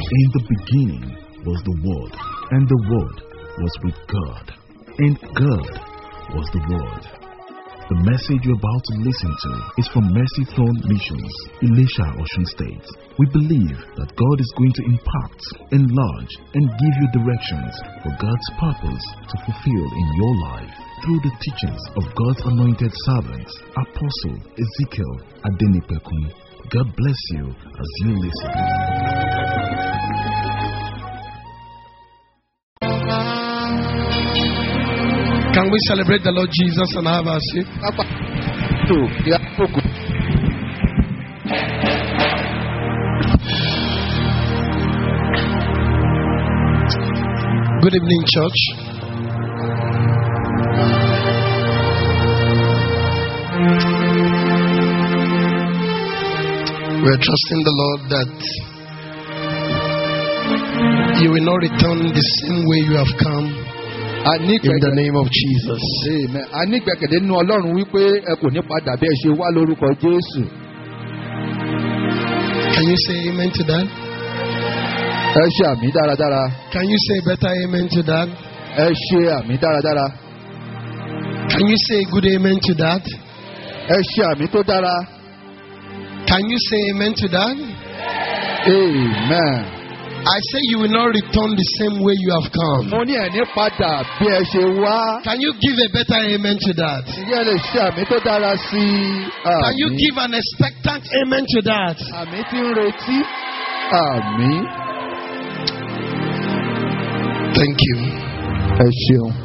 In the beginning was the Word, and the Word was with God, and God was the Word. The message you're about to listen to is from Mercy Throne Missions, Elisha, Osun State. We believe that God is going to impact, enlarge, and give you directions for God's purpose to fulfill in your life through the teachings of God's anointed servants, Apostle Ezekiel Adenipekun. God bless you as you listen. Can we celebrate the Lord Jesus and have our seat? Good evening, church. We are trusting the Lord that you will not return the same way you have come. In the name of Jesus. Amen. A ní gbẹ́kẹ̀lé nínú Ọlọ́run wípé ẹ kò ní padà bí ẹ ṣe wá lórúkọ Jésù. Can you say amen to that? Ẹ ṣe àmì dáradára. Can you say better amen to that? Ẹ ṣe àmì dáradára. Can you say good amen to that? Ẹ ṣe àmì tó dára. Can you say amen to that? Amen. I say you will not return the same way you have come. Mo ní ẹ ní padà bí ẹ ṣe wá. Can you give a better amen to that? Ìyẹn lè ṣe àmì tó dára sí àmì. Can you give an expectant amen to that? Àmì tí ń retí. Àmì. Thank you. Ẹ ṣeun.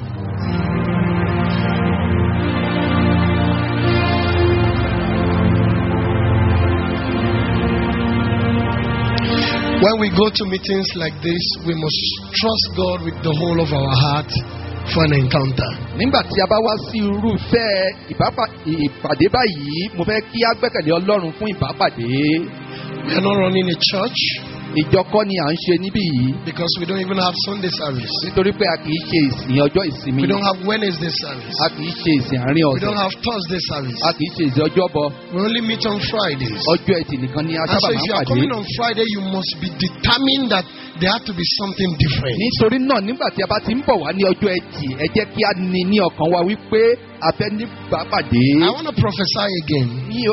When we go to meetings like this, we must trust God with the whole of our heart for an encounter. Nígbà tí a bá wá sí irúfẹ́ ìpàdé báyìí, mo fẹ́ kí a gbẹ́kẹ̀lé Ọlọ́run fún ìbápàdé. We are not running a church. Ìjọ kọ́ ni à ń ṣe níbí yìí. Because we don't even have Sunday service. Nítorí pé a kì í ṣe ìsìn ọjọ́ ìsinmi. We don't have Wednesday service. A kì í ṣe ìsìn àárín ọ̀sẹ̀. We don't have Thursday service. A kì í ṣe ìsìn ọjọ́bọ. We only meet on Fridays. Ọjọ́ Ẹtì nìkan ni a And sábà so máa if ń you are pàdé. coming on Friday, you must be determined that there has to be something different. Nítorí náà nígbà tí a bá ti ń bọ̀ wá ní ọjọ́ Ẹtì, ẹ jẹ́ kí a ní ọkàn wa wípé a fẹ́ ní ìbápàdé. I want to prophesy again.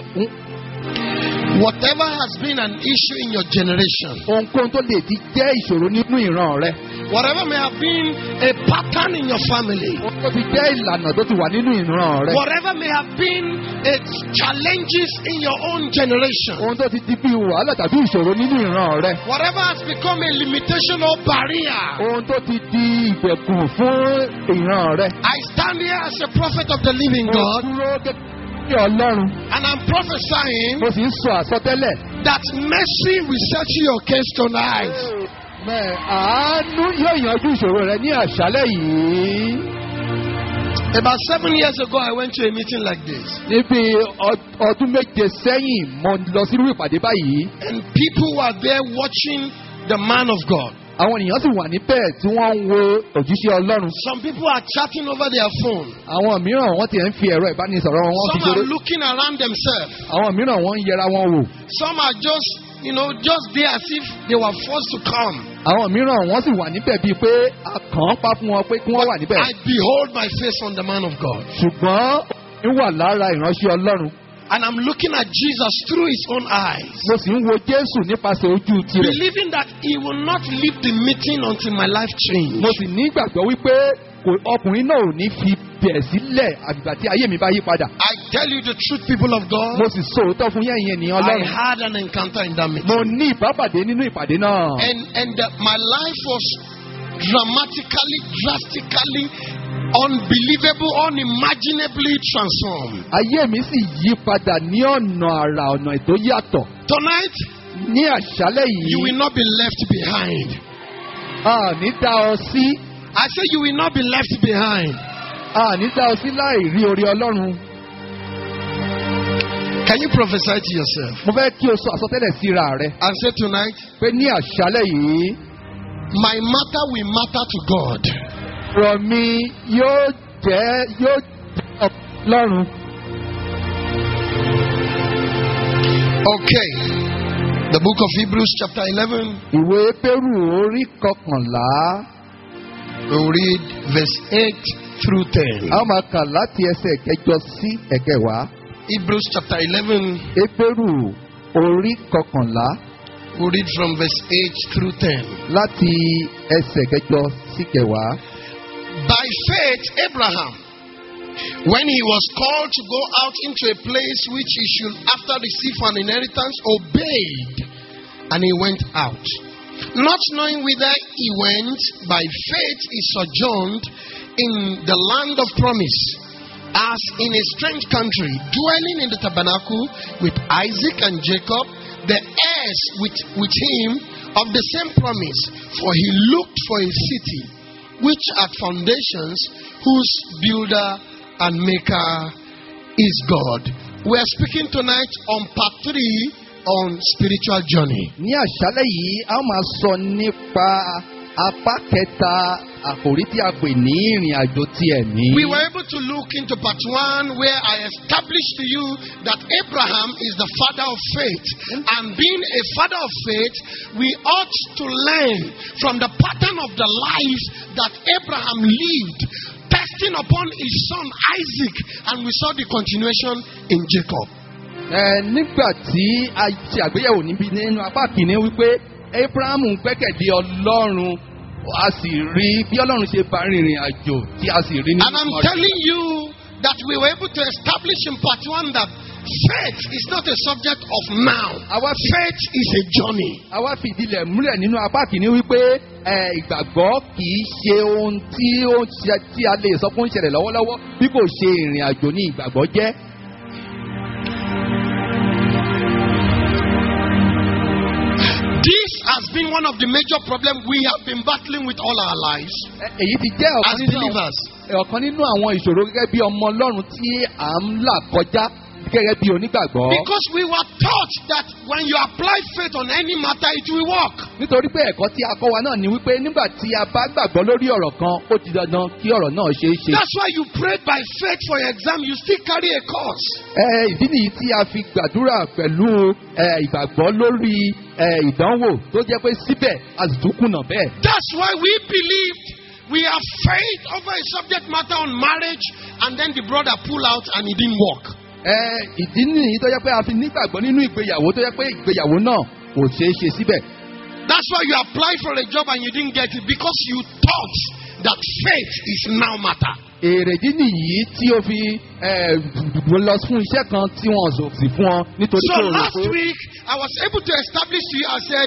Whatever has been an issue in your generation, Ohunkóhun tó lè ti jẹ́ ìṣòro nínú ìran rẹ. whatever may have been a pattern in your family, Ohun tó ti jẹ́ ìlànà tó ti wà nínú ìran rẹ. whatever may have been challenges in your own generation, Ohun tó ti di bí wàhálà tàbí ìṣòro nínú ìran rẹ. whatever has become a limitation or barrier, Ohun tó ti di ìgbèkùn fún ìran rẹ. I stand here as a prophet of the living Mo God, dúró gẹ́gẹ́ bí Ọlọ́run. and I'm prophesying Mo sì ń sọ àsọtẹ́lẹ̀. that mercy will settle your case tonight. Àánú yóò yanjú ìṣòro rẹ ní àṣálẹ́ yìí. About 7 years ago, I went to a meeting like this, Níbi ọdún méje sẹ́yìn, mo lọ sí irú ìpàdé báyìí. and people were there watching the man of God. Àwọn ènìyàn sì wà níbẹ̀ tí wọ́n ń wo òjíṣẹ́ Ọlọ́run. Some people are chatting over their phone. Àwọn mìíràn wọ́n ti ń fi ẹ̀rọ ìbánisọ̀rọ̀ wọn fi Some are ṣeré. looking around themselves. Àwọn mìíràn wọ́n ń yẹra wọn wò. Some are just there as if they were forced to come. Àwọn mìíràn wọ́n sì wà níbẹ̀ bíi pé a kàn án pa fún wọn pé kí wọ́n wà níbẹ̀. I behold my face on the man of God. Ṣùgbọ́n ń wà lára ìránṣẹ́ Ọlọ́run. And I'm looking at Jesus through his own eyes, Mo sì ń wo Jésù nípasẹ̀ ojú tirẹ̀. believing that he will not leave the meeting until my life changes. Mo sì ní ìgbàgbọ́ wípé ọkùnrin náà ò ní fi bẹ̀ sílẹ̀ àgbà tí ayé mi bá yí padà. I tell you the truth, people of God. Mo sì sọ òótọ́ fún yẹn ènìyàn I Ọlọ́run. had an encounter in that meeting. Mo ní ìbápàdé nínú ìpàdé náà. And my life was drastically, unbelievable, unimaginably transformed. Ayé mi sì yí padà ní ọ̀nà àrà ọ̀nà tó yàtọ̀. Tonight, Ní àṣálẹ́ you yìí, will not be left behind. a ní dá ọ sí. I say you will not be left behind. A ní dá ọ sí láì rí orí Ọlọ́run. Can you prophesy to yourself Mo fẹ́ kí o sọ àsọtẹ́lẹ̀ síra rẹ and say tonight, pé ní àṣálẹ́ yìí, my matter will matter to God. ọ̀rọ̀ mi yóò jẹ́ Ọlọ́run. Okay. The book of Hebrews chapter 11, Ìwé Hébérù orí kọkànlá. we'll read verse 8 through 10. A ó máa kà láti ẹsẹ̀ kẹjọ sí ẹ̀kẹwàá. Hebrews chapter 11, Hébérù orí kọkànlá we'll read from verse 8 through 10. láti ẹsẹ̀ kẹjọ sí kẹwàá. By faith, Abraham, when he was called to go out into a place which he should after receive an inheritance, obeyed, and he went out. Not knowing whither he went, by faith he sojourned in the land of promise, as in a strange country, dwelling in the tabernacle with Isaac and Jacob, the heirs with him of the same promise. For he looked for a city which had foundations, whose builder and maker is God. We are speaking tonight on part 3 on spiritual journey. Ní àṣálẹ́ yìí, a ó máa sọ nípa apá kẹta àkòrí tí a pè ní ìrìn àjò ti ẹ̀mí. We were able to look into part 1 where I established to you that Abraham is the father of faith. And being a father of faith, we ought to learn from the pattern of the life that Abraham lived, testing upon his son Isaac, and we saw the continuation in Jacob. Nígbà tí a ṣe àgbéyẹ̀wò níbi nínú apá kìíní wípé Abraham gbẹ́kẹ̀lé Ọlọ́run, a sì rí bí Ọlọ́run ṣe bá rìnrìn àjò tí a sì rí nínú. And I'm telling you that we were able to establish in part 1 that faith is not a subject of now. Faith is a journey. A wá fìdílẹ̀ múlẹ̀ nínú apá kìíní wípé ìgbàgbọ́ kìí ṣe ohun tí a lè sọ fún ìṣẹ̀lẹ̀ lọ́wọ́lọ́wọ́ bí kò ṣe ìrìn àjò ní ìgbàgbọ́ jẹ́. This has been one of the major problems we have been battling with all our lives. Èyí ti jẹ́ as believers. ọ̀kan nínú àwọn ìṣòro gẹ́gẹ́ bí ọmọ Ọlọ́run tí à ń là kọjá gẹ́gẹ́ bí onígbàgbọ́. Because we were taught that when you apply faith on any matter, it will work. Nítorí pé ẹ̀kọ́ tí a kọ́ wa náà ni wípé nígbà tí a bá gbàgbọ́ lórí ọ̀rọ̀ kan, ó di dandan kí ọ̀rọ̀ náà ṣeé ṣe. That's why you prayed by faith for your exam, you still carry a course. Ìdí nìyí tí a fi gbàdúrà pẹ̀lú ìgbàgbọ́ lórí ìdánwò tó jẹ́ pé síbẹ̀ a sì tún kùnà bẹ́ẹ̀. That's why we believed we have faith over a subject matter on marriage, and then the brother pull out and it didn't work. Ìdí nìyí tó jẹ́ pé a fi nígbàgbọ́ nínú ìgbéyàwó tó jẹ́ pé ìgbéyàwó náà kò ṣeé ṣe síbẹ̀. That's why you applied for a job and you didn't get it, because you thought that faith is now matter. Èrèdí nìyí tí o fi lọ fún iṣẹ́ kan tí wọ́n sì fún ọ nítorí So last week I was able to establish to you, I said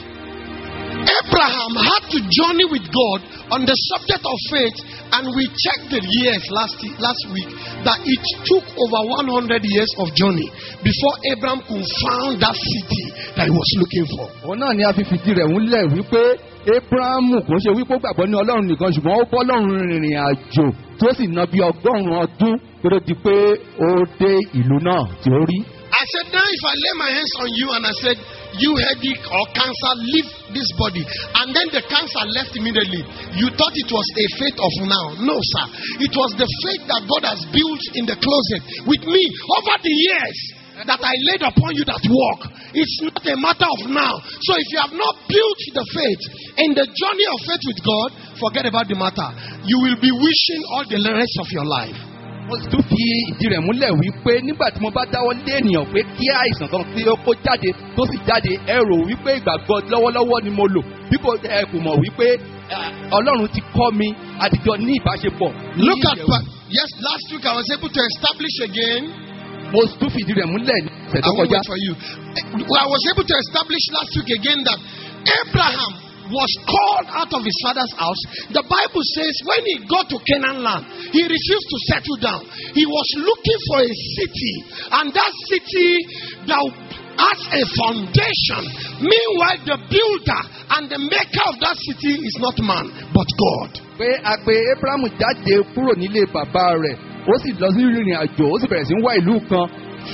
Abraham had to journey with God on the subject of faith, and we checked the years last week that it took over 100 years of journey before Abraham could found that city that he was looking for. Òun náà ni a fi fìdí rẹ̀ múlẹ̀ wípé Abrahamu kò ṣe wípé ó gbàgbọ́ ní Ọlọ́run nìkan, ṣùgbọ́n ó bọ́ Ọlọ́run rìnrìn àjò tó sì ná bí 100 ọdún kó tó di pé ó dé ìlú náà tí ó rí. I said, now if I lay my hands on you and I said, you headache or cancer, leave this body, and then the cancer left immediately, you thought it was a faith of now. No, sir. It was the faith that God has built in the closet with me over the years that I laid upon you that work. It's not a matter of now. So if you have not built the faith in the journey of faith with God, forget about the matter. You will be wishing all the rest of your life. Mo sì tún fi ìdí rẹ̀ múlẹ̀ wípé nígbà tí mo bá dáwọ́ lé ènìyàn pé kí àìsàn kan tí ó kó jáde tó sì jáde, ẹ rò wípé ìgbàgbọ́ lọ́wọ́lọ́wọ́ ni mo lò bí kò mọ̀ wípé Ọlọ́run ti kọ́ mi àtijọ́ ní ìbáṣepọ̀. Look at yes, last week I was able to establish again. Mo sì tún fi ìdí rẹ̀ múlẹ̀ ní ọ̀sẹ̀ tó kọjá. For you. I was able to establish last week again that Abraham was called out of his father's house. The Bible says when he got to Canaan land, he refused to settle down. He was looking for a city, and that city that has a foundation. Meanwhile, the builder and the maker of that city is not man, but God. Pé a pè Abrahamu jáde kúrò nílé bàbá rẹ̀, ó sì lọ sí ìrìn àjò, ó sì bẹ̀rẹ̀ sí ń wá ìlú kan.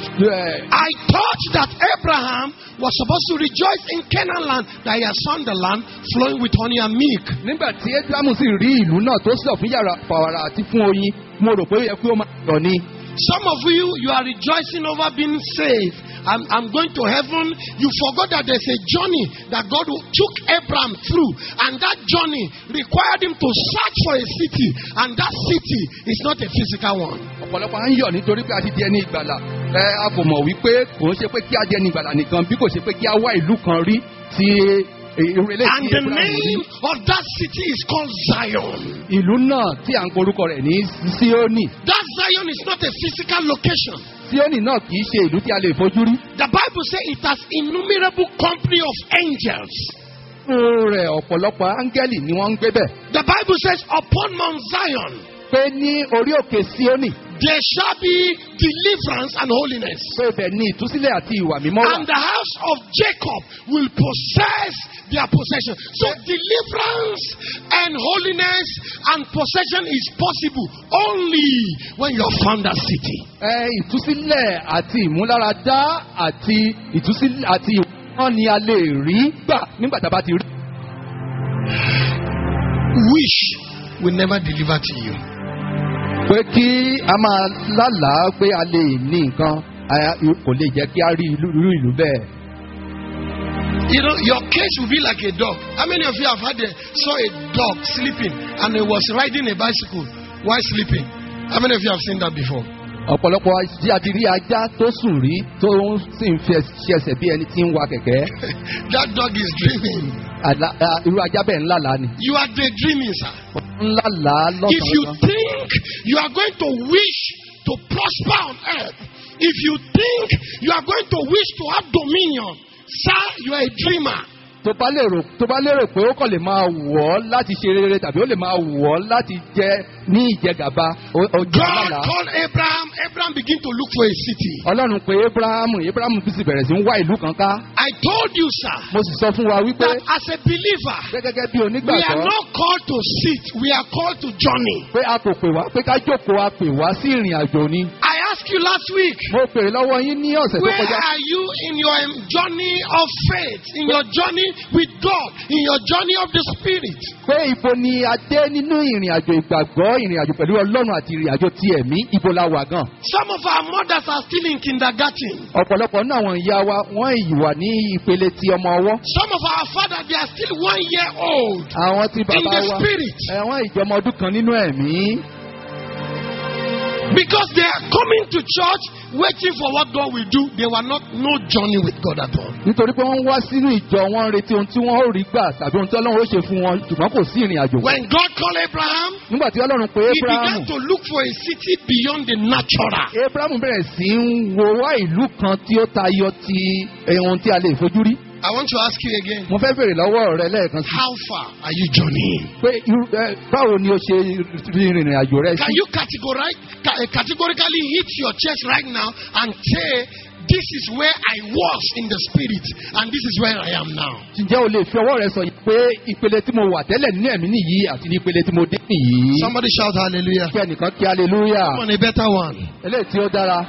I thought that Abraham was supposed to rejoice in Canaan land, that he has found the land flowing with honey and milk. Nígbà tí Abrahamu sì rí ìlú náà tó sọ fún yàrá fàwàrà àti fún oyin, mo rò pé ó yẹ kí ó máa yọ̀ ni. Some of you are rejoicing over being saved. I'm going to heaven. You forgot that there's a journey that God took Abraham through, and that journey required him to search for a city, and that city is not a physical one. ọ̀pọ̀lọpọ̀ à ń yọ̀ nítorí pé a ti di ẹni ìgbàlà. A kò mọ̀ wípé kò ń ṣe pé kí a di ẹni ìgbàlà nìkan bí kò ṣe pé kí a wá ìlú kan rí tí And the name of that city is called Zion. ìlú náà tí à ń porúkọ rẹ̀ ní Síónì. That Zion is not a physical location. Síónì náà kì í ṣe ìlú tí a lè fojú rí. The Bible says it has innumerable company of angels. Nínú rẹ̀ ọ̀pọ̀lọpọ̀ áńgẹ́lì ni wọ́n ń gbé bẹ̀. The Bible says upon Mount Zion Pé ní orí òkè Síónì. there shall be deliverance and holiness. Pé ibẹ̀ ni ìtúsílẹ̀ àti ìwà mímọ́ wà. And the house of Jacob will possess their possession. So deliverance and holiness and possession is possible only when you have found that city. Ìtúsílẹ̀ àti ìmúláradá àti ìtúsílẹ̀ àti ìwọ́n ni a lè rí gbà nígbà tá a bá ti rí. Wish will never deliver to you. Pé kí a máa lálàá pé a lè ní nǹkan kò lè jẹ́ kí a rí irú ìlú bẹ́ẹ̀. You know, your case will be like a dog. How many of you have saw a dog sleeping and he was riding a bicycle while sleeping? How many of you have seen that before? Ọ̀pọ̀lọpọ̀ tí a ti rí ajá tó sùn rí tó sì ń fi ẹsẹ̀ bí ẹni tí ń wa kẹ̀kẹ́. That dog is dreaming. Irú ajá bẹ́ẹ̀ ńlá là ni. You are daydreaming, sir. Ńlá là lọ́sàn-án. If you think you are going to wish to prosper on earth, if you think you are going to wish to have dominion, sir, you are a dreamer. Tó bá lérò pé ó kàn lè máa wọ̀ ọ́ láti ṣe rere tàbí ó lè máa wọ̀ ọ́ láti jẹ ní ìjẹgàba ọjọ́ God àlá. called Abraham. Abraham began to look for a city. Ọlọ́run pé Abraham sì bẹ̀rẹ̀ sí ń wá ìlú kan ká. I told you, sir, Mo sì sọ fún wa wípé that as a believer, gẹ́gẹ́ bí we are onígbàgbọ́ not called to sit, we are called to journey. pé a kò pè wá pé ká jókòó a pè wá sí ìrìn àjò ni. I asked you last week, Mo pèrè lọ́wọ́ yín ní ọ̀sẹ̀ tó where kọjá. are you in your journey of faith, in your journey with God, in your journey of the Spirit? Pé ibo ni a dé nínú ìrìn àjò ìgbàgbọ́, ìrìn àjò pẹ̀lú Ọlọ́run àti ìrìn àjò ti ẹ̀mí, ibo la wà gan. Some of our mothers are still in kindergarten. Ọ̀pọ̀lọpọ̀ náà àwọn ìyá wa wọ́n ìwà ní ìpele ti ọmọ ọwọ́. Some of our fathers, they are still 1 year old Àwọn tí in bàbá the wa Spirit. wọ́n ìjọmọ ọdún kan nínú ẹ̀mí. Because they are coming to church waiting for what God will do. They were not no journey with God at all. Nítorí pé wọ́n wá sínú ìjọ wọn retí ohun tí wọ́n ó rí gbà tàbí ohun tí Ọlọ́run ó ṣe fún wọn ṣùgbọ́n kò sí ìrìn àjò. When God called Abraham, Nígbà tí Ọlọ́run pé he Abraham began to look for a city beyond the natural. Abraham bẹ̀rẹ̀ sí ń wo wá ìlú kan tí ó tayọ ti ohun tí a lè fojú rí. I want to ask you again. Mo fẹ́ bèrè lọ́wọ́ rẹ lẹ́ẹ̀kan sí. How far are you journeying? Pé báwo ni o ṣe rí ìrìn àjò rẹ Can sí? you categorically hit your chest right now and say, this is where I was in the Spirit and this is where I am now? Ǹjẹ́ o lè fi ọwọ́ rẹ sọ pé ìpele tí mo wà tẹ́lẹ̀ nínú ẹ̀mí nìyí àti ní ìpele tí mo dé nìyí? Somebody shout hallelujah. Kí ẹnìkan kí hallelujah. Come on, a better one. Eléyìí tí ó dára.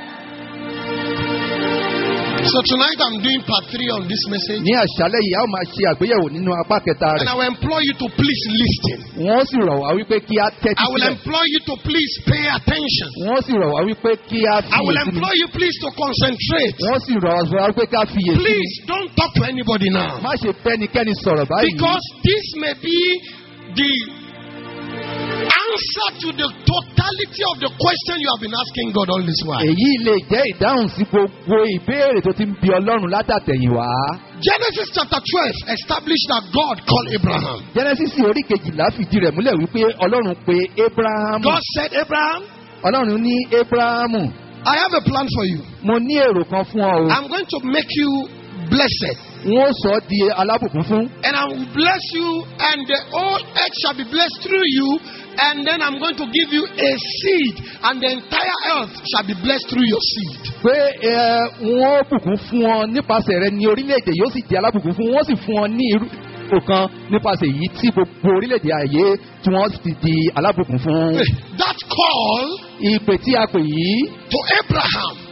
So tonight I'm doing part 3 on this message. Ní àṣálẹ́ yìí a ó máa ṣe àgbéyẹ̀wò nínú apá kẹta And rẹ̀. I will implore you to please listen. Wọ́n sì rọ̀ wá wípé kí a tẹ́tí I will sílẹ̀. implore you to please pay attention. Wọ́n sì rọ̀ wá wípé kí a I will fiyèsí. implore you please to concentrate. Wọ́n sì rọ̀ wá wípé kí a fiyèsí. Please don't talk to anybody now. Má ṣe bẹ́nikẹ́ni sọ̀rọ̀ báyìí. Because this may be the answer to the totality of the question you have been asking God all this while. Èyí lè jẹ́ ìdáhùn sí gbogbo ìbéèrè tó ti ń bi Ọlọ́run látàtẹ̀yìnwá. Genesis chapter 12 established that God called Abraham. Genesis orí 12 fìdí rẹ̀ múlẹ̀ wípé Ọlọ́run pe Abrahamu. God said, Abraham, Ọlọ́run ní Abrahamu. I have a plan for you. Mo ní èrò kan fún ọ o. I'm going to make you blessed. Wọ́n sọ ọ́ di alábùkún fún. And I will bless you, and the whole earth shall be blessed through you. And then I'm going to give you a seed, and the entire earth shall be blessed through your seed. Pé wọ́n bùkún fún ọ nípasẹ̀ rẹ ní orílẹ̀-èdè yóò sì di alábùkún fún. Wọ́n sì fún ọ ní irú kan nípasẹ̀ èyí tí gbogbo orílẹ̀-èdè ayé tí wọ́n sì di alábùkún fún. That call Ìpè tí a pè yìí to Abraham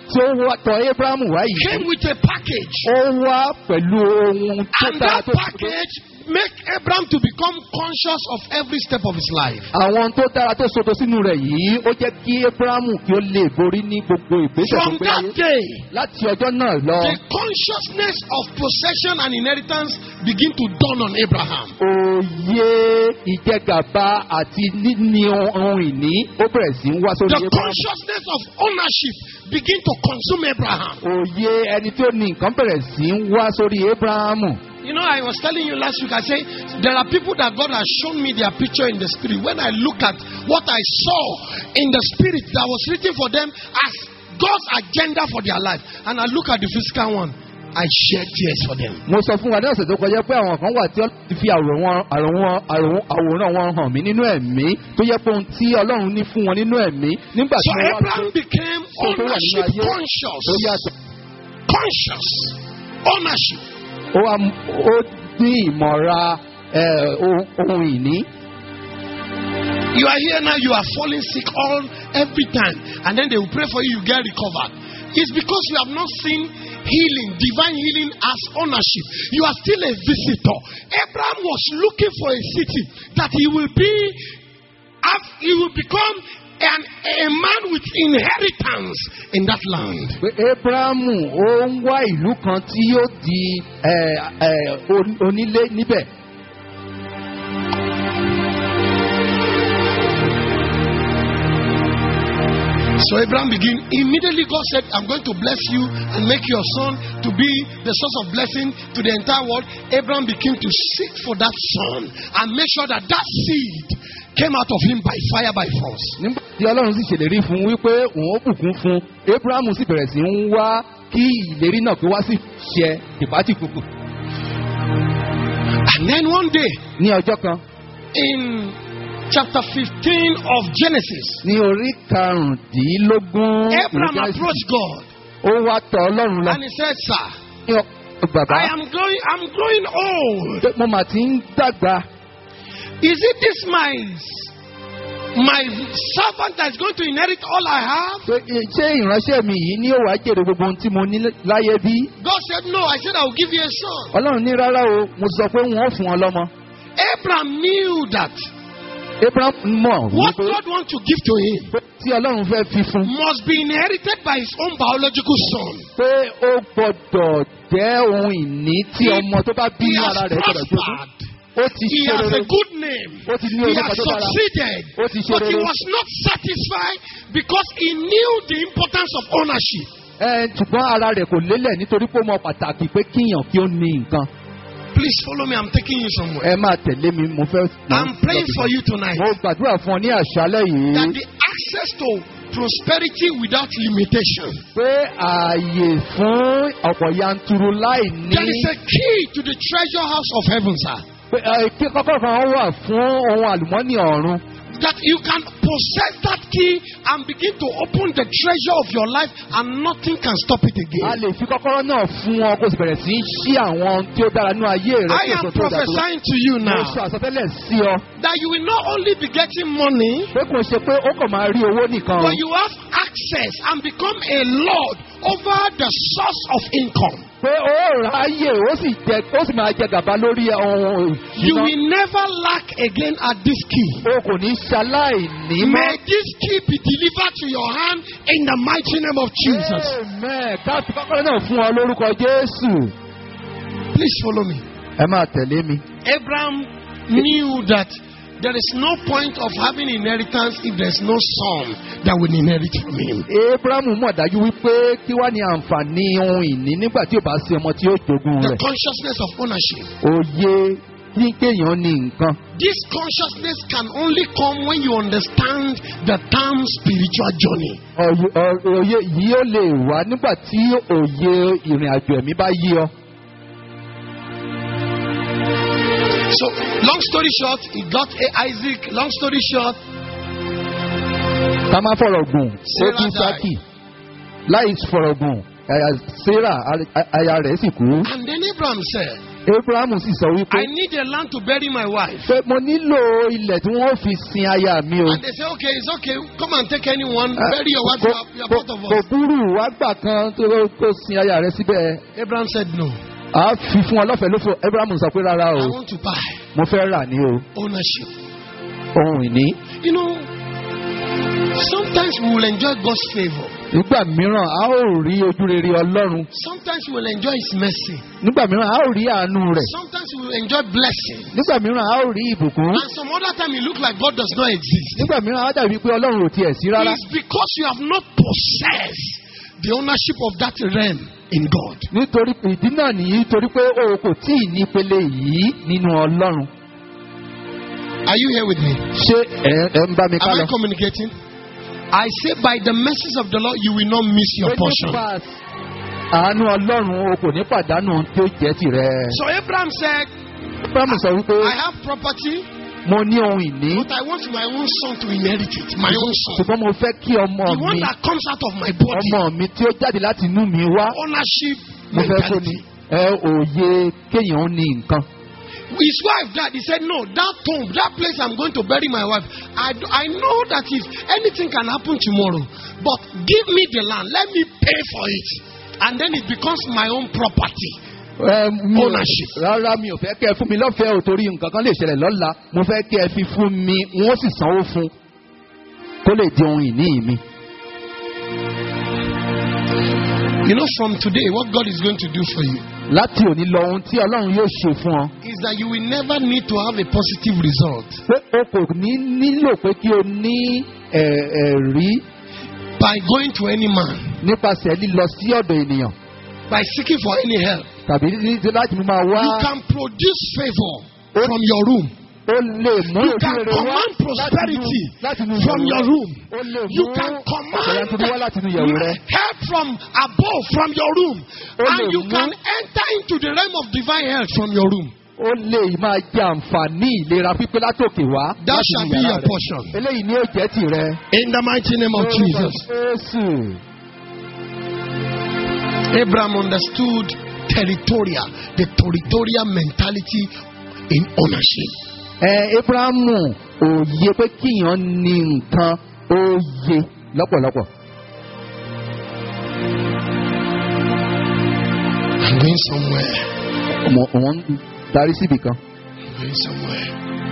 tí ó wá tọ̀ Abraham wá came yìí, with a package. ó wá pẹ̀lú ohun tó And dára that tó package make Abraham to become conscious of every step of his life. àwọn tó dára tó sodo sínú rẹ̀ yìí, ó jẹ́ kí Abraham kí ó lè borí ní gbogbo ìgbésẹ̀ tó From gbé that láyé. day, Láti ọjọ́ náà lọ, the consciousness of possession and inheritance begin to dawn on Abraham. òye ìjẹgàba àti níní ohun ìní ó bẹ̀rẹ̀ sí ń wá sórí The Abraham. consciousness of ownership begin to consume Abraham. Òye ẹni tí ó ní nǹkan bẹ̀rẹ̀ sí ń wá sórí Abraham. You know, I was telling you last week, I say, there are people that God has shown me their picture in the spirit. When I look at what I saw in the spirit that was written for them as God's agenda for their life, and I look at the physical one, I shed tears for them. Mo sọ fún wa ní ọ̀sẹ̀ tó kọjá pé àwọn kan wà tí Ọlọ́run ti fi àwòrán wọn hàn mí nínú ẹ̀mí, tó yẹ pé ohun tí Ọlọ́run ní fún wọn nínú ẹ̀mí nígbà So tí wọ́n wá Abraham became ownership conscious. ó yàtọ̀. Conscious. Ownership. Ó ní ìmọ̀ra ohun ìní. You are here now, you are falling sick every time, and then they will pray for you, you get recovered. It's because you have not seen healing, divine healing as ownership. You are still a visitor. Abraham was looking for a city that he will become a man with inheritance in that land. Abraham ó ń wá ìlú kan tí yóò di onílé níbẹ̀. So Abraham immediately God said, I'm going to bless you and make your son to be the source of blessing to the entire world. Abraham began to seek for that son and make sure that seed came out of him by fire, by force. Nígbà tí Ọlọ́run sì ṣèlérí fún wípé òun ó bùkún fún, Abraham sì bẹ̀rẹ̀ sí ń wá kí ìlérí náà kí wá sí ṣẹ tìpátìkùkù. And then one day, ní ọjọ́ kan, in chapter 15 of Genesis, ní orí karùndínlógún, Abraham approached God. Ó wá tọ̀ Ọlọ́run lọ. And he said, Sir, Bàbá, I'm growing old. mo mà ti ń dàgbà. Is it this my servant that is going to inherit all I have? Ṣé ìránṣẹ́ mi yìí ni ó wàá jèrè gbogbo ohun tí mo ní láyé bí? God said, No, I said I will give you a son. Ọlọ́run ní rárá o, mo sọ pé wọ́n ó fún ọ lọ́mọ. Abraham knew that Abraham mọ̀ what God wants to give to him tí Ọlọ́run fẹ́ fi fún. must be inherited by his own biological son. Pé ó gbọ́dọ̀ jẹ́ ohun ìní tí ọmọ tó bá bí He ara has rẹ̀ gbọ́dọ̀ jogún. prospered. Ó ti He ṣe has rere. a good name. Ó ti ní He orúkọ has tó dára. succeeded. Ó ti ṣe But he rere. was not satisfied because he knew the importance of ownership. Ṣùgbọ́n ara rẹ̀ kò lélẹ̀ nítorí pé ó mọ pàtàkì pé kíyàn kí ó ní nǹkan. Please follow me. I'm taking you somewhere. Ẹ máa tẹ̀lé mi, mo fẹ́. I'm praying for you tonight Mo gbàdúrà fún ọ ní àṣálẹ́ yìí. that the access to prosperity without limitation. Pé ààyè fún ọ̀pọ̀ yanturu láì ní. There is a key to the treasure house of heaven, sir. Pé kí kọ́kọ́rọ́ kan wà fún ohun àlùmọ́nì ọ̀run. That you can possess that key and begin to open the treasure of your life and nothing can stop it A again. lè fi kọ́kọ́rọ́ náà fún ọ kó sì bẹ̀rẹ̀ sí í ṣí àwọn tí ó dára nínú ayé rẹ. I am prophesying to you Mo now sọ àsọtẹ́lẹ̀ sí ọ. that you will not only be getting money, Pé kò ṣe pé ó kàn máa rí owó nìkan. but you have access and become a lord over the source of income. Pé ó ráyè ó sì máa jẹ gàba lórí ohun You ìṣúná. will never lack again at this key. O kò ní ṣaláìní mọ́. May this key be delivered to your hand in the mighty name of Jesus. Amen. Ká fi kọ́kọ́rọ́ náà fún ọ lórúkọ Jésù. Please follow me. Ẹ máa tẹ̀lé mi. Abraham knew that there is no point of having inheritance if there is no son that will inherit from him. Abrahamu mọ̀ dájú wípé kí wá ní àǹfààní ohun ìní nígbà tí ò bá sí ọmọ tí ó jogún The rẹ̀. consciousness of ownership. Òye ní kéèyàn ní nǹkan. This consciousness can only come when you understand the term spiritual journey. Òye yìí ó lè wá nígbà tí òye ìrìn àjò ẹ̀mí bá yí ọ. So, long story short, he got Isaac. Long story short, Ká má fọ̀rọ̀ gùn, ó Sarah kú Sákì. Láì fọ̀rọ̀ gùn, Sarah aya rẹ̀ sì kú. and then Abraham said, Abraham sì sọ wípé. I need a land to bury my wife. Pé mo nílò ilẹ̀ tí wọ́n fi sin aya mi o. And they say, okay, it's okay. Come and take anyone. Bury your wife. You are part of Kò us. burú wá gbà kan tó sin aya rẹ síbẹ̀. Abraham said no. A fi fún ọ lọ́fẹ̀ẹ́ lófo. Abraham sọ pé rárá I o. want to buy Mo fẹ́ rà ní o. ownership. Ohun ìní. You know, sometimes we will enjoy God's favor. Nígbà mìíràn a ó rí ojú rere Ọlọ́run. Sometimes we will enjoy His mercy. Nígbà mìíràn a ó rí àánú rẹ̀. Sometimes we will enjoy blessing. Nígbà mìíràn a ó rí ìbùkún. And some other time it look like God does not exist. Nígbà mìíràn a dàbí pé Ọlọ́run ò tiẹ̀ sí rárá. It's because you have not possessed the ownership of that realm in God. Nítorí ìdí náà nìyí torí pé o kò tí ì ní ìpele yìí nínú Ọlọ́run. Are you here with me? Ṣé ẹ ń bá mi ká Am I lọ? communicating? I say by the mercies of the Lord you will not miss your portion. Nípa àánú Ọlọ́run o kò ní pàdánù tí ó jẹ́ tirẹ̀. So Abraham said, Abraham sọ wípé I have property, mo ní ohun ìní. but I want my own son to inherit it. My own son. Ṣùgbọ́n mo fẹ́ kí ọmọ The one mi that comes out of my body. ọmọ mi tí ó jáde láti inú mi wá. Ownership Mo fẹ́ kó ní mentality. òye kéèyàn ó ní nǹkan. His wife died. He said, no, that tomb, that place I'm going to bury my wife. I know that if anything can happen tomorrow, but give me the land. Let me pay for it. And then it becomes my own property. Ownership. Rárá mi ò fẹ́ kẹ́ ẹ fún mi lọ́fẹ̀ẹ́ ò torí nǹkan kan lè ṣẹlẹ̀ lọ́la. Mo fẹ́ kẹ́ ẹ fi fún mi, wọ́n sì sanwó fún kó lè di ohun ìní mi. You know, from today, what God is going to do for you Láti òní lọ ohun tí Ọlọ́run yóò ṣe fún ọ. is that you will never need to have a positive result Pé o kò ní nílò pé kí o ní ẹ̀rí by going to any man, nípasẹ̀ lílọ sí ọ̀dọ̀ ènìyàn by seeking for any help. tàbí láti máa wá. You can produce favor from your room. O lè mú You can command prosperity from your room. You can command help from above, from your room. And you can enter into the realm of divine health from your room. O lè máa jẹ àǹfààní ìlera pípé látòkè wá. That shall be your portion. Eléyìí ni ó jẹ́ tìrẹ. In the mighty name of Jesus. Jésù. Abraham understood the territorial mentality in ownership. Abrahamu òye pé kíyàn ní nǹkan òye lọ́pọ̀lọpọ̀. I'm going somewhere. Òun darí síbì kan. I'm going somewhere.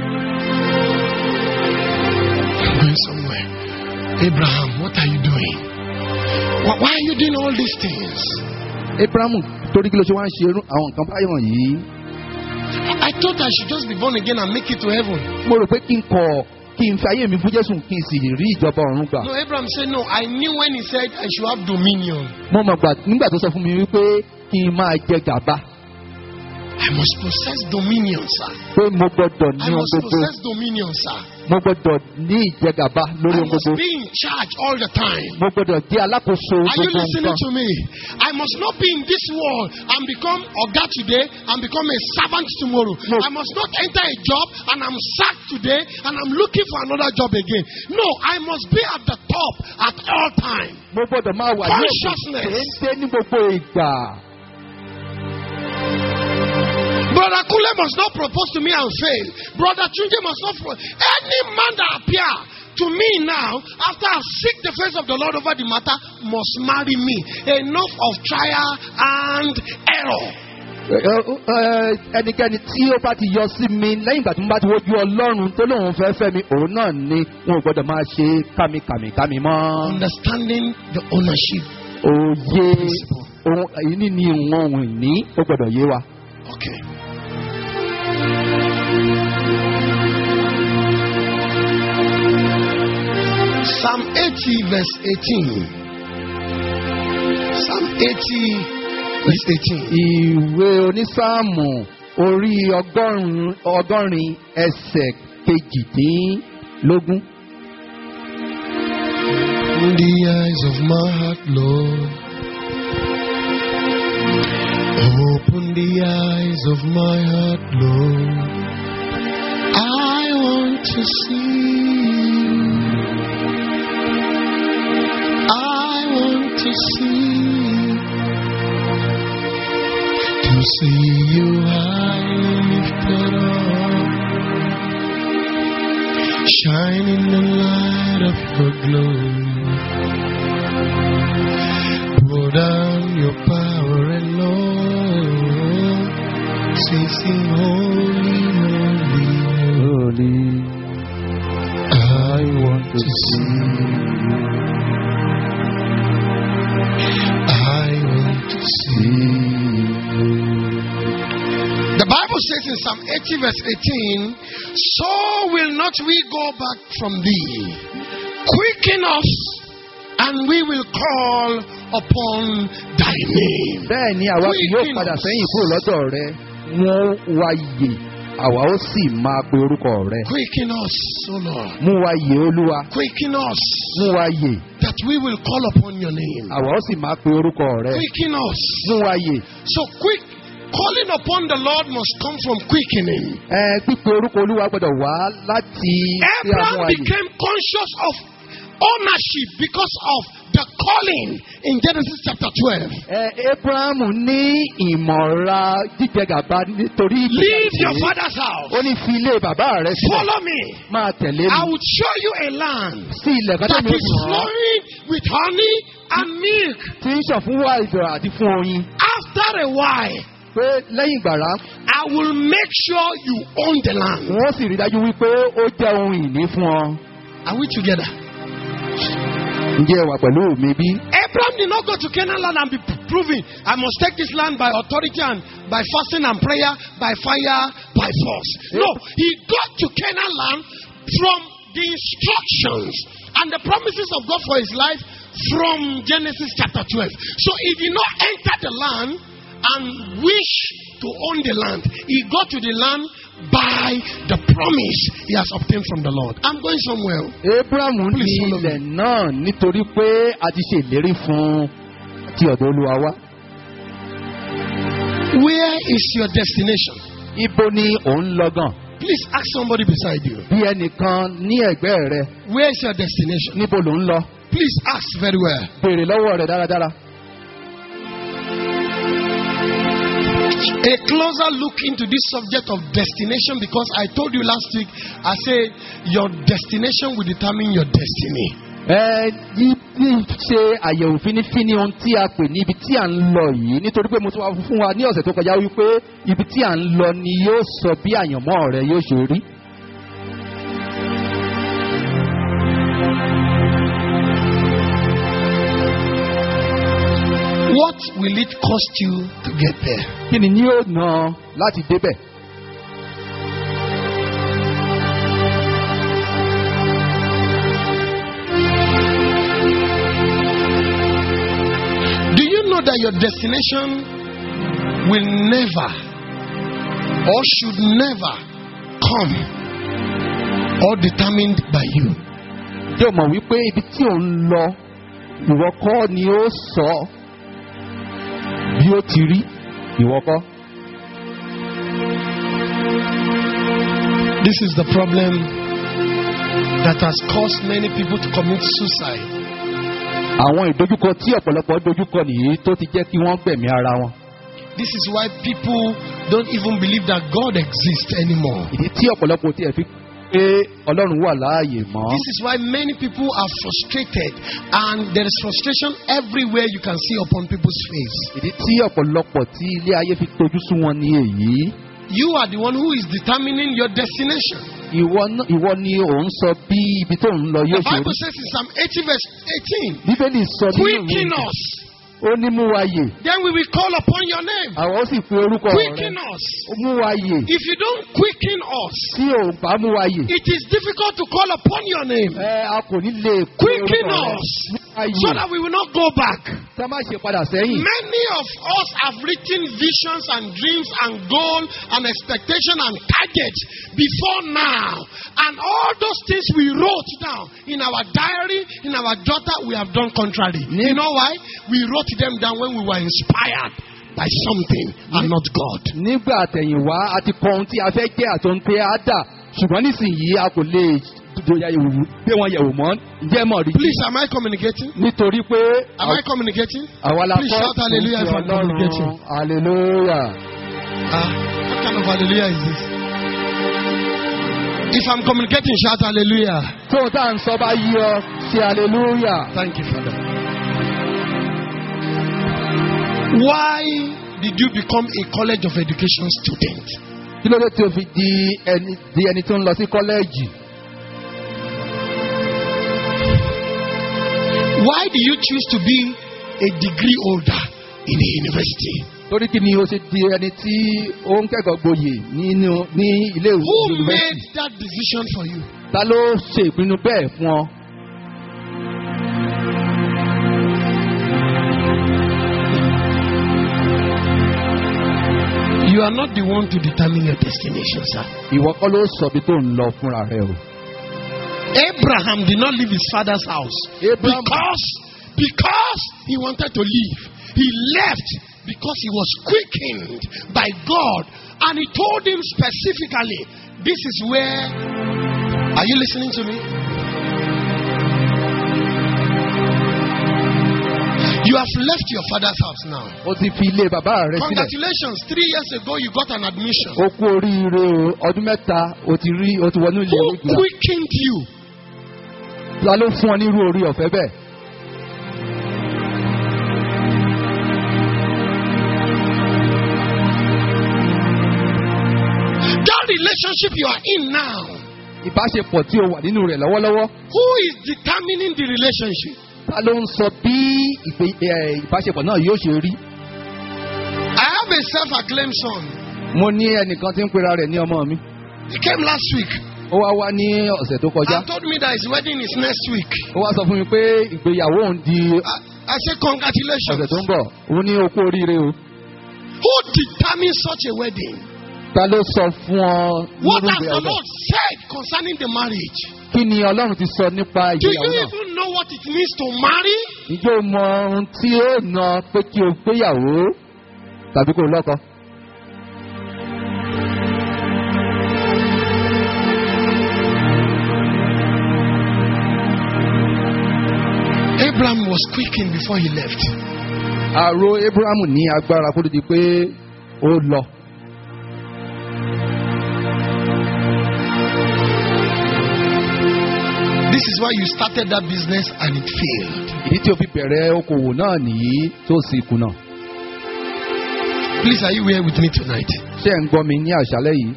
I'm going somewhere. Abraham, what are you doing? Why are you doing all these things? Abrahamu torí kí ló ṣe wá ń ṣe àwọn nǹkan báyọ̀ yìí. I thought I should just be born again and make it to heaven. Mo rò pé kí n fi ayé mi fún Jésù kí n sì rí ìjọba ọ̀run gbà. No, Abraham said no. I knew when he said I should have dominion. Mo mọ̀ nígbà tó sọ fún mi wípé kí n máa jẹ gàba. I must possess dominion, sir. Pé mo gbọ́dọ̀ ní I ohun must gbogbo. possess dominion, sir. Mo gbọ́dọ̀ ní ìjẹgàba lórí I ohun must gbogbo. be in charge all the time. Mo gbọ́dọ̀ jẹ́ alákòóso Are you gbogbo listening nǹkan. to me? I must not be in this world and become Oga today and become a servant tomorrow. No. I must not enter a job and I'm sacked today and I'm looking for another job again. No, I must be at the top at all times. Mo gbọ́dọ̀ máa wà ní Consciousness. òkè ní gbogbo ìgbà. Brother Kule must not propose to me and fail. Brother Tunji must not. Any man that appear to me now, after I seek the face of the Lord over the matter, must marry me. Enough of trial and error. Ẹnikẹ́ni tí ó bá ti yọ sí mi lẹ́yìn ìgbà tí mo bá ti wojú Ọlọ́run tó lóun fẹ́ fẹ́ mi, òun náà ni wọn ò gbọ́dọ̀ máa ṣe kàmìkàmì mọ́. Understanding the ownership. Òye ìní ni ìwọ̀n ohun ìní ó gbọ́dọ̀ yé wa. Okay. Psalm 80 verse 18. Psalm 80 verse 18. Ìwé onísáàmù orí ọgọ́rin ẹsẹ̀ kejìdínlógún. In the eyes of my heart, Lord. Open the eyes of my heart, Lord. I want to see you. I want to see you. To see you high lifted up, shine in the light of your glory. Pour down your power and love. Sing holy, holy, Holy, I want to see you. I want to see you. The Bible says in Psalm 80 verse 18, so will not we go back from thee. Quicken us, and we will call upon thy name. Bẹ́ẹ̀ ni àwa kì yóò padà sẹ́yìn kúrò lọ́dọ̀ rẹ. Wọ́n wá yè, àwa ó sì máa pe orúkọ rẹ. Quicken us, O Lord. Mú wa yè Olúwa. Quicken us, Mú wa yè, that we will call upon your name. àwa ó sì máa pe orúkọ rẹ. Quicken us. Mú wa yè. So calling upon the Lord must come from quickening. Pípe orúkọ Olúwa gbọ́dọ̀ wá láti ṣe Abraham àwọn àyè. became conscious of ownership because of the calling in Genesis chapter 12. Abraham ní ìmọ̀ra jíjẹgàba nítorí Leave your father's house. ó ní fi ilé bàbá rẹ sílẹ̀. Follow me. Máa tẹ̀lé I mi will show you a land sí ilẹ̀ kan that tó ní is oṣù hàn flowing with honey and milk. tí ń ṣàn fún wàìdọ̀ àti fún oyin. After a while, Pé lẹ́yìn ìgbàrá I will make sure you own the land. wọ́n sì rí dájú wípé ó jẹ́ ohun ìní fún ọ. Are we together? Ǹjẹ́ ẹ wà pẹ̀lú mi bí? Abraham did not go to Canaan land and be proving, I must take this land by authority and by fasting and prayer, by fire, by force. No, he got to Canaan land from the instructions and the promises of God for his life from Genesis chapter 12. So he did not enter the land and wish to own the land. He got to the land by the promise he has obtained from the Lord. I'm going somewhere. Abraham ní ilẹ̀ náà nítorí pé a ti ṣe ìlérí fún ti ọ̀dọ̀ Olúwa wá. Where is your destination? Ibo ni ò ń lọ gan? Please ask somebody beside you. Bí ẹnìkan ní ẹ̀gbẹ́ rẹ, Where is your destination? níbo lò ń lọ? Please ask very well. Béèrè lọ́wọ́ rẹ̀ dáradára. A closer look into this subject of destination, because I told you last week, I said your destination will determine your destiny. Yí ṣe àyẹ̀wò fínífíní ohun tí a pè ní ibi tí à ń lọ yìí nítorí pé mo tún wá fún wa ní ọ̀sẹ̀ tó kọjá wípé ibi tí à ń lọ ni yóò sọ bí àyànmọ́ rẹ yóò ṣe rí. What will it cost you to get there? Kí ni yóò ná láti débẹ̀? Do you know that your destination will never or should never come or determined by you? Yóò mọ̀ wípé ibi tí ò ń lọ ìwọ kọ́ ni ó sọ bí ó ti rí ìwọ kọ́. This is the problem that has caused many people to commit suicide. Àwọn ìdojúkọ tí ọ̀pọ̀lọpọ̀ dojúkọ nìyí tó ti jẹ́ kí wọ́n gbẹ̀mí ara wọn. This is why people don't even believe that God exists anymore. Ìdí tí ọ̀pọ̀lọpọ̀ tí ẹ̀ fi pé Ọlọ́run wà láàyè mọ́. This is why many people are frustrated, and there is frustration everywhere you can see upon people's face. Ìdí tí ọ̀pọ̀lọpọ̀ tí ilé ayé fi tojú sú wọn ní èyí. You are the one who is determining your destination. Ìwọ ni ò ń sọ bí ibi tó ń lọ yóò The ṣe rí. Bible says in Psalm 80 verse 18, Bíbélì sọ nínú quicken ìwé us, ó ní mú wa yè. then we will call upon your name. Àwọn ó sì pe orúkọ rẹ̀. Quicken us. Mú wa yè. If you don't quicken us, Tí ò bá mú wa yè. it is difficult to call upon your name. A kò ní lè pe Quicken orúkọ rẹ̀. us Mú wa so yè. that we will not go back. Tá má ṣe padà sẹ́yìn. Many of us have written visions and dreams and goals and expectation and targets before now. And all those things we wrote down in our diary, in our jotter, we have done contrary. You know why? We wrote them down when we were inspired by something and not God. Nígbà àtẹ̀yìnwá a ti kọ ohun tí a fẹ́ jẹ́ àti ohun tí a dà ṣùgbọ́n nísìnyí a kò lè gbé wọn yẹ̀wò mọ́. Ǹjẹ́ mọ̀ rí? Please, am I communicating? Nítorí pé Am I communicating? àwa la Please kọ́ shout hallelujah if I'm communicating. Hallelujah. What kind of hallelujah is this? If I'm communicating, shout hallelujah. Tó o tá à ń sọ bá yí ọ, ṣe hallelujah. Thank you, Father. Why did you become a college of education student? Kí ló dé tí o fi di ẹni tó ń lọ sí kọ́lẹ́ẹ̀jì? Why do you choose to be a degree holder in a university? Torí kí ni o ṣe di ẹni tí ó ń kẹ́kọ̀ọ́ gboyè ní ilé ìwé Who yunifásitì? made that decision for you? Ta ló ṣe ìpinnu bẹ́ẹ̀ fún ọ? You are not the one to determine your destination, sir. Ìwọ kọ́ ló sọ bí tó ń lọ fúnra rẹ o. Abraham did not leave his father's house because he wanted to leave. He left because he was quickened by God, and he told him specifically, this is where, are you listening to me? You have left your father's house now. O ti fi ilé bàbá rẹ sílẹ̀. Congratulations, 3 years ago you got an admission. O kú oríire o, ọdún mẹ́ta o ti wọnú ilé Who ìwé gíga. quickened you? Ta ló fún ọ ní irú orí ọ̀fẹ́ bẹ́ẹ̀? That relationship you are in now. Ìbáṣepọ̀ tí o wà nínú rẹ̀ lọ́wọ́lọ́wọ́. Who is determining the relationship? Ta ló ń sọ bí ìbáṣepọ̀ náà yóò ṣe rí? I have a self-acclaimed son. Mo ní ẹnìkan tí ń pera rẹ̀ ní ọmọ mi. He came last week Ó wá ní ọ̀sẹ̀ tó kọjá. and told me that his wedding is next week. Ó wá sọ fún mi pé ìgbéyàwó òun di I said, congratulations. ọ̀sẹ̀ tó ń bọ̀. Òun ní o kú oríire o. Who determines such a wedding? Ta ló sọ fún ọ What nínú has the ìgbéyàwó? Lord said concerning the marriage? Kí ni Ọlọ́run ti sọ nípa Do ìgbéyàwó you náà? even know what it means to marry? Ǹjẹ́ o mọ ohun tí ó ná pé kí o gbéyàwó tàbí kó o lọ́kọ? Abraham was quickened before he left. Àrò Abrahamu ní agbára kó tó di pé ó lọ. This is why you started that business and it failed. Ìdí tí o fi bẹ̀rẹ̀ okòwò náà nìyí tó sì kùnà. Please, are you here with me tonight? Ṣé ẹ̀ ń gbọ́ mi ní àṣálẹ́ yìí?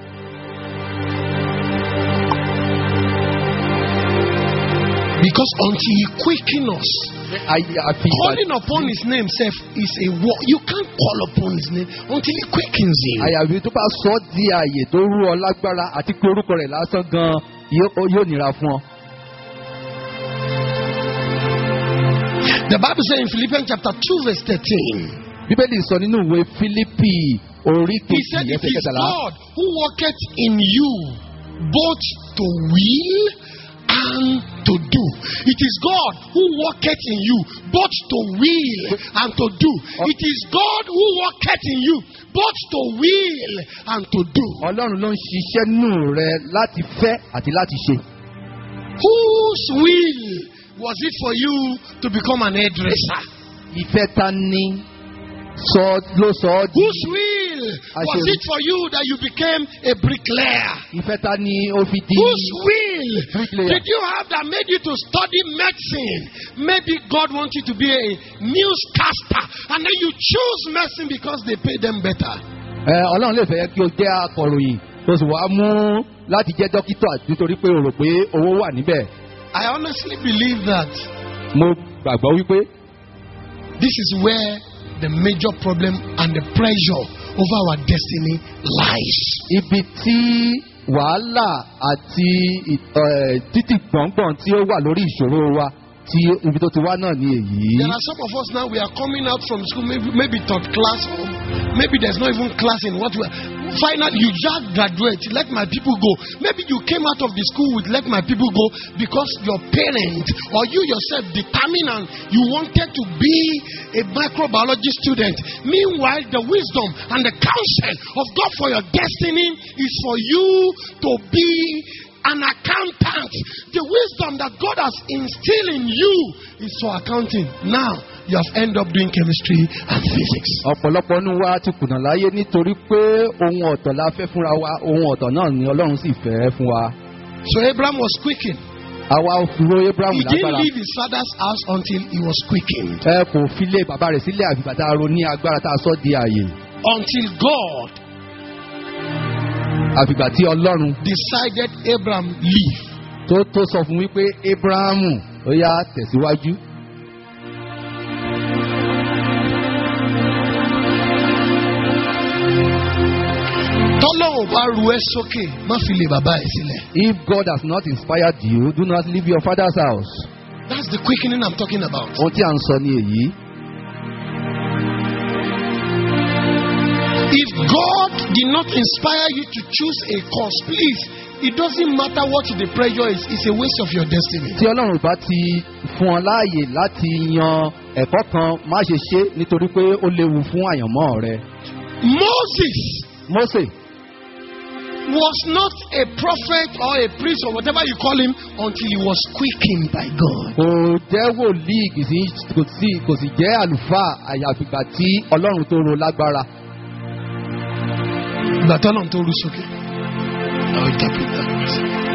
Because until he quicken us, calling upon his name self is a war. You can't call upon his name until he quickens you. Àyàfi tó bá sọ ọ́ di ààyè tó rú ọ lágbára àti pé orúkọ rẹ̀ lásán gan-an yóò nira fún ọ. The Bible says in Philippians chapter 2 verse 13. Bíbélì sọ nínú ìwé Fílípì orí He kejì said, it ẹsẹ̀ is kẹtàlá. God who worketh in you both to will and to do. It is God who worketh in you both to will and to do. It is God who worketh in you both to will and to do. Ọlọ́run ló ń ṣiṣẹ́ nù rẹ láti fẹ́ àti láti ṣe. Whose will was it for you to become an hairdresser? Ìfẹ́ ta ni ló sọ ọ́ di? Whose will was it for you that you became a bricklayer? Ìfẹ́ ta ni ó fi di? Whose will bricklayer did you have that made you to study medicine? Maybe God wants you to be a newscaster and then you choose medicine because they pay them better. Ọlọ́run lè fẹ́ kí o jẹ́ akọ̀ròyìn tó sì wá mú láti jẹ́ dókítà nítorí pé o rò pé owó wà níbẹ̀. I honestly believe that Mo gbàgbọ́ wípé this is where the major problem and the pressure over our destiny lies. Ibi tí wàhálà àti títì gbọ̀ngbọ̀n tí ó wà lórí ìṣòro wa tí ibi tó ti wá náà ni èyí. There are some of us now, we are coming out from school, maybe third class, or maybe there's not even class in what we are. Finally, you just graduate, let my people go. Maybe you came out of the school with let my people go because your parent or you yourself determined and you wanted to be a microbiology student. Meanwhile, the wisdom and the counsel of God for your destiny is for you to be an accountant. The wisdom that God has instilled in you is for accounting. Now, you have ended up doing chemistry and physics. ọ̀pọ̀lọpọ̀ nínú wa ti kùnà láyé nítorí pé ohun ọ̀tọ̀ la fẹ́ fúnra wa, ohun ọ̀tọ̀ náà ni Ọlọ́run sì fẹ́ fún wa. So Abraham was quickened. àwa ro Abraham He didn't lágbára. leave his father's house until he was quickened. ẹ kò fi lé bàbá rẹ̀ sílẹ̀ àgbà tá a ro ní agbára tá a sọ di ààyè. Until God àfìgbà tí Ọlọ́run decided Abraham leave. tó sọ fún wípé Abrahamu ó yá tẹ̀síwájú. Tọ́lọ́run bá ru ẹ́ sókè, má fi lé bàbá ẹ̀ sílẹ̀. If God has not inspired you, do not leave your father's house. That's the quickening I'm talking about. ohun tí à ń sọ ni èyí. If God did not inspire you to choose a course, please, it doesn't matter what the pressure is, it's a waste of your destiny. tí Ọlọ́run bá ti fún ọ láàyè láti yan ẹ̀kọ́ kan, má ṣe ṣe nítorí pé ó léwu fún àyànmọ́ rẹ. Mósè Was not a prophet or a priest or whatever you call him until he was quickened by God. kò jẹ́ wòlíì kò sì jẹ́ àlùfáà àyàfìgbà tí Ọlọ́run tó ro lágbára. Ìgbà tọ́lọ́run tó rú sókè. I'll interpret that verse.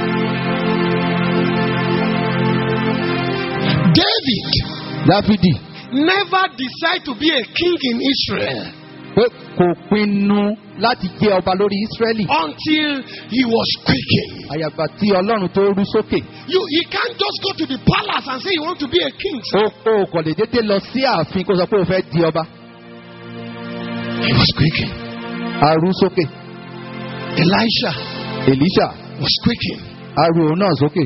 Dáfídì never decide to be a king in Israel pé kò pinnu láti jẹ́ ọba lórí Ísírẹ́lì until he was quickened. àyàgbà tí Ọlọ́run tó rú sókè. You can't just go to the palace and say you want to be a king. ó kò lè dédé lọ sí ààfin kó sọ pé ó fẹ́ di ọba. He was quickened. A rú sókè. Èlíṣà was quickened. A rú òun náà sókè.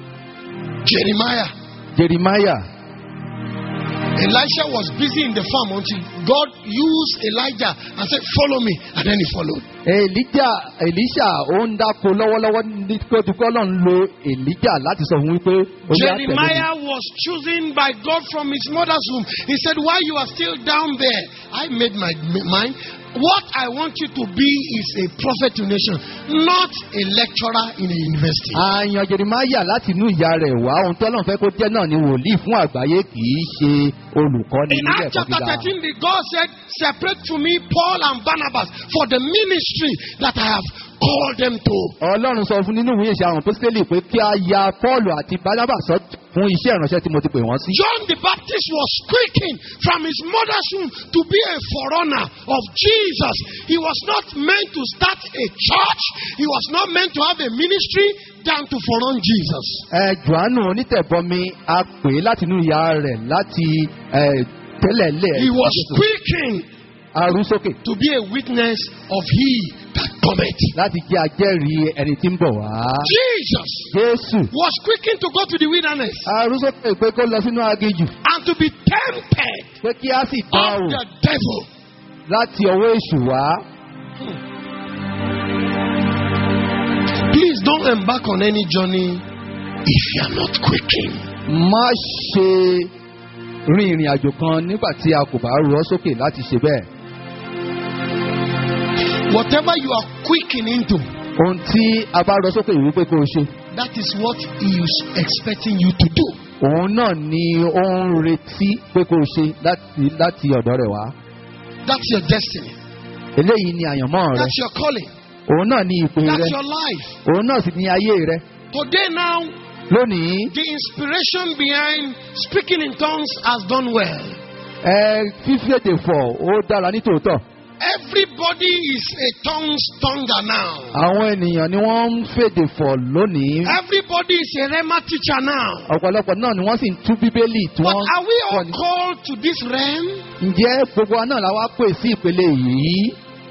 Jeremiah. Elisha was busy in the farm until God used Elijah and said, "Follow me," and then he followed. Elisha ó ń dáko lọ́wọ́lọ́wọ́ ní kó Ọlọ́run lo Elijah láti sọ fún wípé. Jeremiah was chosen by God from his mother's womb. He said, "While you are still down there, I made my mind. What I want you to be is a prophet to nation, not a lecturer in a university." Àyàn Jeremiah láti inú ìyá rẹ̀ wá, ohun tí Ọlọ́run fẹ́ kó jẹ́ náà ni wòlíì fún àgbáyé, kì í ṣe olùkọ́ni In nílẹ̀ Acts chapter kọ́kídà. 13, God said, "Separate to me Paul and Barnabas for the ministry that I have called them to." Ọlọ́run sọ fún nínú ìwé ìṣe àwọn apostoli pé kí a ya Paul àti Barnabas sọ fún iṣẹ́ ìránṣẹ́ tí mo ti pè wọ́n sí. John the Baptist was quickened from his mother's womb to be a forerunner of Jesus. He was not meant to start a church. He was not meant to have a ministry than to forerun Jesus. Jòhánù onítẹ̀bọmi a pè é láti inú ìyá rẹ̀ láti tẹ́lẹ̀ lẹ̀. He was quickened arúsókè. to be a witness of he that cometh. Láti jẹ́ ajẹ́rìí ẹni tí ń bọ̀ wá. Jesus Jésù was quickened to go to the wilderness arúsókè pé kó lọ sínú aginjù. and to be tempted Pé kí á sì dán of o the devil. láti ọwọ́ èṣù wá. Please don't embark on any journey if you are not quickened. Má ṣe rin ìrìn àjò kan nígbà tí a kò bá rú ọ sókè láti ṣe bẹ́ẹ̀. Whatever you are quickened into, Ohun tí a bá rọ sókè ìwé pé kó o ṣe. that is what he is expecting you to do. Òun náà ni ó ń retí pé kó o ṣe láti ọ̀dọ̀ rẹ̀ wá. That's your destiny. Eléyìí ni àyànmọ́ rẹ. That's your calling. Òun náà ni ìpè That's rẹ. your life. Òun náà sì ni ayé rẹ. Today now, Lónìí, the inspiration behind speaking in tongues has done well. fífèdè fọ̀ ó dára ní tòótọ́. Everybody is a tongues tonger now. Àwọn ènìyàn ni wọ́n ń fèdè fọ̀ lónìí. Everybody is a Rhema teacher now. Ọ̀pọ̀lọpọ̀ náà ni wọ́n sì ń tú Bíbélì tí But wọ́n are we kọ́ all ni. called to this realm? Ǹjẹ́ gbogbo wa náà la wá pè sí ìpele yìí?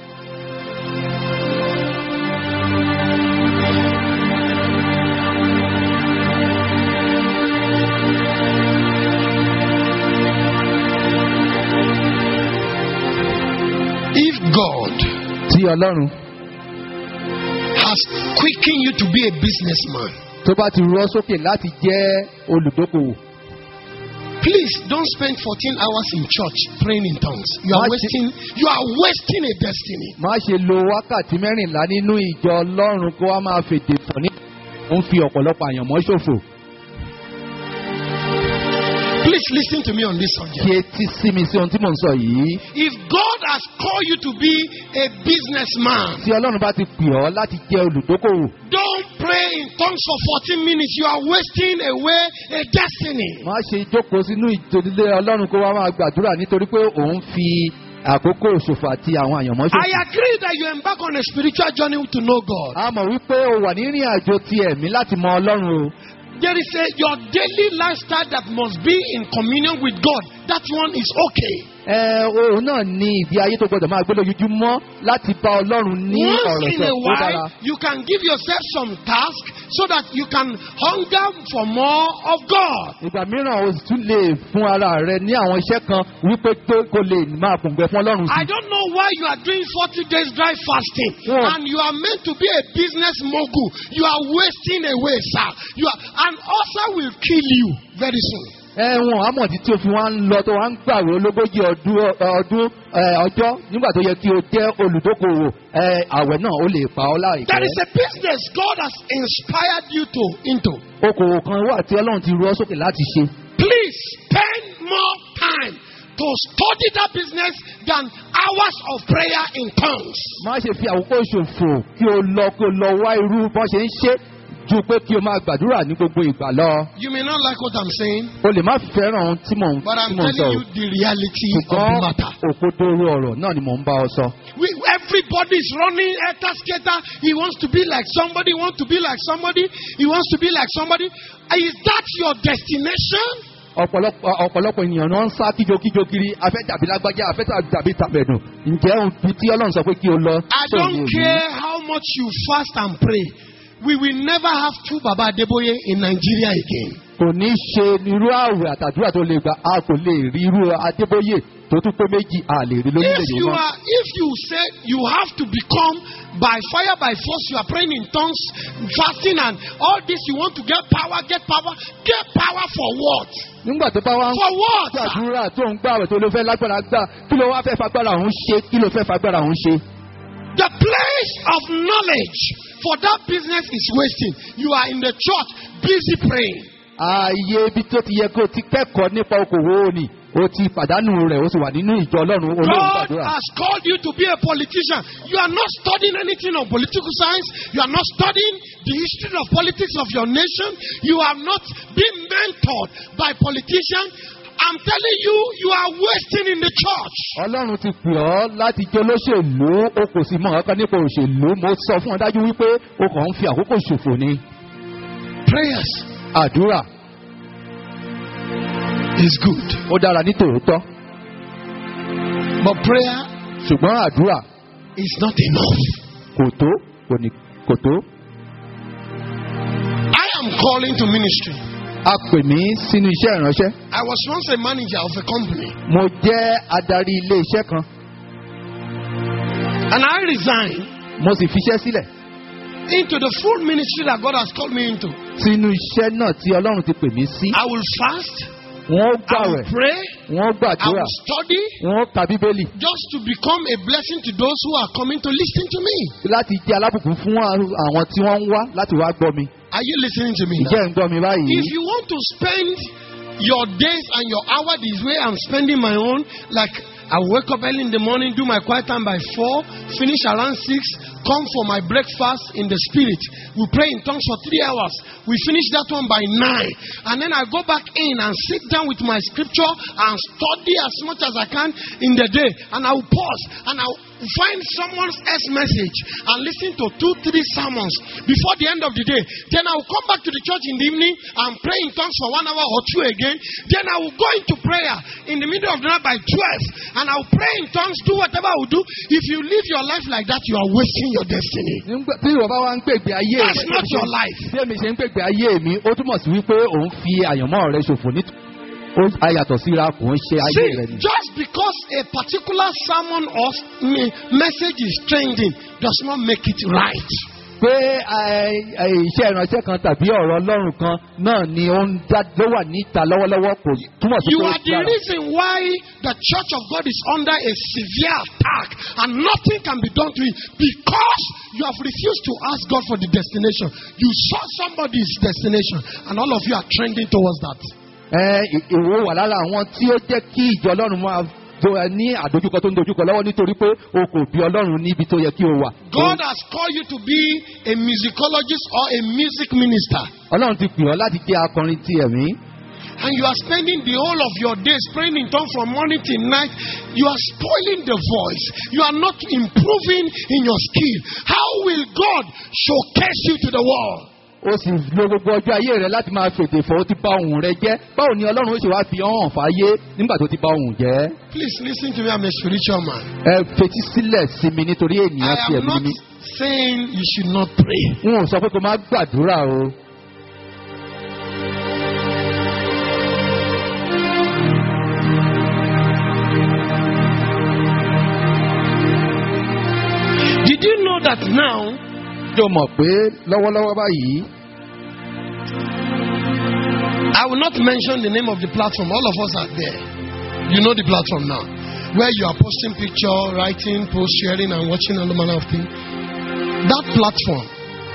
If God Tí Ọlọ́run has quickened you to be a businessman, tó bá ti rọ́ sókè láti jẹ́ olùdókòwò. please don't spend 14 hours in church praying in tongues. You are wasting a destiny. Má ṣe lo wákàtí 14 nínú ìjọ Ọlọ́run kó wá máa fèdè fọ̀ ní. Ó ń fi ọ̀pọ̀lọpọ̀ àyànmọ́ ṣòfò. Please listen to me on this subject. Kí etí sí mi sí ohun tí mò ń sọ yìí. If God has called you to be a businessman, Tí Ọlọ́run bá ti pè ọ́ láti jẹ́ olùdókòwò, don't pray in tongues for 14 minutes. You are wasting away a destiny. má ṣe jókòó sínú ìjòdìlé Ọlọ́run kó wá máa gbàdúrà nítorí pé òun fi àkókò ṣòfò àti àwọn àyànmọ́ ṣòfò. I agree that you embark on a spiritual journey to know God. A mọ̀ wípé o wà nírìn àjò ti ẹ̀mí láti mọ Ọlọ́run o. There is your daily lifestyle that must be in communion with God. That one is okay. Òun náà ni ìgbé ayé tó gbọdọ̀ máa gbé lójoojúmọ́ láti bá Ọlọ́run ní ọ̀rọ̀ Once in sọ a tó dára. while, you can give yourself some task so that you can hunger for more of God. Ìgbà mìíràn o sì tún lè fún ara rẹ ní àwọn iṣẹ́ kan wípé kó lè máa pòǹgbẹ fún Ọlọ́run I sí. don't know why you are doing 40 days dry fasting and you are meant to be a business mogul. You are wasting away, sir. An ulcer will kill you very soon. Ẹ̀wọ̀n àmọ̀dí tí o fi wá ń lọ tó wá ń gbàwé ológójì ọjọ́ nígbà tó yẹ kí o jẹ́ olùdókòwò àwẹ̀ náà ó lè pa ọ́ láìpẹ́. There is a business God has inspired you into. Okòwò kan wà tí Ọlọ́run ti rú ọ sókè láti ṣe. Please spend more time to study that business than hours of prayer in tongues. Má ṣe fi àkókò ṣòfò kí o lọ wá irú bọ́n ṣe ń ṣe ju pé kí o máa gbàdúrà ní gbogbo ìgbà lọ. You may not like what I'm saying, O lè má fẹ́ràn ohun tí mò ń but I'm sọ telling o. you the reality of the Ṣùgbọ́n matter. òkodoro ọ̀rọ̀ náà ni mò ń bá ọ sọ. Everybody is running skater. He wants to be like somebody. Wants to be like somebody. He wants to be like somebody. Is that your destination? Ọ̀pọ̀lọpọ̀ ènìyàn náà ń sá kíjokíjo kiri afẹ́ tàbí lágbájá afẹ́ tàbí tàbẹ̀dùn. Ǹjẹ́ ohun tí Ọlọ́run sọ pé kí o lọ. I don't care how much you fast and pray. We will never have two Baba Adeboye in Nigeria again. Kò ní ṣe irú àwẹ̀ àtàdúrà tó lè gbà, a kò lè rí irú Adébóyè tó tún pé méjì, a lè rí lórílẹ̀-èdè náà. If you say you have to become by fire, by force, you are praying in tongues, fasting and all this, you want to get power for what? Nígbà tó bá wá ń For what? gbàdúrà tó ń gbàwẹ̀ tó ló fẹ́ lágbára gbà, kí ló wá fẹ́ fagbára òun ṣe, kí ló fẹ́ fagbára òun ṣe. The place of knowledge for that business is wasting. You are in the church busy praying. Ààyè ibi tó ti yẹ kó o ti kẹ́kọ̀ọ́ nípa okòwò òní, o ti pàdánù rẹ̀, o sì wà nínú ìjọ Ọlọ́run olóhùn God gbàdúrà. has called you to be a politician. You are not studying anything on political science. You are not studying the history of politics of your nation. You have not been mentored by politicians. I'm telling you, you are wasting in the church. Ọlọ́run ti pè ọ́ láti jẹ́ olóṣèlú, o kò sì mọ̀ ọ̀kan nípa òṣèlú. Mo sọ fún ọ dájú wípé o kàn ń fi àkókò ṣòfò ni. Prayers Àdúrà is good, ó dára ní tòótọ́, but prayer ṣùgbọ́n àdúrà is not enough. kò tó. I am calling to ministry. A pè mí sínú iṣẹ́ ìránṣẹ́. I was once a manager of a company, Mo jẹ́ adarí ilé iṣẹ́ kan. and I resigned Mo sì fiṣẹ́ sílẹ̀ into the full ministry that God has called me into. sínú iṣẹ́ náà tí Ọlọ́run ti pè mí sí. I will fast, Wọ́n I gbàwẹ̀, will pray, wọ́n I gbàdúrà, will study, wọ́n ka Bíbélì just to become a blessing to those who are coming to listen to me. láti jẹ́ alábùkún fún àwọn tí wọ́n ń wá láti wá gbọ́ mi. Are you listening to me now? Ǹjẹ́ ń gbọ́ mi báyìí? If you want to spend your days and your hour this way, I'm spending my own. Like I wake up early in the morning, do my quiet time by 4, finish around 6, come for my breakfast in the spirit. We pray in tongues for 3 hours. We finish that one by 9. And then I go back in and sit down with my scripture and study as much as I can in the day. And I will pause and I will find someone else's message and listen to 2-3 sermons before the end of the day. Then I will come back to the church in the evening and pray in tongues for 1 hour or 2 again. Then I will go into prayer in the middle of the night by 12 and I will pray in tongues, do whatever I will do. If you live your life like that, you are wasting your destiny. Bí ìwọ bá wá ń gbègbè ayé rẹ̀, That's not your life. bí èmi ṣe ń gbègbè ayé mi, ó túmọ̀ sí wípé òun fi àyànmọ́ rẹ̀ ṣòfò ní ayàtọ̀ síra kò ń ṣe ayé rẹ̀ See, ni. just because a particular sermon or message is trending does not make it right. Pé iṣẹ́ ìránṣẹ́ kan tàbí ọ̀rọ̀ Ọlọ́run kan náà ni ó ń ló wà níta lọ́wọ́lọ́wọ́ kò túmọ̀ sí You pé ó are the dára. reason why the church of God is under a severe attack and nothing can be done to it because you have refused to ask God for the destination. You saw somebody's destination and all of you are trending towards that. Ìwọ wà lára àwọn tí ó jẹ́ kí ìjọ Ọlọ́run máa ní àdójúkọ tó ń dojúkọ lọ́wọ́ nítorí pé o kò bí Ọlọ́run níbi tó yẹ kí o wà. God has called you to be a musicologist or a music minister. Ọlọ́run ti pè ọ́ láti jẹ́ akọrin ti ẹ̀mí. And you are spending the whole of your days praying in tongues from morning till night. You are spoiling the voice. You are not improving in your skill. How will God showcase you to the world? O sì lo gbogbo ọjọ́ ayé rẹ láti máa fèdè fọ́, ó ti bà ohùn rẹ jẹ́. Báwo ni Ọlọ́run ó ṣe wá fi hàn fáyé nígbà tó ti bà ohùn jẹ́? Please listen to me, I'm a spiritual man. Ẹ fetí sílẹ̀ sí mi nítorí ènìyàn ti I am ẹ̀mí not mi. saying you should not pray. N ò sọ pé kó má gbàdúrà o. Did you know that now? Ṣé o mọ̀ pé lọ́wọ́lọ́wọ́ báyìí? I will not mention the name of the platform. All of us are there. You know the platform now. Where you are posting picture, writing, post, sharing, and watching all manner of things. That platform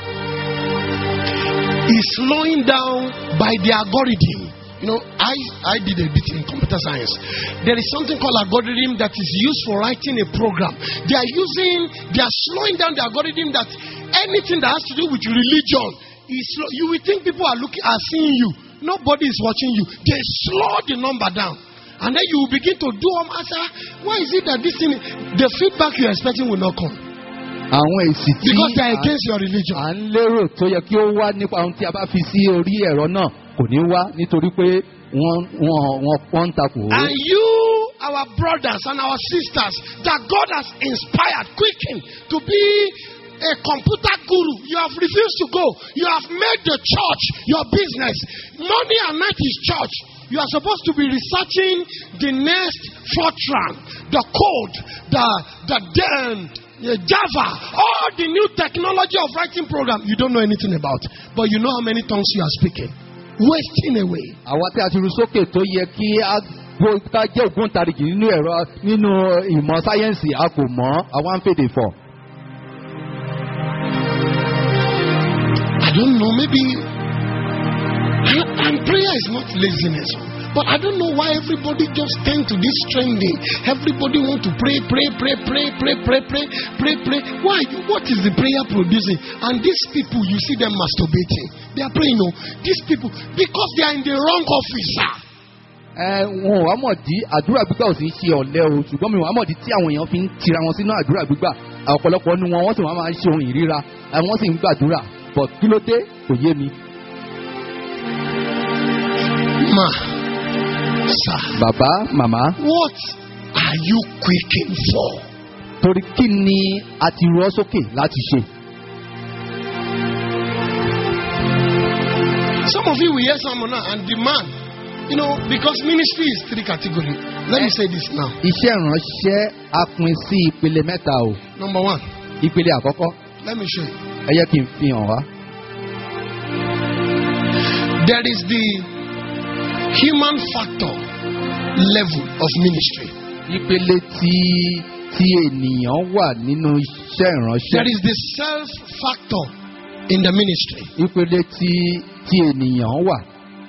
is slowing down by the algorithm. You know, I did a bit in computer science. There is something called algorithm that is used for writing a program. They are slowing down the algorithm that anything that has to do with religion is slow. You will think people are seeing you. Nobody is watching you. They slow the number down. And then you will begin to do answer. Why is it that this thing, the feedback you are expecting will not come? Àwọn èsì tí Because they are against your religion. à ń lérò tó yẹ kí ó wá nípa ohun tí a bá fi sí orí ẹ̀rọ náà kò ní wá nítorí pé wọ́n ń takò ó. And you, our brothers and our sisters, that God has inspired, quickened to be a computer guru, you have refused to go. You have made the church your business. Morning and night is church. You are supposed to be researching the next Fortran, the code, the Java, all the new technology of writing program. You don't know anything about, but you know how many tongues you are speaking. Wasting away. Àwa tí a ti ru sókè tó yẹ kí ká jẹ́ ògbóǹtarìgì nínú ìmọ̀ sáyẹ́ǹsì a kò mọ̀, àwa ń fèdè fọ̀. I don't know, maybe. And prayer is not laziness. But I don't know why everybody just tend to this trending. Everybody want to pray. Why? What is the prayer producing? And these people, you see them masturbating. They are praying, no. These people, because they are in the wrong office, sir. Wọn ò wá mọ̀ dí àdúrà gbígbà ò sì ń ṣe ọ̀lẹ o, ṣùgbọ́n mi ò wá mọ̀ dí tí àwọn èèyàn fi ń tira wọn sínú àdúrà gbígbà. Ọ̀pọ̀lọpọ̀ nínú wọn sì máa ń ṣe ohun ìríra, wọ́n sì ń gbàdúrà. But kí ló dé? Kò yé mi. Ma, sir. Bàbá, màmá. What are you quaking for? Torí kí ni a ti rọ́ sókè láti ṣe? Some of you will hear someone now and demand, because ministry is 3 categories. Let me say this now. Iṣẹ́ ìránṣẹ́ a pín sí ìpele mẹ́ta o. Number 1. Ìpele àkọ́kọ́. Let me show you. Ẹ jẹ́ kí n fi hàn wá. There is the human factor level of ministry. Ìpele tí ènìyàn wà nínú iṣẹ́ ìránṣẹ́. There is the self factor in the ministry. Ìpele tí ènìyàn wà.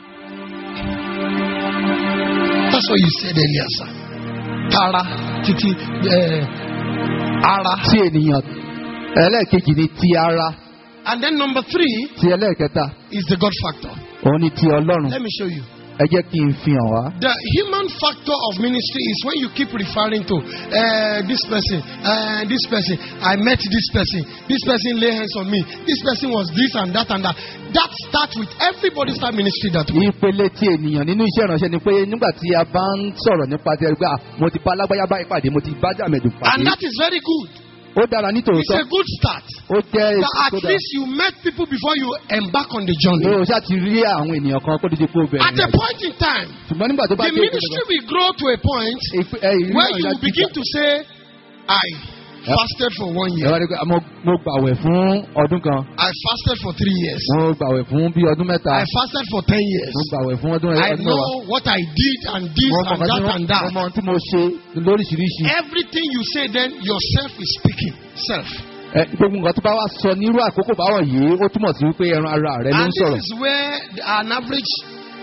That's what you said earlier, sir. Tara, titi, ara. Tí ènìyàn. Ẹlẹ́ẹ̀kejì ni ti ara. And then number 3 ti ẹlẹ́ẹ̀kẹta is the God factor. Òun ni ti Ọlọ́run. Let me show you. Ẹ jẹ́ kí n fi hàn wá. The human factor of ministry is when you keep referring to this person, I met this person lay hands on me, this person was this and that and that. That starts with everybody start ministry that way. Ìpele ti ènìyàn nínú iṣẹ́ ìránṣẹ́ ni pé nígbà tí a bá ń sọ̀rọ̀ nípa ti ẹgbẹ́ mo ti bá alágbáyá bá ìpàdé, mo ti bá jàmẹ̀dù pàdé. And that is very good. Ó dára nítòótọ́. It's a good start. Ó jẹ́ èso At least you met people before you embark on the journey. O ṣáà ti rí àwọn ènìyàn kan kó dídí kó bẹ̀rẹ̀. At a point in time, ṣùgbọ́n nígbà tó bá the ministry will grow to a point where you will begin to say, I fasted for 1 year. Mo gbàwẹ̀ fún ọdún kan. I fasted for 3 years. Mo gbàwẹ̀ fún bí ọdún mẹ́ta. I fasted for 10 years. Mo gbàwẹ̀ fún ọdún I know what I did and this and that and that. Mo mọ ohun tí mo ṣe lóríṣiríṣi. Everything you say then, yourself is speaking. Self. Gbogbo nǹkan tó bá wá sọ nírú àkókò báwọn yìí ó túmọ̀ sí wípé ẹran ara rẹ ló ń sọ̀rọ̀. And this is where an average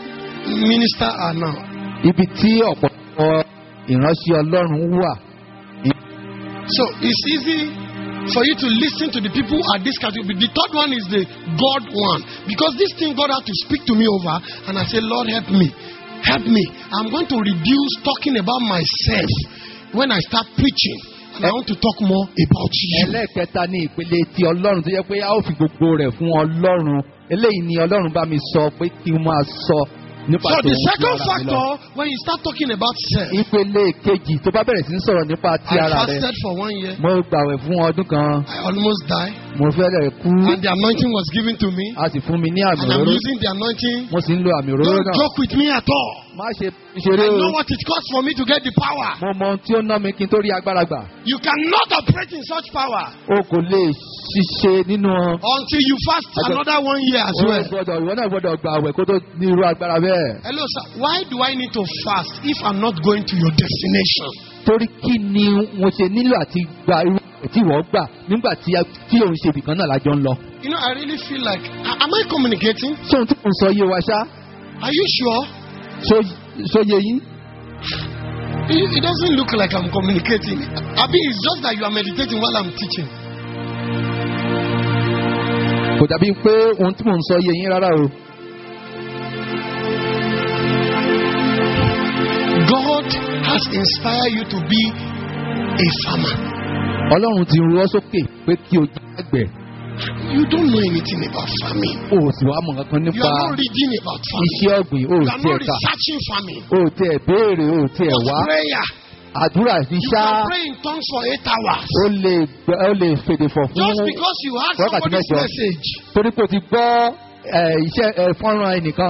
ministers are now. Ibi tí ọ̀pọ̀lọpọ̀ ìránṣẹ́ Ọlọ́run wà. So it's easy for you to listen to the people at this category. The third one is the God one. Because this thing God had to speak to me over, and I said, Lord, help me. Help me. I'm going to reduce talking about myself when I start preaching. And I want to talk more about you. Ẹlẹ́kẹta ní ìpele ti Ọlọ́run tó jẹ́ pé a ó fi gbogbo rẹ̀ fún Ọlọ́run. Eléyìí ni Ọlọ́run bá mi sọ pé kí n máa sọ nípa So tòun the fún second ara mi lọ. factor, when you start talking about self, Ìpele kejì tó bá bẹ̀rẹ̀ sí ń sọ̀rọ̀ nípa ti I ara rẹ̀. fasted for 1 year. Mo gbàwẹ̀ fún ọdún kan. I almost died. Mo fẹ́rẹ̀ kú. And the anointing was given to me. A sì fún mi ní àmì And I'm òróró. using the anointing. Mo sì ń lo àmì òróró Don't náà. joke with me at all. Má ṣe I ṣeré know o. what it costs for me to get the power. Mo mọ ohun tí ó ná mi kí n tó rí agbára gbà. You cannot operate in such power O kò lè ṣiṣẹ́ nínú. until you fast another 1 year as Ìwọ well. náà gbọ́dọ̀ gba àwẹ̀ kó tó ní irú agbára bẹ́ẹ̀. Hello, sir. Why do I need to fast if I'm not going to your destination? Torí kí ni mo ṣe nílò àti gba irú àwẹ̀ tí wọ́n gbà nígbà tí òun ṣe ibìkan náà lájọ ń lọ. You know, I really feel like, am I communicating? Ṣé ohun tí mo sọ yé wa ṣá? Are you sure? Ṣó yé yín? It doesn't look like I'm communicating. Abi, it's just that you are meditating while I'm teaching. Kò dàbí pé ohun tí mo ń sọ yé yín rárá o. God has inspired you to be a farmer. Ọlọ́run ti ru ọ́ sókè pé kí o jẹ́ àgbẹ̀. You don't know anything about farming. O sì wá mọ̀ kankan You nípa are not reading about farming. iṣẹ́ ọ̀gbìn. O You ò are tiẹ̀ not kà. researching farming. O ò tiẹ̀ béèrè. O ò tiẹ̀ But wá. prayer. Àdúrà ní You ṣá. can pray in tongues for 8 hours. O lè fèdè fọ̀ fún Just because you had wákàtí somebody's mẹ́jọ. message. Torí pé o ti gbọ́ iṣẹ́ fọ́nrán ẹnìkan.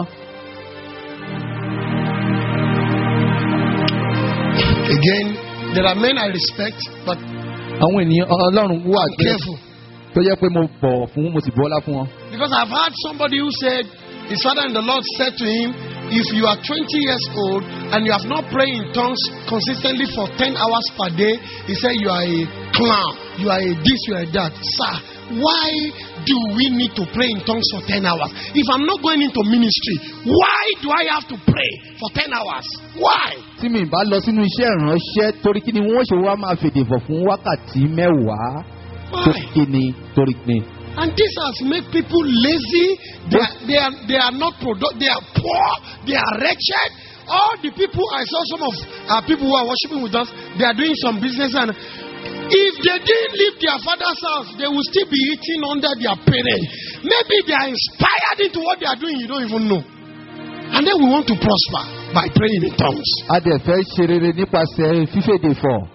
Again, there are men I respect, but Àwọn ènìyàn Ọlọ́run wà I'm careful. tó jẹ́ pé mo bọ̀wọ̀ fún mo sì bọ́lá fún wọn. Because I've heard somebody who said, his father in the Lord said to him, if you are 20 years old and you have not prayed in tongues consistently for 10 hours per day, he said you are a clown, you are a this, you are a that. Sir, why do we need to pray in tongues for 10 hours? If I'm not going into ministry, why do I have to pray for 10 hours? Why? Tí mi bá lọ sínú iṣẹ́ ìránṣẹ́ torí kí ni wọ́n ṣe wá máa fèdè fọ̀ fún wákàtí mẹ́wàá. Torí Why? kí ni torí kí ni. And this has made people lazy. They are not productive. They are poor. They are wretched. All the people I saw, some of our people who are worshiping with us, they are doing some business, and if they didn't leave their father's house, they will still be eating under their parents. Maybe they are inspired into what they are doing. You don't even know. And then we want to prosper by praying in tongues. A dẹ̀ fẹ́ ṣe rere nípasẹ̀ fífèdè fọ̀.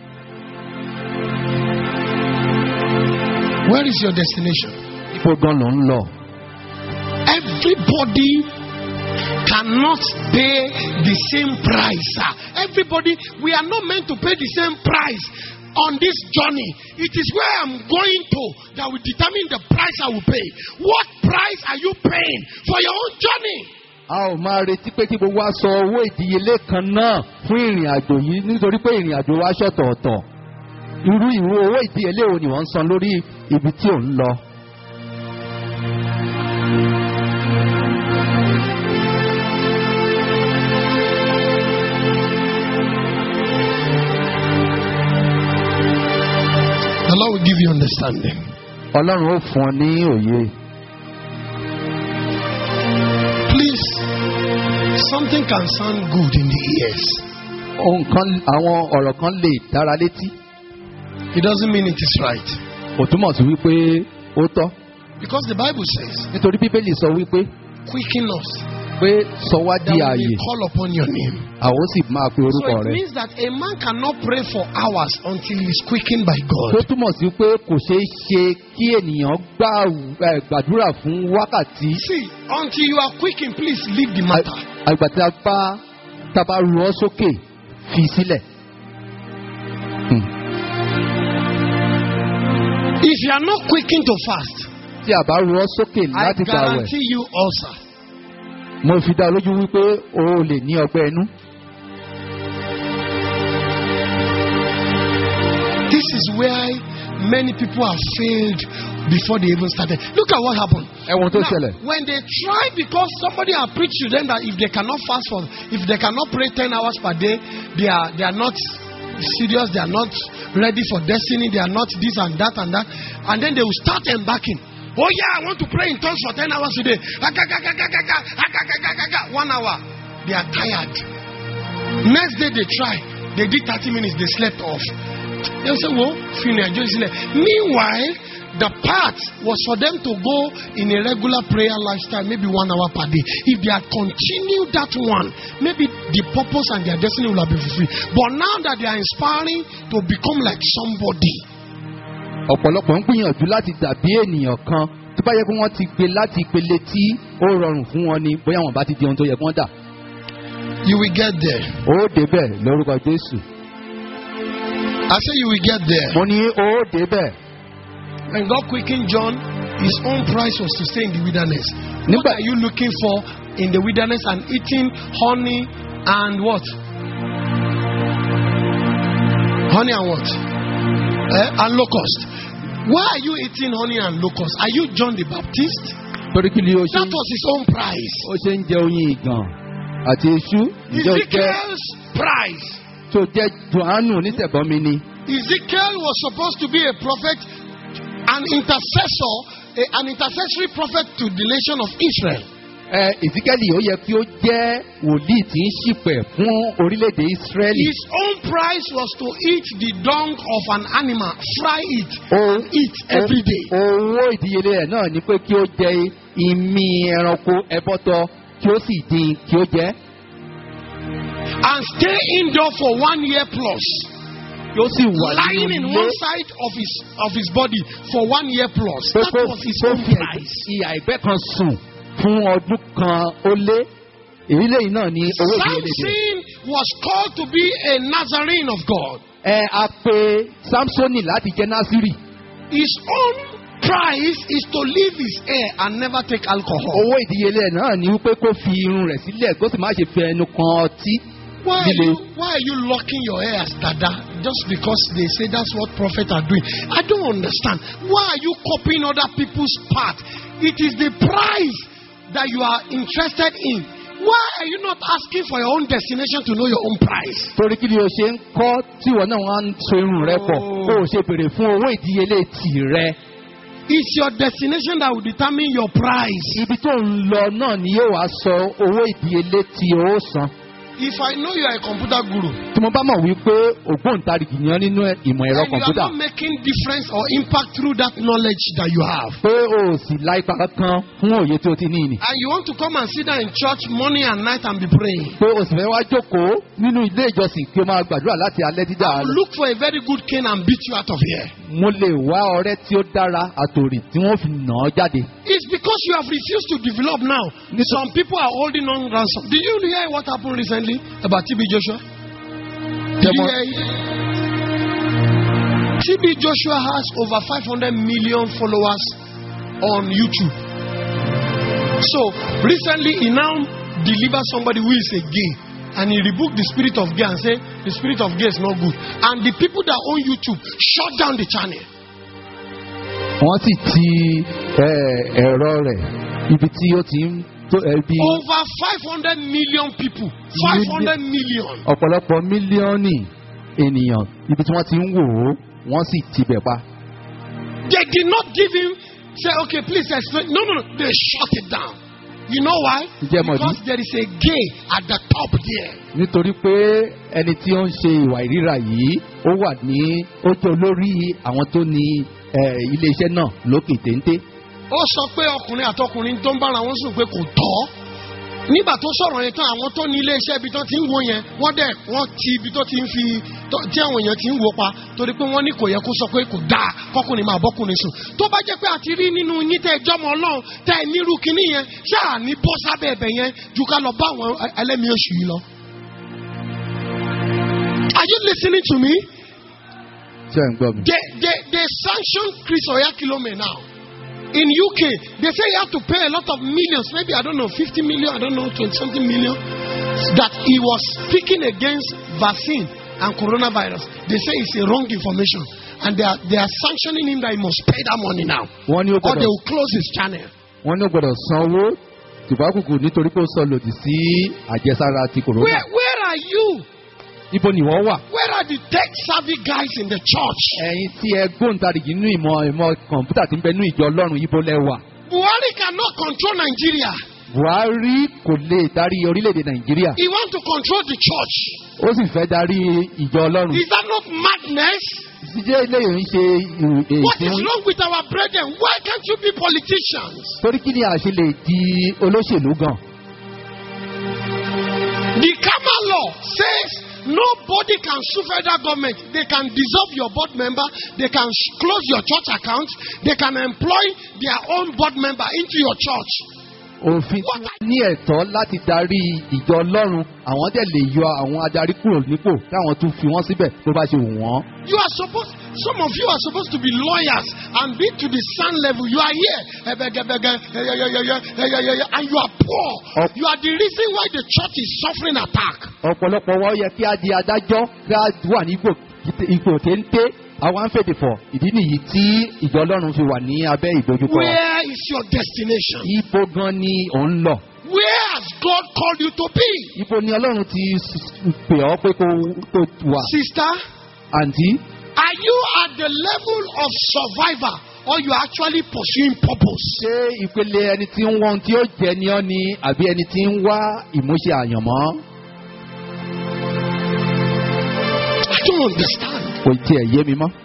Where is your destination? Ipò gan ló ń lọ. Everybody cannot pay the same price. Sir. Everybody, we are not meant to pay the same price on this journey. It is where I'm going to that will determine the price I will pay. What price are you paying for your own journey? A ò máa retí pé kí gbogbo wa sọ owó ìdíyelé kan náà fún ìrìn àjò yìí nítorí pé ìrìn àjò wa ṣọ̀tọ̀ọ̀tọ̀. Irú owó ìdíyelé wo ni wọ́n ń san lórí ibi tí ò ń lọ? The Lord will give you understanding. Ọlọ́run ó fún ọ ní òye. Please, something can sound good in the ears. Àwọn ọ̀rọ̀ kan lè dára létí. It doesn't mean it is right. Kò túmọ̀ sí wípé ó tọ́. Because the Bible says, Nítorí Bíbélì sọ wípé quicken us pé sọ wá that di we ààyè. may call upon your name. Àwọn sì máa pe So orúkọ it rẹ̀. means that a man cannot pray for hours until he is quickened by God. Tó túmọ̀ sí pé kò ṣeé ṣe kí ènìyàn gbàdúrà fún wákàtí. See, until you are quickened, please leave the matter. Àgbà tí a bá ru ọ sókè fi sílẹ̀. If you are not quickened to fast, Tí a bá ru ọ sókè I láti gbàwẹ̀, guarantee you ulcer. mo fi dá lójú wípé o lè ní ọgbẹ́ inú. This is where many people have failed before they even started. Look at what happened. Ẹ̀wọ̀n tó Now, ṣẹlẹ̀. when they try, because somebody has preached to them that if they cannot fast for, if they cannot pray 10 hours per day, they are not serious, they are not ready for destiny, they are not this and that, and then they will start embarking. Oh yeah, I want to pray in tongues for 10 hours a day. 1 hour. They are tired. Next day they try. They did 30 minutes, they slept off. They say, well, meanwhile, the path was for them to go in a regular prayer lifestyle, maybe 1 hour per day. If they had continued that one, maybe the purpose and their destiny will have been fulfilled. But now that they are inspiring to become like somebody. Ọ̀pọ̀lọpọ̀ ń gbìyànjú láti dàbí ènìyàn kan tó bá yẹ kí wọ́n ti gbé láti ìpele tí ó rọrùn fún wọn ni bóyá wọn bá ti di ohun tó yẹ kí wọ́n dà. You will get there. Ó débẹ̀ lórúkọ Jésù. I say you will get there. Mo ní ó débẹ̀. When God quickened John, his own price was to stay in the wilderness. What are you looking for in the wilderness and eating honey and what? Honey and what? And locust. Why are you eating honey and locust? Are you John the Baptist? That was his own price. Ó ṣe ń jẹ oyin ìgàn àti iṣu. Ezekiel's price. Tó jẹ́ Jòhánù onítẹ̀bọmi ni. Ezekiel was supposed to be a prophet, an intercessor, an intercessory prophet to the nation of Israel. Ezekiel ó yẹ kí ó jẹ́ wòlíì tí ń ṣìpẹ̀ fún orílẹ̀-èdè Ísírẹ́lì. His own price was to eat the dung of an animal, fry it, and eat every day. Owó ìdíyelé rẹ̀ náà ni pé kí ó jẹ ìmí ẹranko ẹbọtọ kí ó sì dín kí ó jẹ. And stay indoor for 1 year plus. Yóò sì wà lying in one side of his body for 1 year plus. That was his own price. Ìyà ìgbẹ́ kan sùn fún ọdún kan ó lé. Èyí lẹ́yìn náà ni owó ìdíyelé rẹ̀. Samson was called to be a Nazarene of God. A pè Samsoni láti jẹ́ Násírì. His own price is to leave his hair and never take alcohol. Owó ìdíyelé náà ni wípé kó fi irun rẹ̀ sílẹ̀ kó sì má ṣe fi ẹnu kan ọtí. Why are you locking your hair as dada just because they say that's what prophets are doing? I don't understand. Why are you copying other people's path? It is the price that you are interested in. Why are you not asking for your own destination to know your own price? Torí kí ni o ṣe ń kọ́ tí ìwọ náà wá ń so irun rẹ pọ̀ o ò ṣe béèrè fún owó ìdíyelé tìrẹ. It's your destination that will determine your price. Ibi tó ń lọ náà ni yóò wá sọ owó ìdíyelé tí o san. If I know you are a computer guru, tí mo bá mọ̀ wípé ògbóǹtarìgì ni ọ́ nínú ìmọ̀ ẹ̀rọ and you kọ̀ǹpútà. are not making difference or impact through that knowledge that you have. Pé o sì la ipa kankan fún òye tí o ti ní ìní. And you want to come and sit down in church morning and night and be praying. Pé o sì fẹ́ wá jókòó nínú ilé ìjọsìn kí o máa gbàdúrà láti alẹ́ dídá I will look for a very good cane and beat you out of here. Mo lè wá ọ̀rẹ́ tí ó dára àtòrì tí wọ́n fi nà ọ́ jáde. It's because you have refused to develop now. Some people are holding on ransom. Did you hear what happened recently about TB Joshua? Did you hear it? TB Joshua has over 500 million followers on YouTube. So recently he now delivered somebody who is a gay, and he rebuked the spirit of gay and said the spirit of gay is not good. And the people that own YouTube shut down the channel. Wọ́n sì ti ẹ̀rọ rẹ̀ ibi tí ó ti ń tó ẹbí. Over 500 million people. 500 million. Ọ̀pọ̀lọpọ̀ mílíọ̀nì ènìyàn ibi tí wọ́n ti ń wò ó wọ́n sì ti bẹ̀ pa. They did not give him, say, okay, please explain. No. They shut it down. You know why? Because there is a gay at the top there. Nítorí pé ẹni tí ó ń ṣe ìwà ìríra yìí ó wà ní ó jẹ́ olórí àwọn tó ní ilé iṣẹ́ náà lókè téńté. Ó sọ pé ọkùnrin àtọkùnrin tó ń bára wọn sùn pé kò tọ́. Nígbà tó sọ̀rọ̀ yẹn tán, àwọn tó ní ilé iṣẹ́ ibi tó ti ń wo yẹn wọ́n ti ibi tó ti ń fi tí àwọn èèyàn ti ń wo pa torí pé wọ́n ní kò yẹ kó sọ pé kò dáa kọkùnrin máa bọ́kùnrin sùn. Tó bá jẹ́ pé àti rí nínú yín tẹ́ ẹjọ́ mọ́ Ọlọ́run tẹ́ ẹ nírú kinní yẹn ṣáà ní bọ́ sábẹ́ ẹ̀bẹ̀ yẹn ju ká lọ bá àwọn ẹlẹ́mìí oṣù yìí lọ. Are you listening to me? Ṣé ẹ̀ ń gbọ́ mi? They sanctioned Chris Oyakilome now. In UK, they say you have to pay a lot of millions, maybe, 50 million, 20-something million, that he was speaking against vaccine and coronavirus. They say it's a wrong information. and they are sanctioning him that he must pay that money now, wọ́n ní ó or they gbọ́dọ̀ will close his channel. wọ́n ní ó gbọ́dọ̀ sanwó tìpákùkù nítorí pé ó sọ lòdì sí àjẹsára ti kòrónà. Where are you? Ibo ni wọ́n wà? Where are the tech-savvy guys in the church? Ẹ̀yin tí ẹ gbóǹtarìgì nínú ìmọ̀ kọ̀ǹpútà tí ń bẹ nínú ìjọ Ọlọ́run, ibo lẹ wà? Buhari cannot control Nigeria. Buhari kò lè darí orílẹ̀-èdè Nàìjíríà. He wants to control the church. Ó sì fẹ́ darí ìjọ Ọlọ́run. Is that not madness? Ìdíje eléyìí ń ṣe What is wrong with our brethren? Why can't you be politicians? Torí kí ni a ṣe lè di olóṣèlú gan? The Kama law says nobody can sue federal government. They can dissolve your board member. They can close your church account. They can employ their own board member into your church. Òfin ní ẹ̀tọ́ láti darí ìjọ Ọlọ́run, àwọn dẹ̀ lè yọ àwọn adarí kúrò nípò káwọn tún fi wọ́n síbẹ̀ tó bá ṣe wù wọ́n. Some of you are supposed to be lawyers and be to the sun level. You are here and you are poor. You are the reason why the church is suffering attack. Ọ̀pọ̀lọpọ̀ wọ́n yẹ kí á di adájọ́, kí á wà ní ipò téńté. Àwọn afẹ́dẹ̀ fọ̀ ìdí nìyí tí ìjọ Ọlọ́run fi wà ní abẹ́ ìdojúkọ. Where is your destination? Ibo gan ni ò ń lọ? Where has God called you to be? Ibo ni Ọlọ́run ti pè ọ́ pé kó wà? Sister, àǹtí. Are you at the level of survivor or you are actually pursuing purpose? Ṣé ìpele ẹni tí ń wọ́n tí ó jẹ ni ọ́ ni àbí ẹni tí ń wá ìmúṣẹ àyànmọ́? I don't understand. Kò tiẹ̀ yé mi mọ́.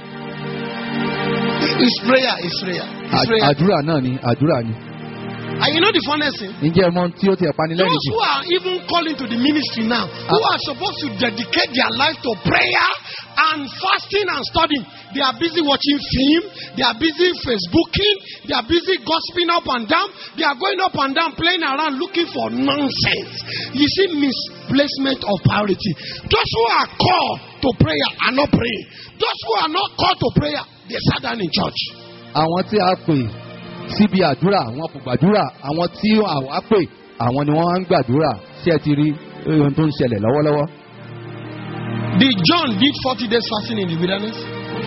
It's prayer. It's prayer. It's prayer. Àdúrà náà ni, àdúrà ni. And you know the funniest thing? Ǹjẹ́ ọmọ tí ó ti ẹ̀pá ni lẹ́yìn Those who are even calling to the ministry now, who are supposed to dedicate their life to prayer and fasting and studying, they are busy watching film, they are busy Facebooking, they are busy gossiping up and down, they are going up and down, playing around, looking for nonsense. You see misplacement of priority. Those who are called to prayer are not praying. Those who are not called to prayer, they sat down in church. Àwọn tí a pè síbi àdúrà wọn kò gbàdúrà, àwọn tí àwa pè àwọn ni wọ́n ń gbàdúrà. Ṣé ẹ ti rí ohun tó ń ṣẹlẹ̀ lọ́wọ́lọ́wọ́? Did John did 40 days fasting in the wilderness?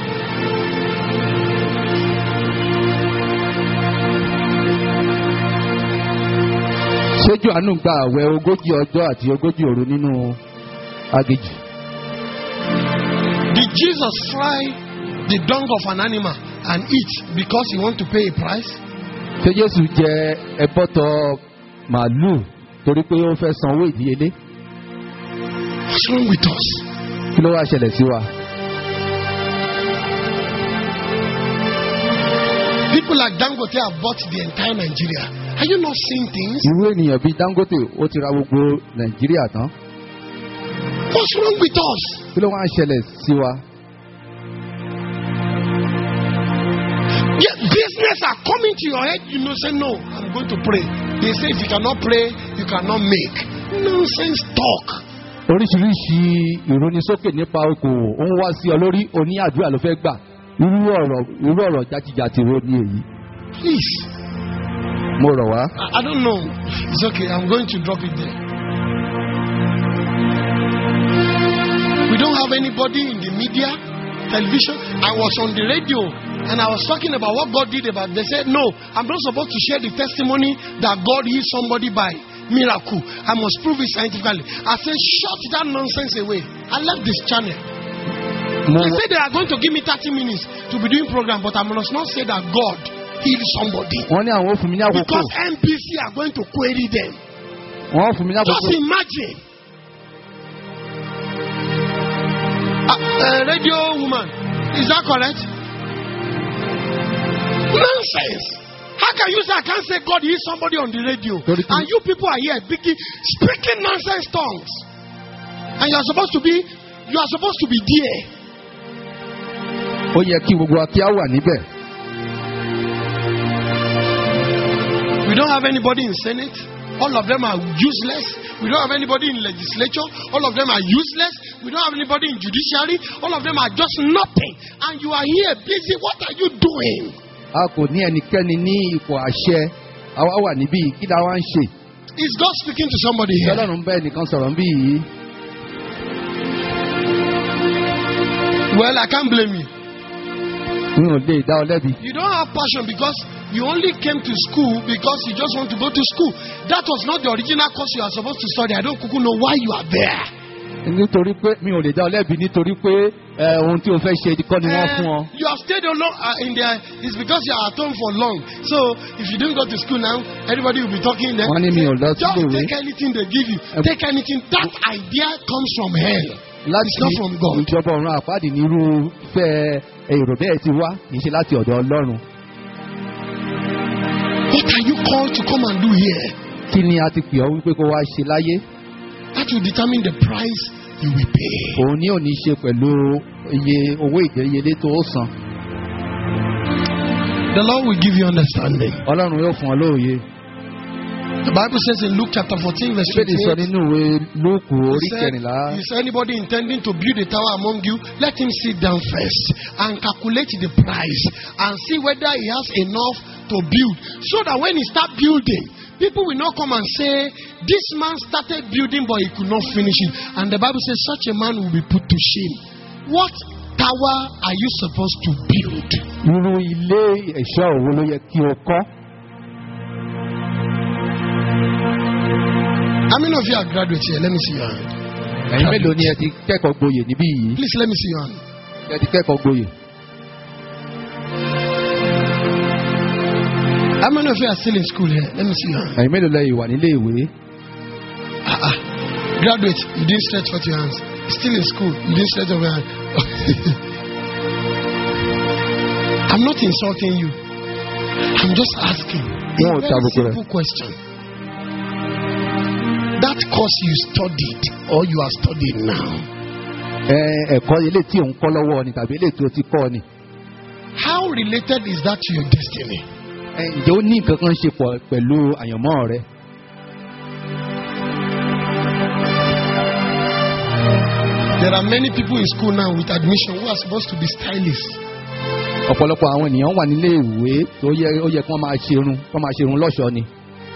Ṣé Jòhánù gba àwẹ̀ 40 ọjọ́ àti 40 òru nínú aginjù? Did Jesus fry the dung of an animal and eat because he want to pay a price? Ṣé Jésù jẹ ẹbọtọ màálù torí pé ó fẹ́ sanwó ìdíyelé? What's wrong with us? Kí ló wá ṣẹlẹ̀ sí wa? People like Dangote have bought the entire Nigeria. Are you not seeing things? Irú ènìyàn bíi Dangote ó ti ra gbogbo Nàìjíríà tán. What's wrong with us? Kí ló wá ṣẹlẹ̀ sí wa? Yeah, business are coming to your head. You know, say no, I'm going to pray. They say if you cannot pray, you cannot make. Nonsense talk. Oríṣiríṣi ìrónisókè nípa okòwò ó ń wá sí ọ lórí oní àdúrà ló fẹ́ gbà. Irú ọ̀rọ̀ játijàti wo ni èyí? Please. Mo rọ̀ wá. I don't know. It's okay. I'm going to drop it there. We don't have anybody in the media, television. I was on the radio and I was talking about what God did about it. They said, no, I'm not supposed to share the testimony that God healed somebody by miracle. I must prove it scientifically. I said, shut that nonsense away. I left this channel. They said they are going to give me 30 minutes to be doing program, but I must not say that God healed somebody. Because NBC are going to query them. Just imagine. Radio woman, is that correct? Nonsense. How can you say I can't say God healed somebody on the radio and you people are here speaking nonsense tongues, and you are supposed to be there. Ó yẹ kí gbogbo akí á wà níbẹ̀. We don't have anybody in Senate. All of them are useless. We don't have anybody in legislature. All of them are useless. We don't have anybody in judiciary. All of them are just nothing. And you are here busy. What are you doing? A kò ní ẹnikẹ́ni ní ipò àṣẹ. Àwa wà níbí kí la wá ń ṣe. Is God speaking to somebody here? Ọlọ́run bẹ́ẹ̀ nìkan sọ̀rọ̀ bí yìí. Well, I can't blame you. Mi ò lè dá ọ lẹ́bi. You don't have passion because you only came to school because you just want to go to school. That was not the original course you are supposed to study. I don't know why you are there. Nítorí pé mi ò lè dá ọ lẹ́bi nítorí pé ohun tí o fẹ́ ṣe kọ́ ni wọ́n fún ọ. You have stayed alone in there. It's because you are at home for long. So if you don't go to school now, everybody will be talking there. Wọ́n ní mi ò lọ sí Just ìwé. take anything they give you. Take anything. That idea comes from hell. Láti It's not from God. ìjọba ọ̀run àpáàdì ní irúfẹ́ èrò bẹ́ẹ̀ ti wá kì í ṣe láti ọ̀dọ̀ Ọlọ́run. What are you called to come and do here? Kí ni a ti pè ọ́ wípé kó wá ṣe láyé? That will determine the price you will pay. Òun ní ò ní ṣe pẹ̀lú iye owó ìgbéyẹlé tó ó san. The Lord will give you understanding. Ọlọ́run yóò fún ọ lóye. The Bible says in Luke chapter 14 verse Bíbélì sọ 28. nínú ìwé Lúùkù orí kẹrìnlá. He said, anybody intending to build a tower among you, let him sit down first and calculate the price and see whether he has enough to build. So that when he start building, people will not come and say, this man started building but he could not finish it. And the Bible says such a man will be put to shame. What tower are you supposed to build? Irú ilé ẹ̀ṣọ́ òwò ló yẹ kí o kọ́. How many of you are graduates here? Let me see your hand. Ẹ̀yin mélòó ni ẹ ti kẹ́kọ̀ọ́ gboyè níbí yìí? Please let me see your hand. Ẹ ti kẹ́kọ̀ọ́ gboyè. How many of you are still in school here? Let me see your hand. Ẹ̀yin mélòó lẹ wà nílé ìwé? Graduate, you didn't stretch out your hands. Still in school, you didn't stretch out your hand. I'm not insulting you. I'm just asking a very simple question. That course you studied or you are studying now. Ẹ̀kọ́ ilé tí òun kọ́ lọ́wọ́ ni tàbí ilé tí o ti kọ́ ni. How related is that to your destiny? Ǹjẹ́ ó ní nǹkan kan ṣe pọ̀ pẹ̀lú àyànmọ́ rẹ? There are many people in school now with admission who are supposed to be stylists. Ọ̀pọ̀lọpọ̀ àwọn ènìyàn wà nílé ìwé tó yẹ kí wọ́n máa ṣerun lọ́ṣọ̀ọ́ ni.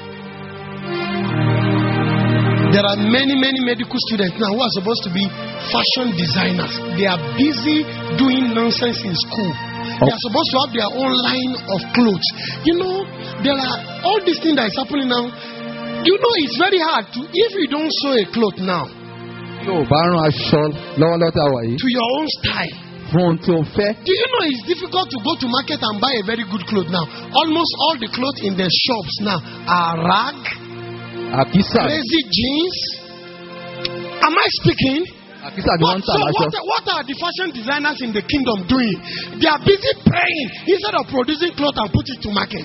There are many medical students now who are supposed to be fashion designers. They are busy doing nonsense in school. They are supposed to have their own line of clothes. You know, there are all these things that is happening now. You know, it's very hard to, if you don't sew a cloth now, Yóò bá rán aṣọ lọ́wọ́lọ́ta wà yìí. to your own style. Fún ohun tí o fẹ́. Do you know it's difficult to go to market and buy a very good cloth now? Almost all the clothes in the shops now are rag, Àkísà. crazy jeans. Am I speaking? Àkísà ni wọ́n ń tà láṣọ. What are the fashion designers in the kingdom doing? They are busy praying instead of producing clothes and put it to market.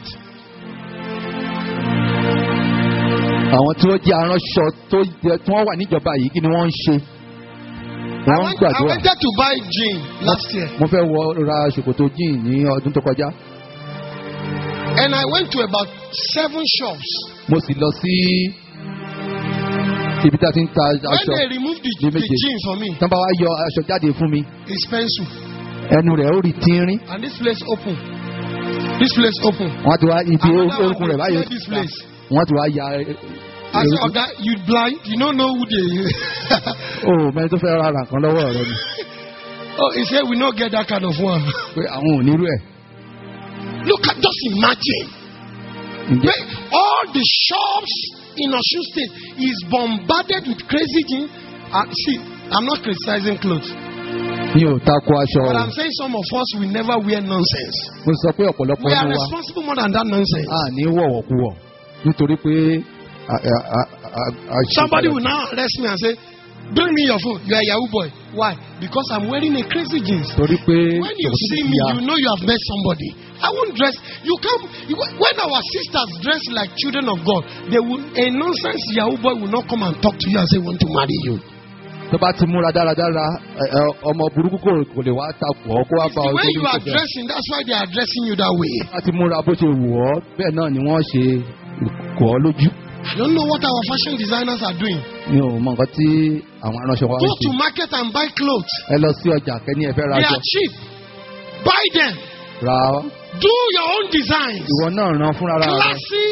Àwọn tí wọ́n jẹ́ aránṣọ tí wọ́n wà níjọba yìí kí ni wọ́n ń ṣe? Wọ́n ń I gbàdúrà. wanted to buy jean last year. Mo fẹ́ ra ṣòkòtò jean ní ọdún tó kọjá. And I went to about 7 shops. Mo sì lọ sí ibi tí a ti ń ta When aṣọ. they removed the jeans for me, Tán bá wá yọ aṣọ jáde fún mi. it's pencil. Ẹnu rẹ̀ ó rí tínrín. And this place open. This place open. Wọ́n ti wá ibi Another one, orúkún rẹ̀ they báyìí. clear this place. Wọ́n ti wá ya. I said, Oga, you blind? You don't know who they. O mẹ́rin tó fẹ́ ra nǹkan lọ́wọ́ rẹ ni. Oh, he said we not get that kind of one. Pé àwọn ò nírú ẹ̀. Look at, just imagine. Ǹjẹ́ All the shops in Osun State is bombarded with crazy things. See, I'm not criticizing clothes, mi ò tako aṣọ but o. I'm saying some of us will never wear nonsense. Mo sọ pé ọ̀pọ̀lọpọ̀ We are ọdún wa responsible more than that nonsense. a ní wọ̀wọ̀kuwọ̀ nítorí pé Somebody will now arrest me and say, bring me your phone. You are a Yahoo boy. Why? Because I'm wearing a crazy jeans. torí pé When you see me, you know you have met somebody. I won't dress. When our sisters dress like children of God, a nonsense Yahoo boy will not come and talk to you and say, want to marry you. tó bá ti múra dáradára ọmọ burúkú kò lè wá takò ọ́ kó wá bá The ọ way tó you ní are ìṣẹ̀lẹ̀. dressing, that's why they are dressing you that way. Wọ́n ti múra bó ṣe wù ọ́ bẹ́ẹ̀ náà ni wọ́n ṣe kọ́ ọ lójú. I don't know what our fashion designers are doing. Mi ò mọ nǹkan tí àwọn aránṣọ wa ń Go ṣe. to market and buy clothes. Ẹ lọ sí ọjà kẹ́ni ẹ fẹ́ ra They aṣọ. are cheap. Buy them. Ra Do your own designs. ìwọ náà rán fúnra rẹ. Classy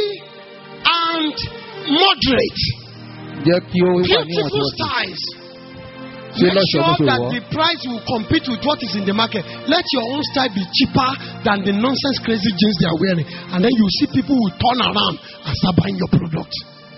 and moderate. Jẹ́ kí ó wà Beautiful níwọ̀ntúnwọ̀nsì. styles. ṣé Make lọ́ṣọ̀ọ́ bó sure ṣe that wọ̀ the price will compete with what is in the market. Let your own style be cheaper than the nonsense crazy jeans they are wearing. And then you see people will turn around and start buying your product.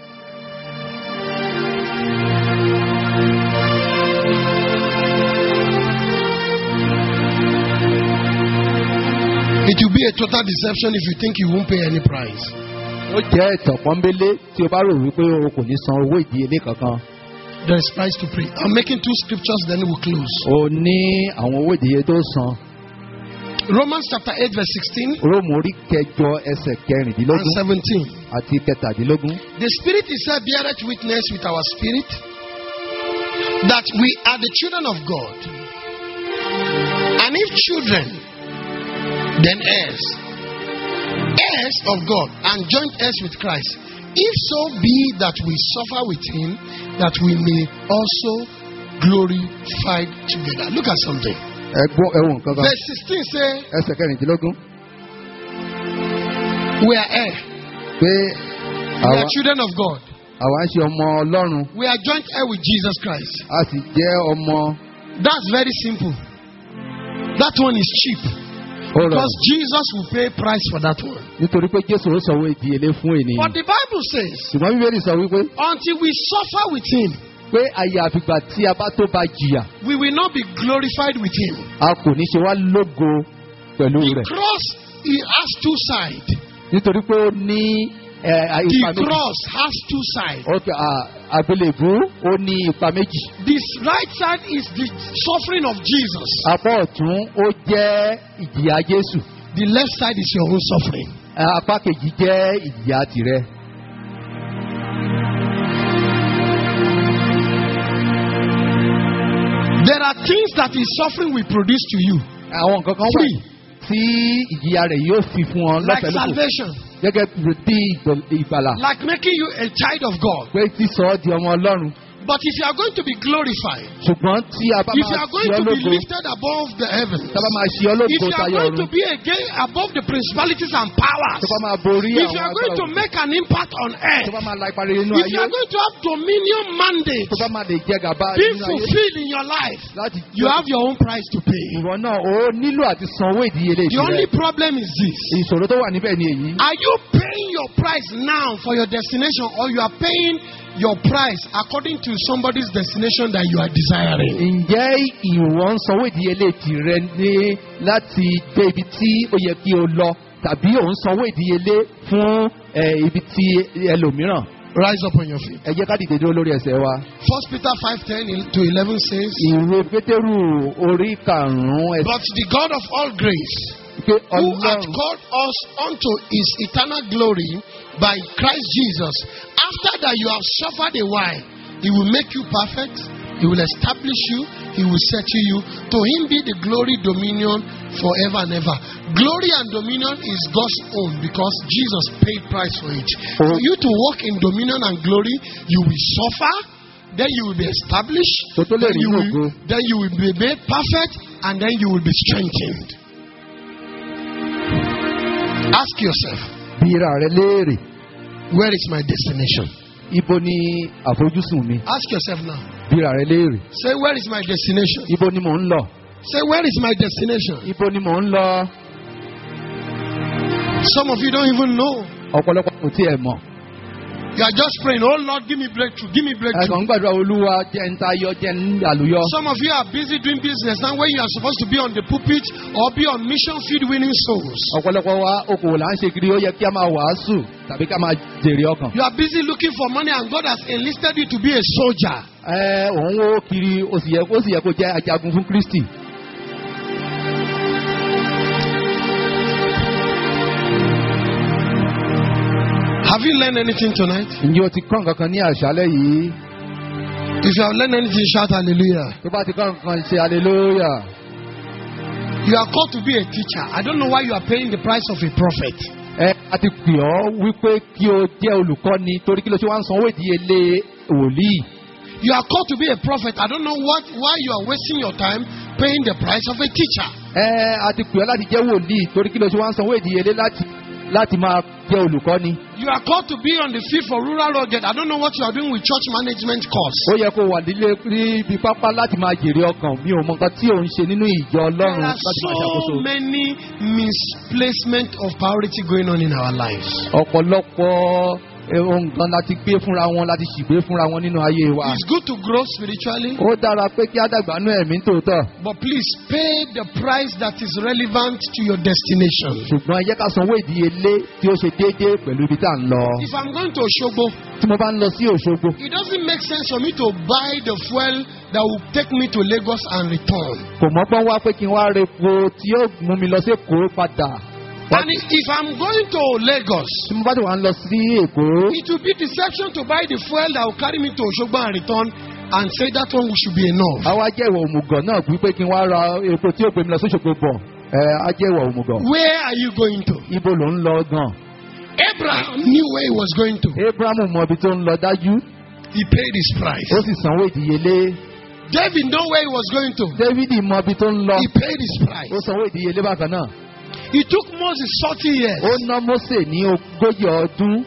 It will be a total deception if you think you won't pay any price. ó jẹ́ ẹ̀tàn pọ́nbélé tí o bá rò wípé o kò ní san owó ìdíyelé kankan. There is price to pay. I'm making 2 scriptures, then we'll close. o ní àwọn owó ìdíyelé tó san. Romans chapter 8, verse 16 Róòmù orí kẹjọ ẹsẹ̀ and kẹrìndínlógún 17. àti kẹtàdínlógún. The Spirit itself beareth witness with our spirit that we are the children of God. And if children, then heirs. Heirs of God and joint heirs with Christ. If so be that we suffer with him, that we may also glorified together. Look at something. ẹ̀wọ̀n kankan. Verse 16 say, ẹsẹ̀ kẹrìndínlógún. we are heirs. pé We are children of God. àwa ń ṣe ọmọ Ọlọ́run We are joint heir with Jesus Christ. a sì jẹ́ ọmọ. That's very simple. That one is cheap. ó rọrùn Because Jesus will pay price for that one. nítorí pé Jésù ó sanwó ìdíyelé fún But ènìyàn. the Bible says, ṣùgbọ́n Bíbélì sọ wípé until we suffer with him, pé àyàfìgbà tí a bá tó bá jìyà we will not be glorified with him. a kò ní ṣe wá lógo pẹ̀lú The rẹ̀. cross, it has 2 sides. nítorí pé ó ní ipa The méjì. cross has 2 sides. Àgbélébú ó ní ipa méjì. This right side is the suffering of Jesus. apá ọ̀tún ó jẹ́ ìjìyà Jésù. The left side is your own suffering. apá kejì jẹ́ ìjìyà tìrẹ. There are things that his suffering will produce to you. àwọn nǹkan kan wà Free. tí ìjìyà rẹ̀ yóò fi fún ọ Like lọ́fẹ̀ẹ́ lóko. salvation. gẹ́gẹ́ bí ìgbàlà. Like making you a child of God. pé sísọ ọ́ di ọmọ Ọlọ́run. But if you are going to be glorified, ṣùgbọ́n tí a bá if you máa are ṣe going ọ́ to be lógo lifted above the heavens, tá a bá máa ṣe ọ́ if lógo you are tayọ going to ọ̀run be again above the principalities and powers, tó bá máa borí if you àwọn are going to agbára make an impact on tó earth, bá máa la ipa rere nínú if ayé you are going to have dominion mandate tó bá máa lè jẹ gàba being nínú ayé fulfilled in your life, láti you have your own price to pay. ìwọ náà ó nílò àti san owó ìdíyelé The only tirẹ̀. problem is this. ìṣòro tó wà níbẹ̀ ni èyí. Are you paying your price now for your destination, or you are paying your price according to somebody's destination that you are desiring? ǹjẹ́ ìwọ ń sanwó ìdíyelé tirẹ̀ ní láti dé ibi tí ó yẹ kí o lọ tàbí ò ń sanwó ìdíyelé fún ibi tí ẹlòmíràn. Rise up on your feet. ẹ jẹ́ ká dìde dúró lórí ẹsẹ̀ wa. 1 Peter 5:10 to 11 says, ìwé Pétérù orí karùn-ún but the God of all grace, pé who hath Ọlọ́run called us unto his eternal glory by Christ Jesus, after that you have suffered a while, he will make you perfect, he will establish you, he will settle you. To him be the glory, dominion forever and ever. Glory and dominion is God's own because Jesus paid price for it. For you to walk in dominion and glory, you will suffer, then you will be established, then you will be made perfect, and then you will be strengthened. Ask yourself, bíra rẹ léèrè. where is my destination? Ibo ni àfojúsùn mi? Ask yourself now. Bíra rẹ léèrè. Say, where is my destination? Ibo ni mò ń lọ? Say, where is my destination? Ibo ni mò ń lọ? Some of you don't even know. Ọ̀pọ̀lọpọ̀ kò tiẹ̀ mọ̀. You are just praying, oh Lord, give me breakthrough, give me breakthrough. Ẹ̀kan gbàdúrà Olúwa jẹ́ ń tayọ jẹ́ ń àlùyọ. Some of you are busy doing business now when you are supposed to be on the pulpit or be on mission field winning souls. Ọ̀pọ̀lọpọ̀ wa okòwò là ń ṣe kiri ó yẹ kí a máa wàásù tàbí ká máa jèrè ọkàn. You are busy looking for money and God has enlisted you to be a soldier. Òun wo kiri ó sì yẹ kó jẹ́ ajagun fún Kristi. Have you learned anything tonight? Ǹjẹ́ o ti kọ́ nǹkan kan ní àṣálẹ́ yìí? If you have learned anything, shout hallelujah. Tó bá ti kọ́ nǹkan kan ṣe hallelujah. You are called to be a teacher. I don't know why you are paying the price of a prophet. A ti pè ọ́ wípé kí o jẹ́ olùkọ́ni torí kí ló ṣe wá ń sanwó ìdíyelé wòlíì. You are called to be a prophet. I don't know why you are wasting your time paying the price of a teacher. A ti pè ọ́ láti jẹ́ wòlíì torí kí ló ṣe wá ń sanwó ìdíyelé láti láti máa jẹ́ olùkọ́ni. You are called to be on the field for rural rugged. I don't know what you are doing with church management course. Ó yẹ kó wà nílé ní ibi pápá láti máa jèrè ọkàn. Mi ò mọ nǹkan tí ò ń ṣe nínú ìjọ Ọlọ́run There are láti máa so ṣàkóso. many misplacement of priority going on in our lives. Ọ̀pọ̀lọpọ̀ ohun kan láti gbé fúnra wọn láti ṣìgbé fúnra wọn nínú ayé wa. It's good to grow spiritually, Ó dára pé kí á dàgbà nú ẹ̀mí tòótọ́. but please pay the price that is relevant to your destination. Ṣùgbọ́n ẹ jẹ́ ká sanwó ìdíyelé tí ó ṣe déédéé pẹ̀lú ibi tá à ń lọ. If I'm going to Osogbo, Tí mo bá ń lọ sí Òṣogbo, it doesn't make sense for me to buy the fuel that will take me to Lagos and return. kò mọ́gbọ́n wá pé kí n wá repo tí yóò mú mi lọ sí Èkó padà. And if I'm going to Lagos, Tí mo bá ti wà ń lọ sí Èkó, it will be deception to buy the fuel that will carry me to Osogbo and return and say that one should be enough. àwa jẹ́ ìwà òmùgọ̀ náà wípé kí n wá ra epo tí yóò gbé mi lọ sí Òṣogbo bọ̀. Á jẹ́ ìwà òmùgọ̀. Where are you going to? Ibo ló ń lọ gan? Abraham knew where he was going to. Abrahamu mọ ibi tó ń lọ dájú. He paid his price. Ó sì sanwó ìdíyelé. David knew where he was going to. Dávidi mọ ibi tó ń lọ. He paid his price. Ó sanwó ìdíyelé bákan náà. It took Moses 40 years. Ó ná Mósè ní 40 ọdún.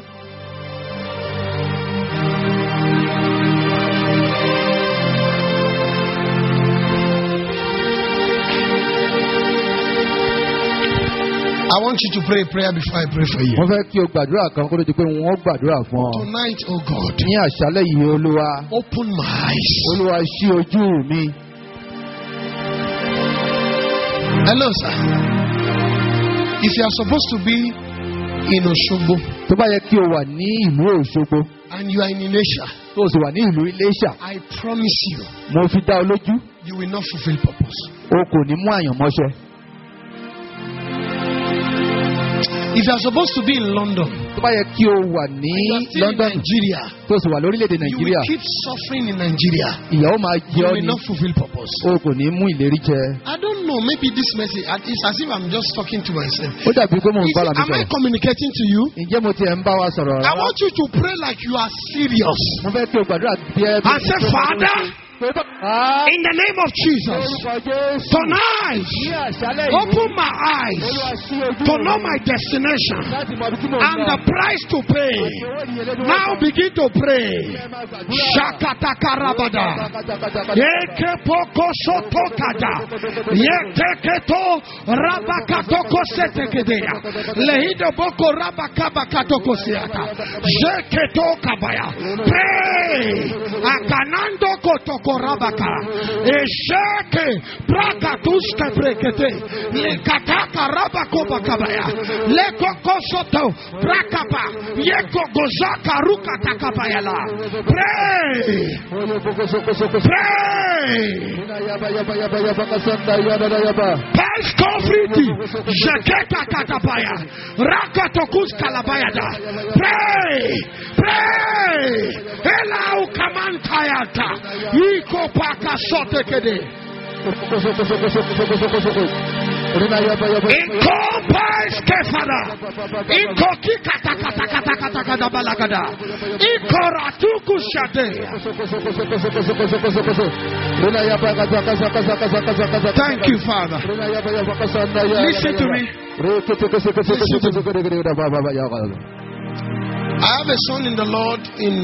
I want you to pray a prayer before I pray for you. Mo fẹ́ kí o gbàdúrà kan kó tó di pé wọ́n gbàdúrà fún ọ. Tonight, oh God, Ní àṣálẹ́ yìí Olúwa. open my eyes. Olúwa ṣí ojú mi. Hello, sir. If you are supposed to be in Osogbo Tó bá yẹ kí o wà ní ìlú Òṣogbo and you are in Ilesha, tó o sì wà ní ìlú Iléṣà, I promise you, mo fi dá ọ lójú, you will not fulfill purpose. o kò ní mú àyànmọ́ṣẹ. If you are supposed to be in London, Tó bá yẹ kí o wà ní you are still in London Nigeria, tó o sì wà lórílẹ̀‐èdè you Nàìjíríà, will keep suffering in Nigeria. ìyàwó máa jẹ You ọ́ will ní, not fulfill purpose. o kò ní mú ìlérí jẹ. I don't know. Maybe this message, it's as if I'm just talking to myself. Ó dàbí pé mò ń Is bára it- mi am I sọ̀rọ̀. communicating to you? Ǹjẹ́ mo tiẹ̀ ń bá wa sọ̀rọ̀ I rárá? want you to pray like you are serious. Mo fẹ́ kí o gbàdúrà bí ẹ And say, Father, in the name of Jesus, tonight, open my eyes to know my destination and the price to pay. Now begin to pray. Shakatakarabada. Yeke poko sotokada. Yekeketo rabakatoko setekedea. Lehido boko rabakabakatoko siaka. Jeketo kabaya. Pray. Akanando kotoko rabaka. Esheke prakatuske prekete. Lekataka rabako kabaya. Lekoko soto prakapa. Yeko gozaka rukatakapayala. Pray. Pray. Pascofriti, Jaketa Katapaya, Rakatokus Kalabayada. Pray, pray. Elau Kamantayata, Iko Paka Sotekede. Inkompais Kefada, Inkoki Kata Balagada, Inkoratuku Shade. Thank you, Father. Listen to me. I have a son in the Lord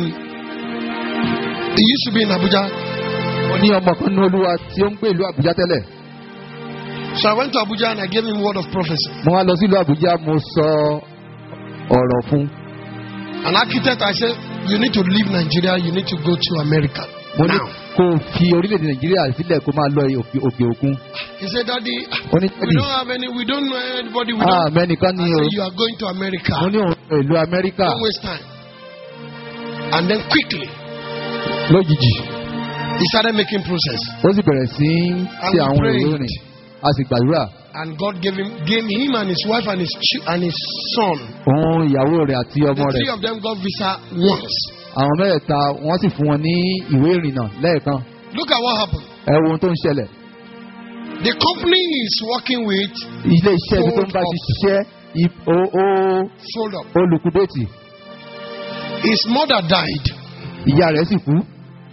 he used to be in Abuja. Mo ní ọmọ kan ní Olúwa tí ó ń gbé ìlú Àbújá tẹ́lẹ̀. So I went to Abuja and I gave him word of prophecy. Mo wá lọ sí ìlú Àbújá, mo sọ ọ̀rọ̀ fún. An architect, I said, you need to leave Nigeria, you need to go to America. Mo ní Now. kó o fi orílẹ̀-èdè Nàìjíríà sílẹ̀ kó máa lọ òkè òkun. He said, Daddy, Ó ní we don't know anybody. mẹ́nìkan I ní o. said, you are going to America. Mo ní òun lọ ìlú Amẹ́ríkà Don't waste time. And then quickly, lójijì. he started making process. Ó sì bẹ̀rẹ̀ sí í ṣe àwọn ìròyìn. A sì gbàdúrà. And God gave him and his wife and his son. Òun ìyàwó rẹ̀ àti ọmọ The rẹ̀. three of them got visa once. Àwọn mẹ́rẹ̀ẹ̀ta wọ́n sì fún wọn ní ìwé ìrìnnà lẹ́ẹ̀kan. Look at what happened. Ẹ wo ohun tó ń ṣẹlẹ̀. The company he is working with Ilé iṣẹ́ ibi tó ń bá ti ṣiṣẹ́ sold up. olùkúdétì. His mother died. Ìyá rẹ̀ sì kú.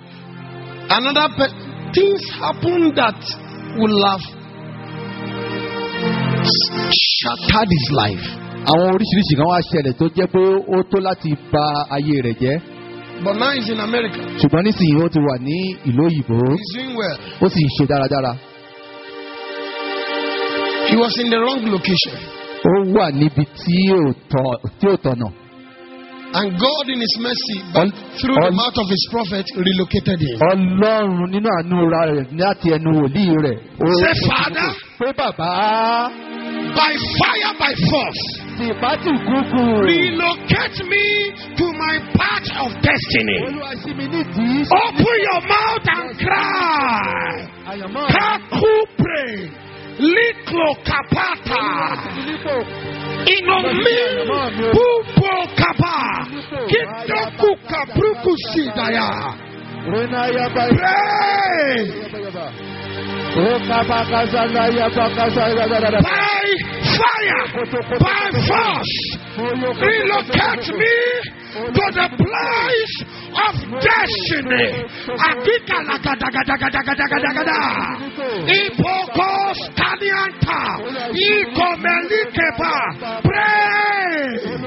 Things happened that will have shattered his life. àwọn oríṣiríṣi kan wá ṣẹlẹ̀ tó jẹ́ pé ó tó láti bà ayé rẹ̀ jẹ́. But now he's in America. ṣùgbọ́n nísìnyí ó ti wà ní ìlú òyìnbó. He's doing well. ó sì ń ṣe dáradára. He was in the wrong location. ó wà níbi tí ò tọ̀nà. And God in his mercy, through the mouth of his prophet, relocated him. Ọlọ́run nínú àánú rẹ̀ láti ẹnu wòlíì rẹ̀. Say, Father, pé bàbá. by fire, by force, tìpátì kúkú. relocate me to my path of destiny. Olúwa ṣí mi nídìí. Open your mouth and cry. Kakupre, liklo kapata, inomi, pupo kapa, kitoku kapruku sidaya. Pray. By fire, by force, relocate me to the place of destiny. Ipokos Kalianta, Ikomelikepa. Pray.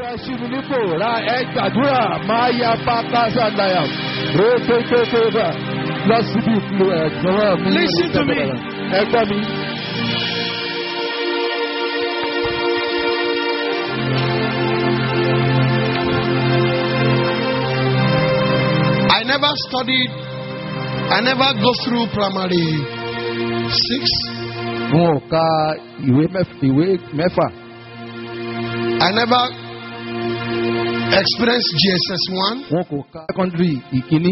Listen to me. I never go through primary 6. Wọn ò ka ìwé mẹ́fà. I never experienced GSS 1. Wọn kò ka secondary ìkíní.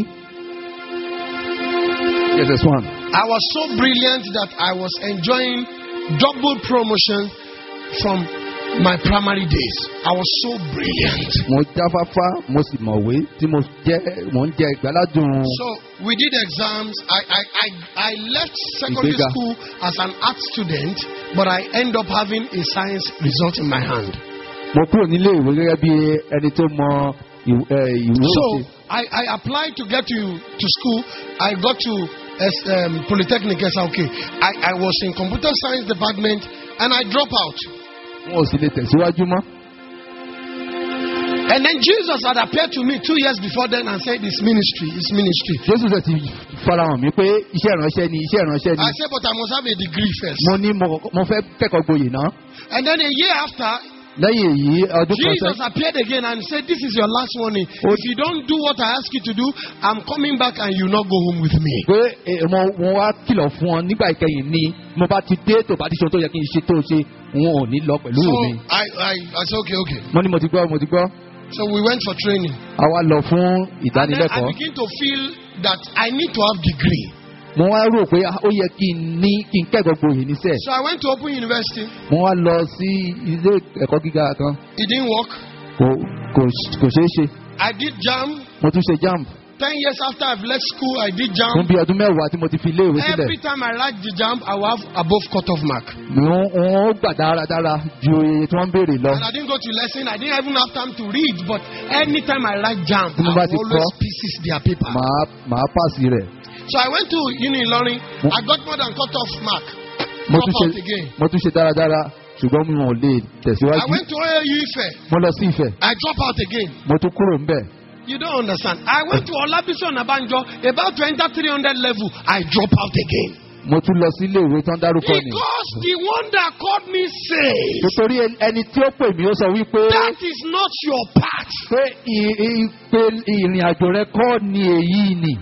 GSS 1. I was so brilliant that I was enjoying double promotion from my primary days. I was so brilliant. Mo jáfáfá, mo sì mọ̀wé tí mo ń jẹ ìgbàládùn. So we did exams. I left secondary school as an art student, but I end up having a science result in my hand. Mo kúrò nílé ìwé gẹ́gẹ́ bí ẹni tó mọ ìwé So òṣè. I applied to get to school. I got to Polytechnic SRK. I was in computer science department and I dropped out. Wọn ò sì lè tẹ̀síwájú mọ́. And then Jesus had appeared to me 2 years before then and said, "It's ministry, it's ministry." Jésù ṣe ti farahàn mi pé iṣẹ́ ìránṣẹ́ ni. I said, "But I must have a degree first." Mo ní mo fẹ́ kẹ́kọ̀ọ́ gboyè náà. And then a year after, lẹ́yìn èyí ọdún kan Jesus appeared again and said, "This is your last warning. If you don't do what I ask you to do, I'm coming back and you not go home with me." Pé mo wá kìlọ̀ fún ọ nígbà ìkẹyìn ni mo bá ti dé tó bá ti ṣe ohun tó yẹ kí n ṣe tó ṣe wọn ò ní lọ pẹ̀lú mi. So I said, okay. Mo ní mo ti gbọ́. So we went for training. A wá lọ fún And then ìdánilẹ́kọ̀ọ́. I begin to feel that I need to have degree. Mo wá rò pé ó yẹ kí n kẹ́kọ̀ọ́ gboyè níṣẹ́. So I went to Open University. Mo wá lọ sí ilé ẹ̀kọ́ gíga kan. It didn't work. Kò ṣeé ṣe. I did JAMB. Mo tún ṣe JAMB. 10 years after I've left school, I did Fún JAMB. bí ọdún mẹ́wàá tí mo ti fi ilé ìwé sílẹ̀. Every time I write the JAMB, I will have above cutoff mark. Wọ́n gbà dáradára ju iye tí wọ́n ń béèrè lọ. And I didn't go to lesson. I didn't even have time to read. But anytime I write JAMB, Tí mo I bá ti always kọ́, pieces their paper. Màá pàṣẹ rẹ̀. So I went to Uni Learning. I got more than cutoff mark. Drop out again. Mo tún ṣe dáradára ṣùgbọ́n mi ò lè tẹ̀síwájú. I went to OAU Ife. Mo lọ sí Ifẹ̀. I drop out again. Mo tún kúrò ńbẹ̀. You don't understand. I went to Olabisi Onabanjo, about to enter 300 level. I drop out again. Mo tún lọ sí ilé ìwé tán dárúkọ ni. Because the one that called me says, nítorí ẹni tí ó pè mí ó sọ wípé. that is not your path. Pé ìrìn àjò rẹ kọ́ ni èyí ni.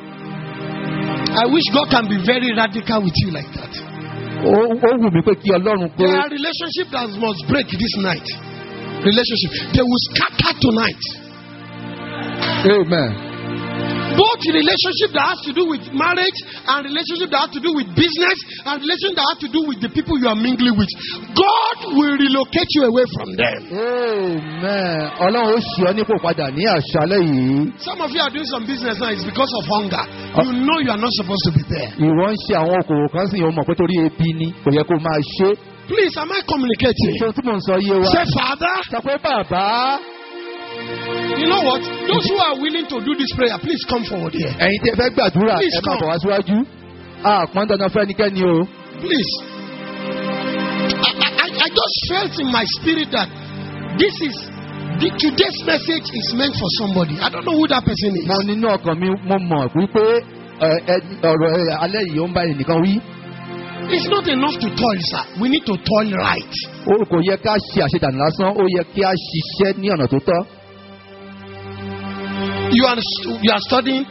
I wish God can be very radical with you like that. Ó wù mí pé kí Ọlọ́run pé. There are relationships that must break this night. Relationship. They will scatter tonight. Amen. Both relationship that has to do with marriage and relationship that has to do with business and relationship that has to do with the people you are mingling with. God will relocate you away from them. Amen. Ọlọ́run ó ṣe ọ nípò padà ní àṣálẹ́ yìí. Some of you are doing some business now. It's because of hunger. You know you are not supposed to be there. Ìwọ ń ṣe àwọn okòwò kan sí ìwọ mọ̀ pé torí ebi ni kò yẹ kó máa ṣe. Please, am I communicating? Ṣé o tí mò ń sọ yé wa? Say, Father. Sọ pé bàbá. You know what? Those who are willing to do this prayer, please come forward here. Ẹ̀yin tí ẹ fẹ́ gbàdúrà Please ẹ máa come. bọ̀ wá síwájú. Àpọ́n dandan fẹ́nikẹ́ni o. Please. I just felt in my spirit that Today's message is meant for somebody. I don't know who that person is. Mo nínú ọkàn mi mo mọ̀ wípé ọ̀rọ̀ alẹ́ yìí ó ń bá ẹnìkan wí. It's not enough to toil, sir. We need to toil right. Ó kò yẹ ká ṣe àṣedànù lásán, ó yẹ kí a ṣiṣẹ́ ní ọ̀nà tó tọ́. You are studying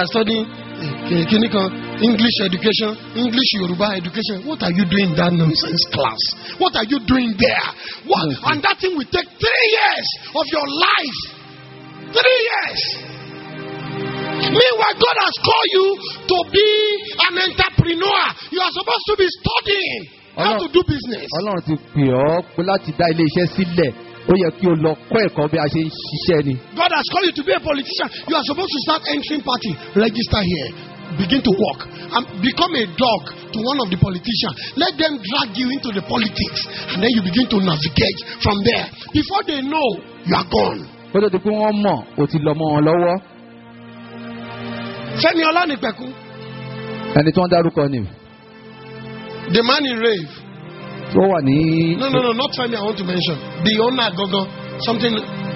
English education, English Yoruba education. What are you doing in that nonsense class? What are you doing there? What? Okay. And that thing will take 3 years of your life. 3 years. Meanwhile, God has called you to be an entrepreneur. You are supposed to be studying how to do business. Ọlọ́run ti pè ọ́ pé láti dá ilé iṣẹ́ sílẹ̀. Ó yẹ kí o lọ kọ́ ẹ̀kọ́ bí a ṣe ń ṣiṣẹ́ ni. God has called you to be a politician. You are supposed to start entering party. Register here. Begin to work. And become a dog to one of the politicians. Let them drag you into the politics. And then you begin to navigate from there. Before they know, you are gone. Ó tó di pé wọ́n mọ̀ ó ti lọ mọ́ wọn lọ́wọ́. Fẹ́mi Ọlánìpẹ̀kun. Ẹni tí wọ́n dárúkọ ni. The man in rave. Ó wà ní. No, not Femi I want to mention. The owner Gogo. Something.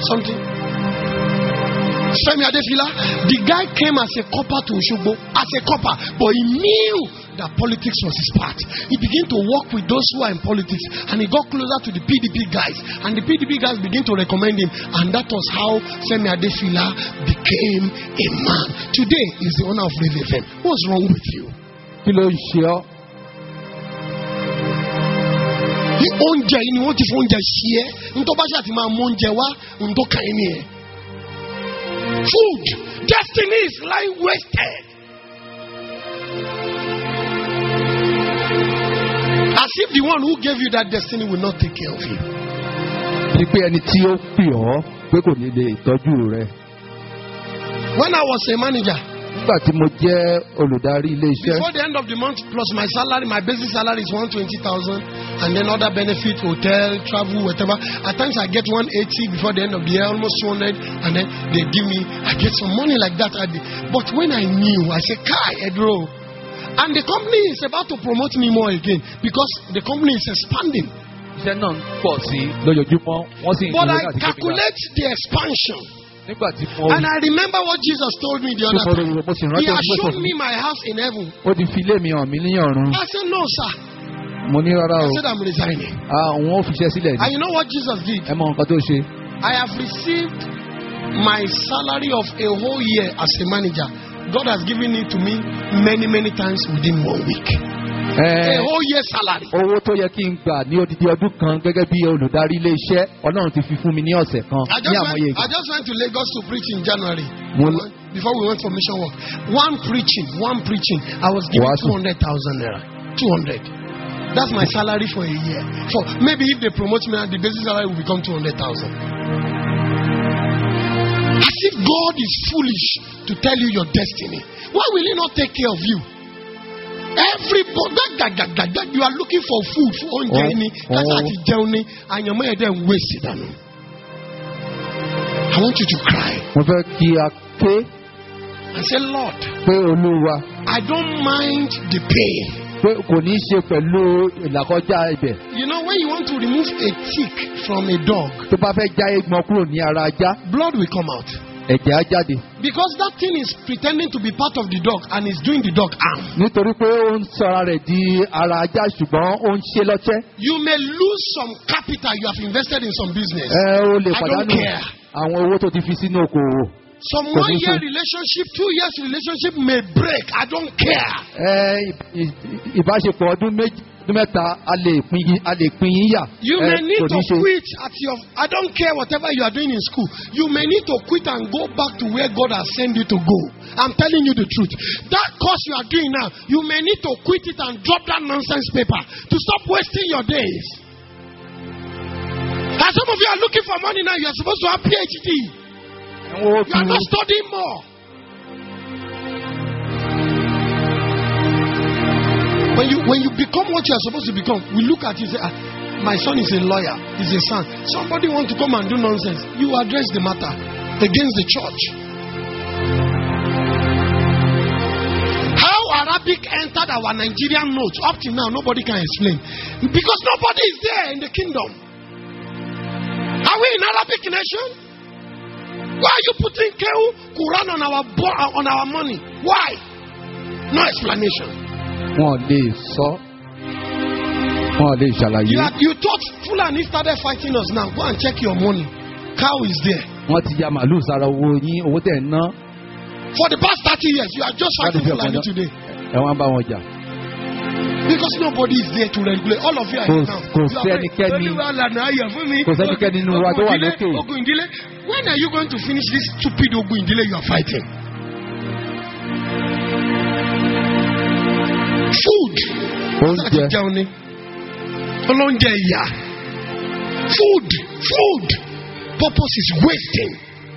Femi Adefila. The guy came as a copper to Osogbo. As a copper. But he knew that politics was his part. He began to work with those who are in politics. And he got closer to the PDP guys. And the PDP guys began to recommend him. And that was how Femi Adefila became a man. Today is the owner of Rave FM. What's wrong with you? Kí ló ń ṣe ọ́? Oúnjẹ yìí ni wọ́n ti fún oúnjẹ ṣí ẹ́. Ntọ́ bá ṣe àti máa mú oúnjẹ wá, ntọ́ kàn yín ni ẹ̀. Food, destiny is lying wasted. As if the one who gave you that destiny will not take care of you. Bí pé ẹni tí ó pè ọ́ pé kò ní lè tọ́jú rẹ. When I was a manager. Nígbà tí mo jẹ́ olùdarí ilé iṣẹ́. Before the end of the month plus my salary, my basic salary is 120,000 and then other benefits, hotel, travel, whatever. At times I get 180 before the end of the year, almost 200, and then they give me, I get some money like that. But when I knew, I said, Kai, Edro. And the company is about to promote me more again because the company is expanding. Iṣẹ́ náà ń pọ̀ sí lójoojúmọ́, wọ́n sì ń But I calculate the expansion. And I remember what Jesus told me the other time. He has shown me my house in heaven. I said, no, sir. I said, I'm resigning. And you know what Jesus did? I have received my salary of a whole year as a manager. God has given it to me many times within 1 week. A whole year salary. Owó tó yẹ kí n gbà ní odidi ọdún kan gẹ́gẹ́ bí olùdarí ilé iṣẹ́ Ọlọ́run ti fi fún mi ní ọ̀sẹ̀ kan ní àmọye ìgbà. I just went to Lagos to preach in January. Before we went for mission work. One preaching. I was given 200,000 naira. 200. That's my salary for a year. For maybe if they promote me, the basic salary will become 200,000. As if God is foolish to tell you your destiny. Why will He not take care of you? Everybody, you are looking for food for journey. That's at the journey, and your mind then waste it. I want you to cry and say, Lord, I don't mind the pain. You know, when you want to remove a tick from a dog, blood will come out. Because that thing is pretending to be part of the dog and is doing the dog harm. You may lose some capital you have invested in some business. I don't care. Some 1 year relationship, 2 years relationship may break. I don't care. You may need to quit at your. I don't care whatever you are doing in school. You may need to quit and go back to where God has sent you to go. I'm telling you the truth. That course you are doing now, you may need to quit it and drop that nonsense paper to stop wasting your days. And some of you are looking for money now. You are supposed to have PhD. You are not studying more. When you become what you are supposed to become, we look at you and say, my son is a lawyer, he's a son. Somebody wants to come and do nonsense. You address the matter against the church. How Arabic entered our Nigerian notes up till now, nobody can explain. Because nobody is there in the kingdom. How Are we in Arabic nation? Why are you putting Quran on our money? Why? No explanation. Wọ́n lè sọ. Wọ́n lè ṣàlàyé. You thought Fulani started fighting us now. Go and check your money. Cow is there. Wọ́n ti ya màálù sára owó yín, owó tẹ̀ ń ná. For the past 30 years, you are just fighting Fulani today. Ẹ wọ́n bá wọn jà. Because nobody is there to regulate. All of you are here now. Kò sẹ́nikẹ́ni nínú wa tó wà lókè. When are you going to finish this stupid Ogun you are fighting? Food. Food. Purpose is wasting.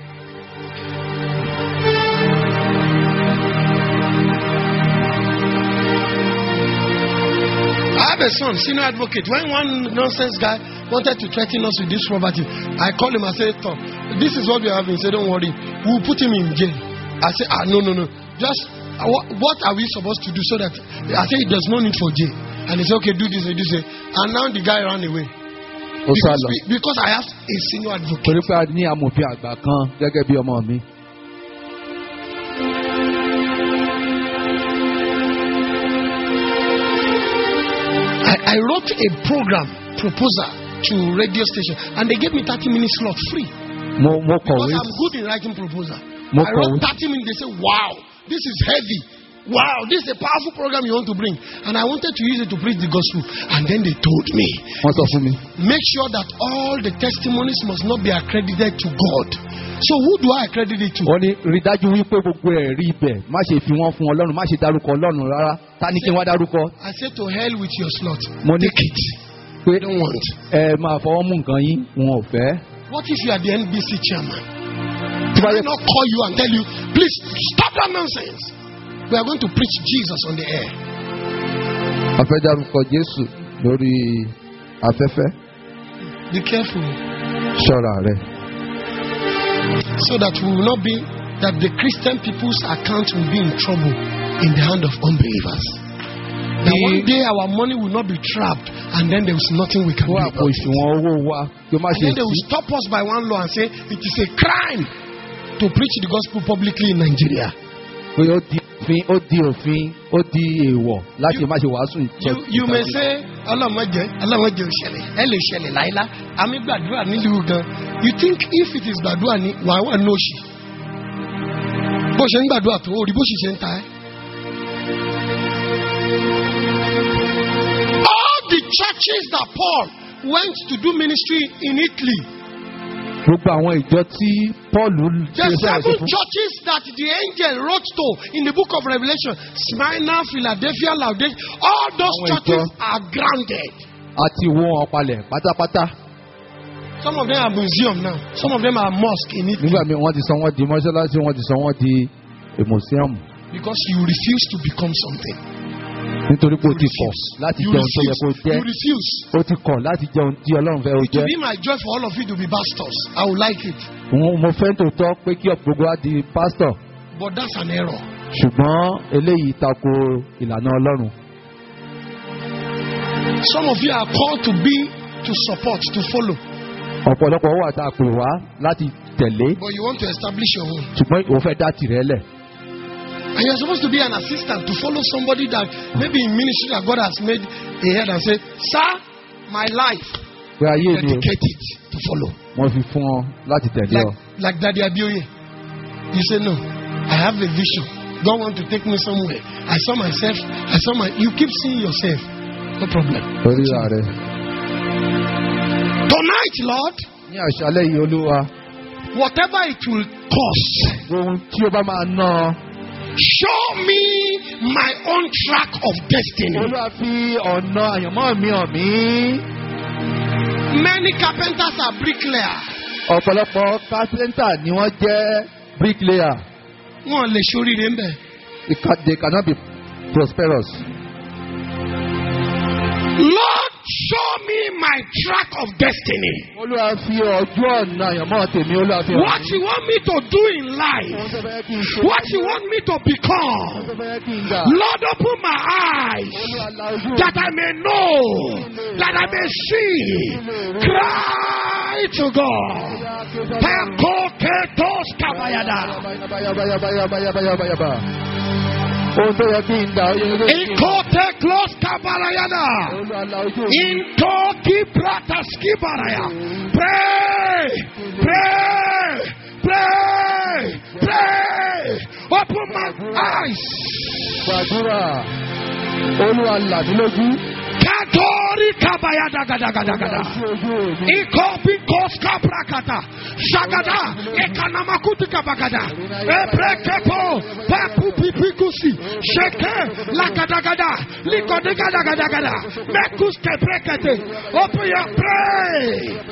I have a son, senior advocate. When one nonsense guy wanted to threaten us with this property, I called him and said, Tom, this is what we have. He said, don't worry, we'll put him in jail. I said, no. Just what are we supposed to do so that I said there's no need for jail. And he said, okay, do this. And now the guy ran away. Because I have a senior advocate. I wrote a proposal to radio station, and they gave me 30-minute slot free. Because I'm good in writing proposal. I wrote 30 minutes. They said, wow, this is heavy. Wow, this is a powerful program you want to bring. And I wanted to use it to preach the gospel. And then they told me, make sure that all the testimonies must not be accredited to God. So who do I accredit it to? I say, to hell with your slot. Take it. They don't want. What if you are the NBC chairman? Can I not call you and tell you, please stop that nonsense? We are going to preach Jesus on the air. Be careful. So that we will not be, that the Christian people's account will be in trouble in the hand of unbelievers. That one day our money will not be trapped, and then there is nothing we can do about it. And then they will stop us by one law and say it is a crime to preach the gospel publicly in Nigeria. You may say, you think if it is Baduani, why one no she? All the churches that Paul went to do ministry in Italy, the 7 churches that the angel wrote to in the book of Revelation, Smyrna, Philadelphia, Laodicea, all those churches are grounded. Some of them are museum now. Some of them are mosque in Italy. Because you refuse to become something. You refuse. It will be my joy for all of you to be pastors. I would like it. But that's an error. Some of you are called to be, to support, to follow. But you want to establish your own. And you're supposed to be an assistant to follow somebody that maybe in ministry that God has made a head and say, sir, my life, dedicate it to follow. Like Daddy Abioye. You say, no, I have a vision. God want to take me somewhere. I saw myself. You keep seeing yourself. No problem. Tonight, Lord, whatever it will cost, show me my own track of destiny. Many carpenters are bricklayers. They cannot be prosperous. Lord, show me my track of destiny. What you want me to do in life, what you want me to become. Lord, open my eyes that I may know, that I may see. Cry. Cry to God. Pakoketos kabayada. Ikote klos kabalayada. Intoki pratas kibaraya. Pray. Open my eyes. Katori kabayada gada. Ikopi koska prakata. Shagada. Ekanamakuti kabagada. Ebrekepo. Papu pipikusi. Sheke. Lakadagada. Likodegada. Mekuske brekete. Open your pray.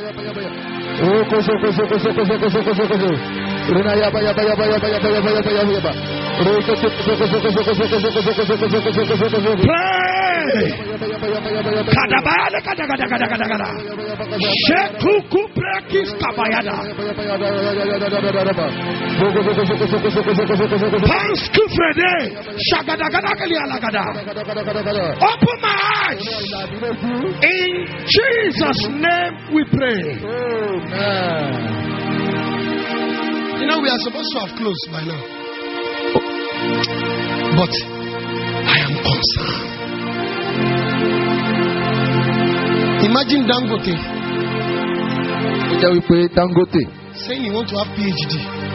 Kadabaya. Shekuku brekis kabayada. Pansku frede. Shagadagada kalialagada. Open my eyes. In Jesus' name we pray. You know, we are supposed to have closed by now. But I am concerned. Imagine Dangote saying you want to have PhD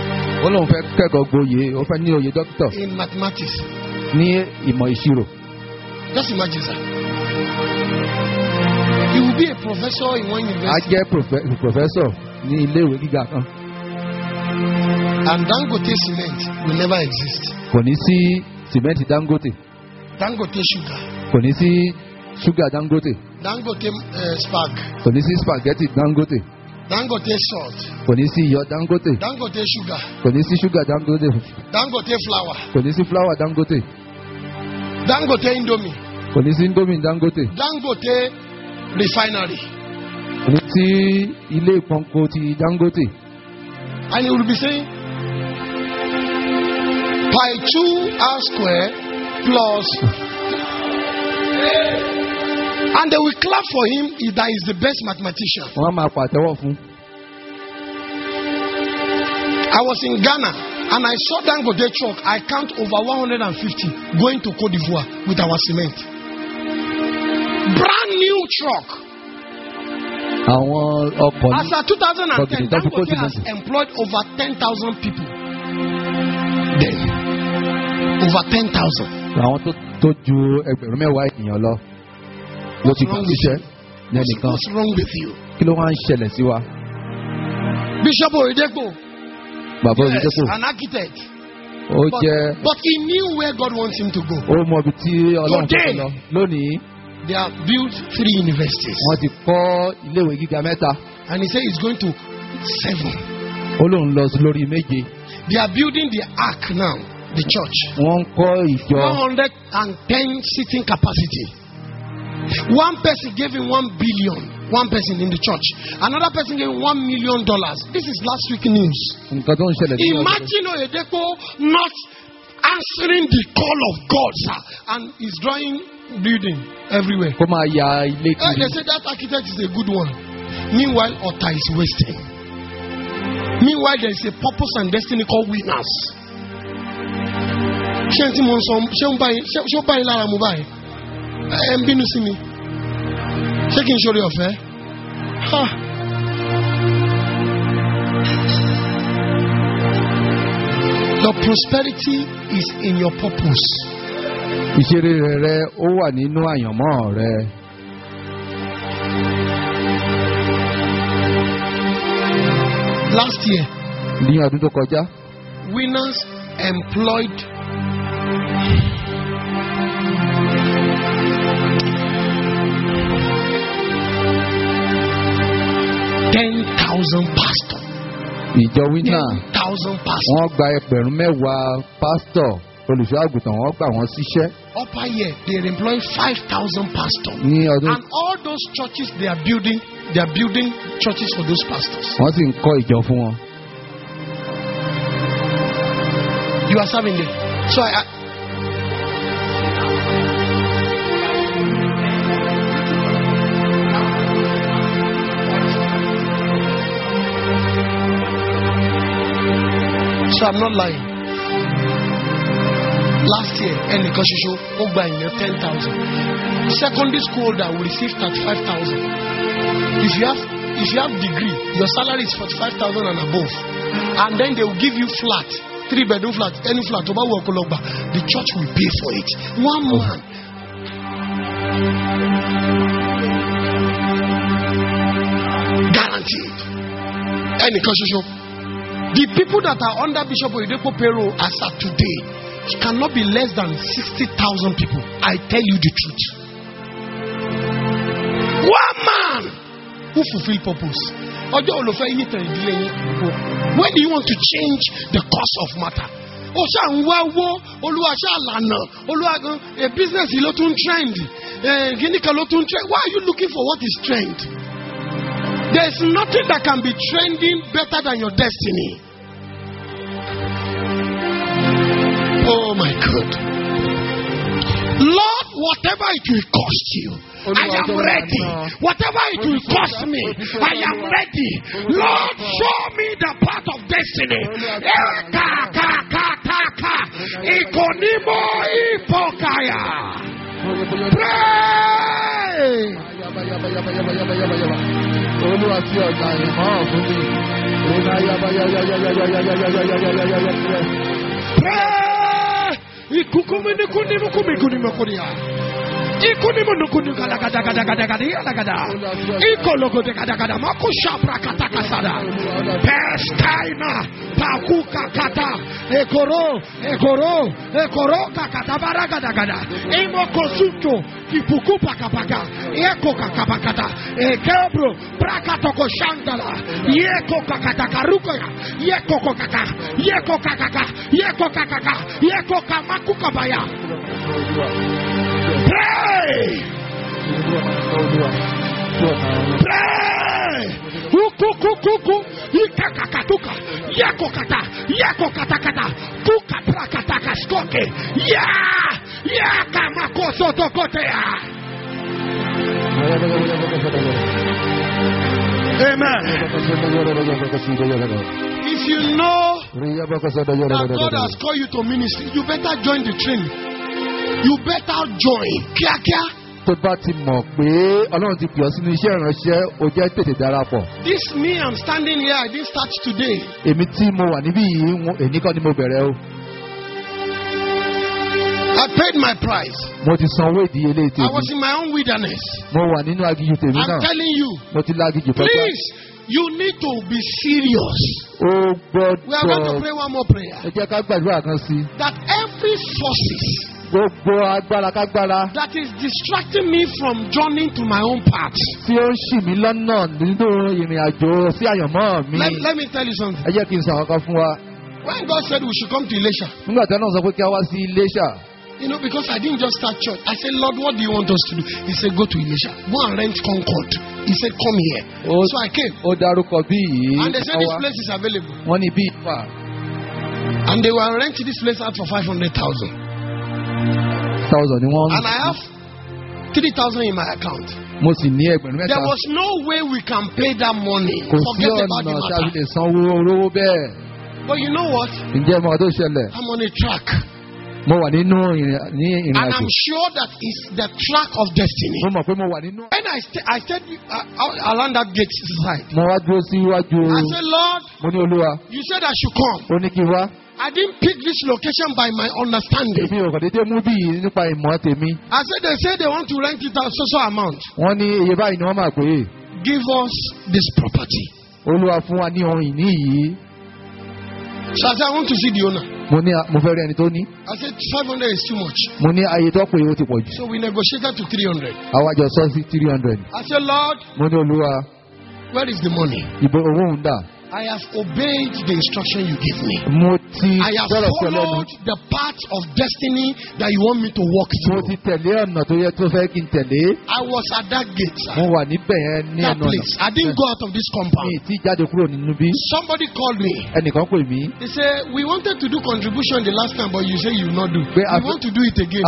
in mathematics. Just imagine, sir. You will be a professor in one university. And Dangote cement will never exist. Dangote sugar. Dangote spag. Spaghetti Dangote. Dangote salt. Dangote sugar. Dangote flour. Flour Dangote. Dangote indomie. Dangote. Dangote refinery. Dangote. And you will be saying pi 2 r square plus. And they will clap for him if that is the best mathematician. I was in Ghana and I saw Dangote truck. I count over 150 going to Cote d'Ivoire with our cement. Brand new truck. As of 2010, Dangote has employed over 10,000 people. Then, over 10,000. What's wrong with you? Bishop Oyedepo, yes, an architect. But he knew where God wants him to go. Today, they have built 3 universities. And he said he's going to 7. They are building the ark now, the church. 110 seating capacity. One person gave him 1 billion. One person in the church. Another person gave him $1 million. This is last week news. Imagine Oyedepo not answering the call of God, sir, and he's drawing building everywhere. They say that architect is a good one. Meanwhile, Otta is wasting. Meanwhile, there is a purpose and destiny called winners. Shaking show of fair. Your prosperity is in your purpose. Last year, winners employed 10,000 pastors. 10,000 pastors. Upper year, they employ 5,000 pastors. And all those churches they are building churches for those pastors. You are serving them. So So I'm not lying. Last year, ẹnìkan ṣoṣo ó gba ìyẹn 10,000. Secondary school holder will receive 35,000. If you have degree, your salary is 45,000 and above, and then they will give you flat, 3-bedroom flat, any flat. The church will pay for it. One man. Guaranteed. Ẹnìkan ṣoṣo. The people that are under Bishop Oyedepo payroll as of today cannot be less than 60,000 people. I tell you the truth. One man who fulfill purpose. When do you want to change the course of matter? A business is not trend. Why are you looking for what is trend? There is nothing that can be trending better than your destiny. Oh my God. Lord, whatever it will cost you, I am ready. Whatever it will cost me, I am ready. Lord, show me the path of destiny. Pray. Amen. If you know that God has called you to ministry, you better join the training. You better join. Kia. Tó bá ti mọ̀ pé Ọlọ́run ti pè ọ́ sínú iṣẹ́ ìránṣẹ́, ó jẹ́ tètè darapọ̀. This me I'm standing here, I didn't start today. Èmi tí mo wà níbí yìí, èní kọ́ ni mo bẹ̀rẹ̀ o. I paid my price. Mo ti san owó ìdíyelé tèmi. I was in my own wilderness. Mo wà nínú aginjù tèmi náà. I'm telling you. Mo ti la aginjù pẹ́pẹ́. Please, you need to be serious. O gbọ́dọ̀. We are going to pray one more prayer. Ẹ jẹ́ ká gbàdúrà kan sí. That every forces gbogbo agbára kágbára. that is distracting me from journeying to my own path. Tí ó ń ṣì mí lọ́nà nínú ìrìn àjò sí àyànmọ́ mi. Let me tell you something. Ẹ jẹ́ kí n sọ kankan fún wa. When God said we should come to Elisha. Nígbà tí Ọlọ́run sọ pé kí a wá sí Elisha. You know, because I didn't just start church. I said, Lord, what do you want us to do? He said, go to Elisha. Go and rent Concord. He said, come here. So I came. Ó dárúkọ bí yìí. And they said this place is available. Wọ́n ní bí ìfà. And they were renting this place out for 500,000. Ni wọ́n. And I have 3,000 in my account. Mo sì ní ẹgbẹ̀rún mẹ́ta. There was no way we can pay that money. Forget about the matter. Kò sí ọ̀nà tí a lè sanwó olówó bẹ́ẹ̀. But you know what? Ǹjẹ́ mo tó ṣẹlẹ̀? I'm on a track. Mo wà nínú ìrìn àjò. And I'm sure that it's the track of destiny. Mo mọ̀ pé mo wà nínú. When I stayed around that gate side. Mo wá dúró síwájú. I said, Lord. Mo ní Olúwa. You said I should come. Ó ní kí n wá. I didn't pick this location by my understanding. Èmi ò kàn dédé mú bí yìí nípa ìmọ̀ tèmi. I said they say they want to rent it at so amount. Wọ́n ní iye báyìí ni wọ́n máa pè é. Give us this property. Olúwa fún wa ní ohun ìní yìí. So I said, I want to see the owner. Mo fẹ́ rí ẹni tó ní. I said 500 is too much. Mo ní ayé tó pé ó ti pọ̀ jù. So we negotiated to 300. Àwa jọ sọ sí 300. I said, Lord. Mo ní Olúwa. Where is the money? Ibo owó ń dà. I have obeyed the instruction you gave me. I have followed the path of destiny that you want me to walk through. I was at that gate, sir. That place. I didn't go out of this compound. Somebody called me. They said, we wanted to do contribution the last time, but you say you will not do. We want to do it again.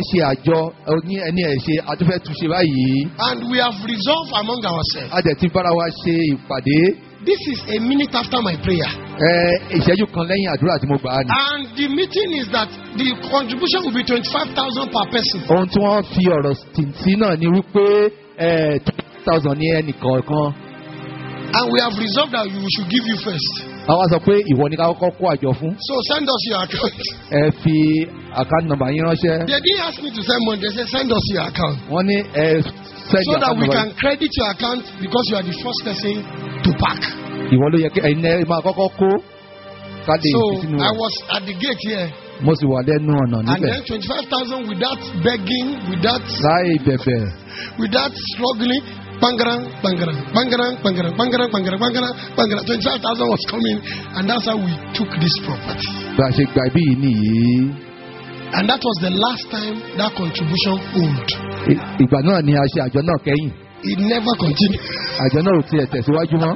And we have resolved among ourselves. This is a minute after my prayer. ìṣẹ́jú kan lẹ́yìn àdúrà tí mo gbà á ni. And the meeting is that the contribution will be 25,000 per person. ohun tí wọ́n fi ọ̀rọ̀ tìǹtì náà ni wípé 2,000 ní ẹnì kọ̀ọ̀kan. And we have resolved that we should give you first. àwa sọ pé ìwọ ni ká kọ́kọ́ kó àjọ fún. So send us your account. ẹ fi account number yín ránṣẹ́. They didn't ask me to send money. They said send us your account. wọ́n ní send So your that account we number. can credit your account because you are the first person to pack. ìwọ ló yẹ kí ẹ̀yin ẹ máa kọ́kọ́ kó káde So ìfisínú I rẹ̀. was at the gate here. mo sì wà lẹ́nu ọ̀nà And níbẹ̀. then 25,000 without begging, without láì bẹ̀bẹ̀. struggling. Bangarang, bangarang, bangarang, bangarang, bangarang, bangarang, bangarang, bangarang. 25,000 was coming, and that's how we took this property. bá a ṣe gba ibí yìí nìyí. And that was the last time that contribution owed. ìgbà náà ni a ṣe àjọ náà kẹ́yìn. It never continued. àjọ náà ò tiẹ̀ tẹ̀síwájú mọ́.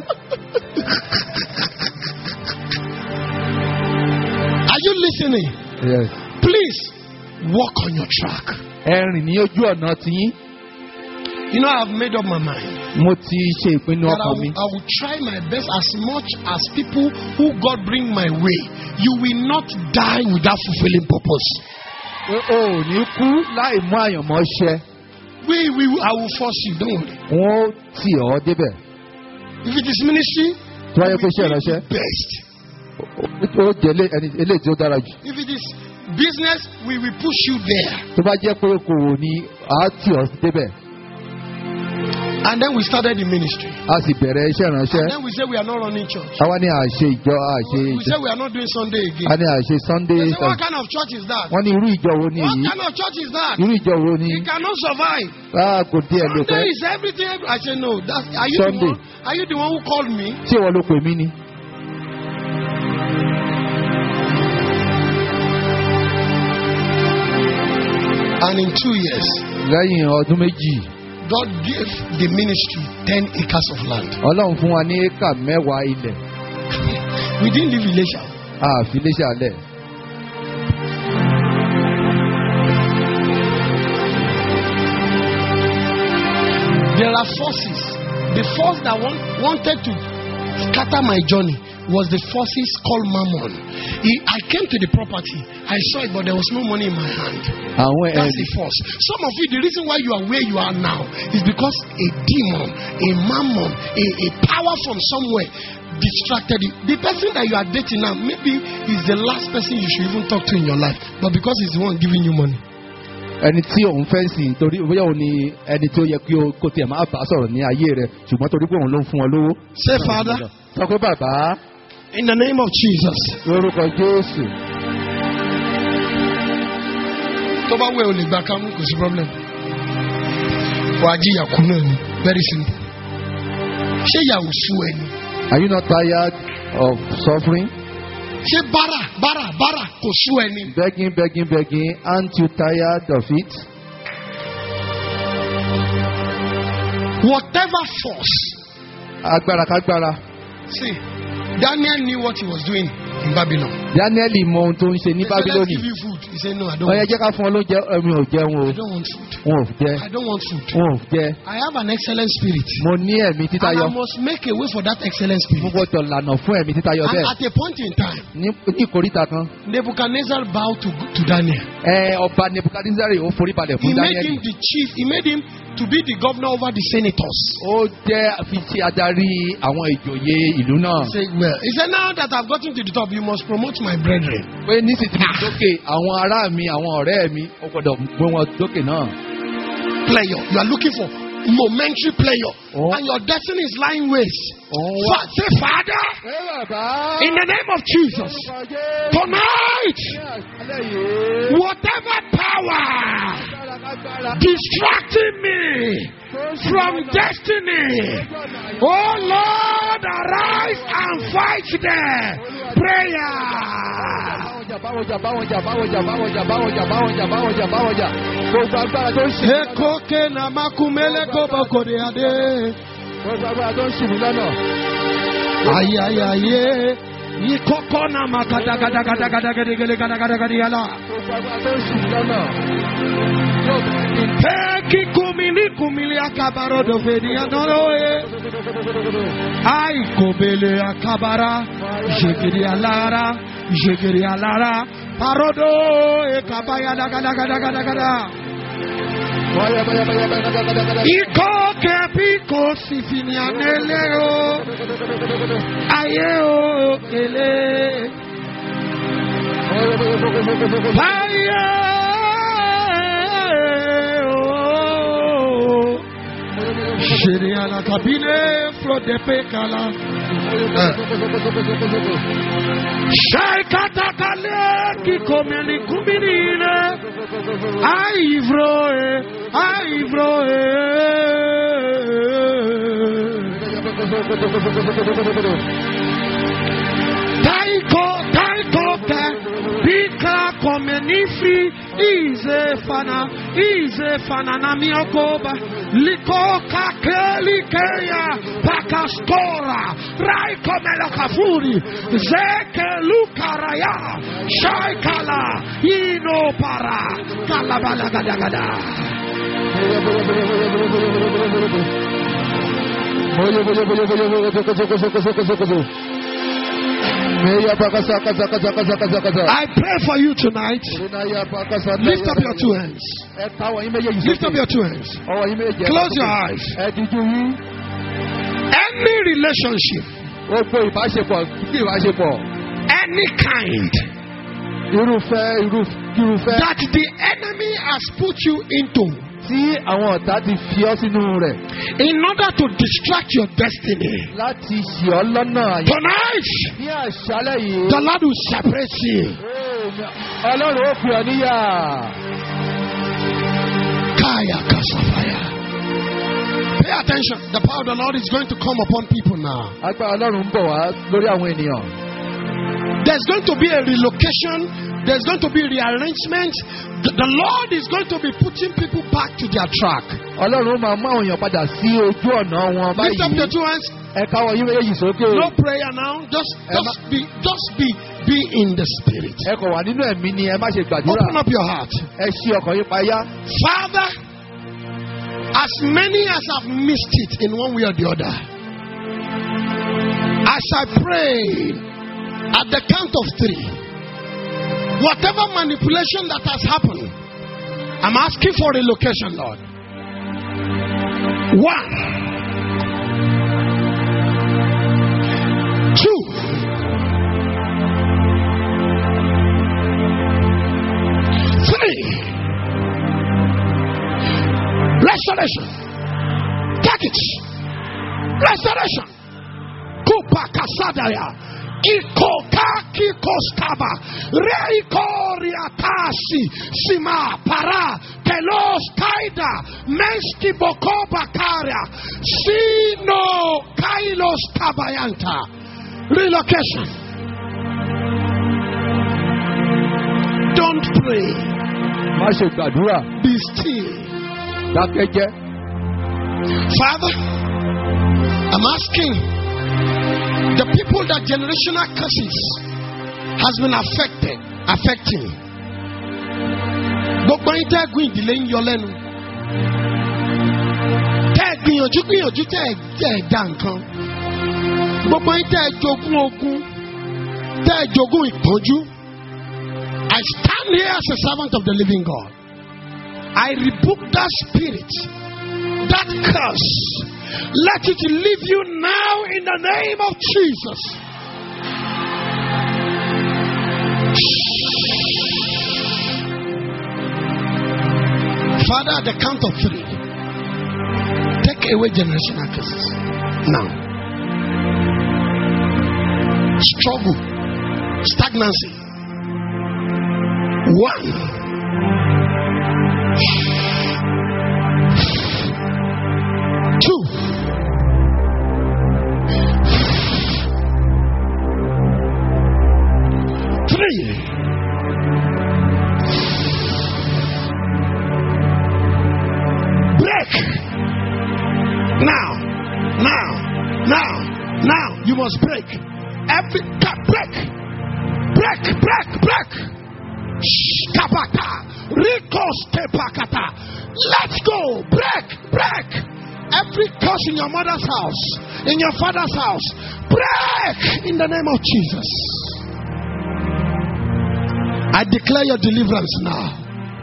Are you listening? Yes. Please walk on your track. ẹ rìn ní ojú ọ̀nà tiyín. You know, I've made up my mind mo ti ṣe ìpinnu that ọkàn mi. I will try my best as much as people who God bring my way. You will not die without fulfilling purpose. o ò ní kú láì mú àyànmọ́ ṣẹ. I will force you, don't worry. wọ́n ó tì ọ́ débẹ̀. If it is ministry, tí wọ́n yẹ kó we ṣe will do ìránṣẹ́. best. ó jẹ́ eléyìí tí ó dára jù. If it is business, we will push you there. tó bá jẹ́ pé okòwò ni a tì ọ́ débẹ̀. And then we started the ministry. a sì bẹ̀rẹ̀ iṣẹ́ And ìránṣẹ́. then we say we are not running church. àwa ní àṣe ìjọ àṣe We say we are not doing Sunday a again. ní àṣe Sunday They say, what service. kind of church is that? wọ́n ní irú ìjọ wo ni What èyí. kind of church is that? irú ìjọ wo ni. You cannot survive. kò díẹ̀ ló Sunday fẹ́. is everything. I say no. Are you the Sunday. one? Are you the one who called me? tí ìwọ ló pè mí ni. And in 2 years, lẹ́yìn ọdún méjì God gave the ministry 10 acres of land. ọlọ́run fún wa ní éka 10 ilẹ̀. We didn't live in Elisha. àfi léṣe alẹ́. There are forces. The force that wanted to scatter my journey was the forces called Mammon. I came to the property. I saw it, but there was no money in my hand. àwọn That's ẹ̀rí the force. Some of you, the reason why you are where you are now is because a demon, a mammon, a power from somewhere distracted you. The person that you are dating now, maybe is the last person you should even talk to in your life, but because he's the one giving you money. ẹni tí òun fẹ́ sìn torí bóyá òun ni ẹni tí ó yẹ kí o kó tiẹ̀ máa bá sọ̀rọ̀ ní ayé rẹ̀ ṣùgbọ́n torí pé òun ló ń fún ọ lówó. Say, Father, sọ pé bàbá in the name of Jesus. lórúkọ Jésù. Tó bá wẹ̀ o lè gba kámú kò sí problem. Wàá jí ìyàkú náà ni, very simple. Ṣé ìyàwó sú ẹ ni? Are you not tired of suffering? Ṣé bára kò sú ẹ ni? Begging, aren't you tired of it? Whatever force. Agbára kágbára. See, Daniel knew what he was doing in Babylon. Daniel mọ ohun tó ń ṣe ní They said, let's Bábílónì. give you food. He said, no, I don't Ó yẹ want jẹ́ ká fún ọ lóúnjẹ ẹ̀mí ò jẹun o. I don't want food. Wọn ò jẹ. I don't want food. Wọn ò jẹ. I have an excellent spirit. Mo ní ẹ̀mí And títayọ. I must make a way for that excellent Mo spirit. gbọ́dọ̀ lànà fún ẹ̀mí títayọ And bẹ́ẹ̀. at a point in time, Ní ìkóríta kan. Nebuchadnezzar bowed to Daniel. Ọba Nebukadnezari ó forí balẹ̀ He fún made Daniel. him the chief. He made him to be the governor over the senators. Ó jẹ́ fi ṣe adarí àwọn ìjòyè ìlú náà. He said, now that I've gotten to the top, you must promote my brethren. Pé nísìsiyìí dókè àwọn ará mi àwọn ọ̀rẹ́ mi ó gbọ́dọ̀ gbé wọn dókè náà. Player. You are looking for momentary player. Oh. And your destiny is lying waste. Say, Father, in the name of Jesus, tonight, whatever power distracting me from destiny, oh Lord, arise and fight them. Prayer. Ekoke na makumele koboko de ade. Aye aye aye. Ikoko na makada gada gada gada gada gada gada gada gada gada. Peki kumili akabaro do vedi anoroe. Ai kobele akabara. Jekiri alara. Parodo e kabaya daga. Iko kepiko sifini aneleo. Ayeo ele. Sheriana kabine flo de pekala. Shaikata kale ki komeni kuminine. Aivroe. Taiko Bika komenifi ize fana na miokoba likoka kelikeya pakastora raiko melokafuri zeke lukaraya shaikala ino para kalabala gada. I pray for you tonight. Lift up your two hands. Close your eyes. Any relationship, any kind that the enemy has put you into, in order to distract your destiny, tonight the Lord will separate you. Pay attention. The power of the Lord is going to come upon people now. There's going to be a relocation. There's going to be rearrangement. The Lord is going to be putting people back to their track. Lift up your two hands. No prayer now. Just be in the spirit. Open up your heart. Father, as many as have missed it in one way or the other, as I pray at the count of 3, whatever manipulation that has happened, I'm asking for relocation, Lord. 1, 2, 3. Restoration. Take it. Restoration. Kupa kasadaya. Ikokaki koskaba. Reikoriatasi. Sima para. Telos kaida. Menski bokoba karia. Sino kailos kabayanta. Relocation. Don't pray. Be still. Father, I'm asking the people that generational curses has been affecting. Gbogbo yín tẹ́ gbin ìdílé ń yọ lẹ́nu. Tẹ́ gbìyànjú tẹ́ dá nǹkan. Gbogbo yín tẹ́ jogún ogun. Tẹ́ jogún ìpọ́njú. I stand here as a servant of the living God. I rebuke that spirit, that curse. Let it leave you now in the name of Jesus. Father, at the count of 3, take away generational curses. Now. Struggle, stagnancy. 1. 2. 3. 'Break. Now. You must break. Break. Kabata. Let's go. Break. Every curse in your mother's house, in your father's house, break in the name of Jesus. I declare your deliverance now.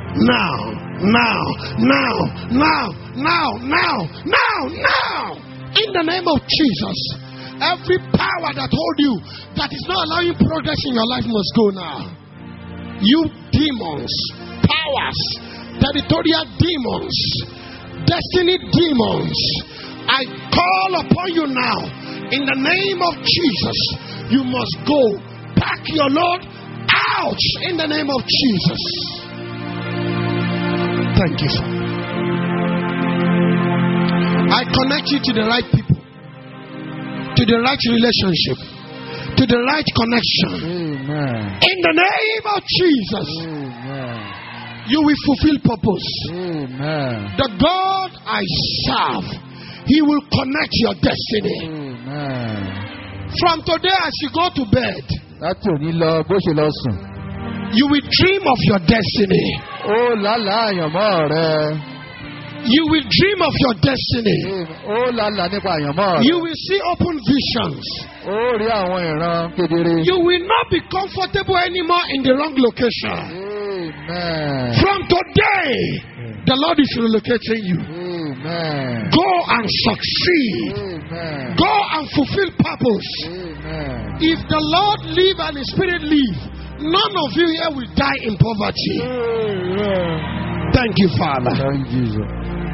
In the name of Jesus. Every power that hold you, that is not allowing progress in your life, must go now. You demons, powers, territorial demons, destiny demons, I call upon you now. In the name of Jesus, you must go. Pack your load out in the name of Jesus. Thank you, sir. I connect you to the right people, to the right relationship, to the right connection. Amen. In the name of Jesus, Amen. you will fulfill purpose. Amen. The God I serve, He will connect your destiny. Amen. From today, as you go to bed, Láti òní lọ bó ṣe lọ sùn. you will dream of your destiny. Ó lálàá àyànmọ́ rẹ. You will dream of your destiny. Ó lálàá nípa àyànmọ́ rẹ. You will see open visions. Ó rí àwọn ìran kedere. You will not be comfortable anymore in the wrong location. Amen. From today, the Lord is relocating you. Amen. Go and succeed. Amen. Go and fulfill purpose. Amen. If the Lord live and His Spirit live, none of you here will die in poverty. Amen. Thank you, Father. Thank you, Jesus.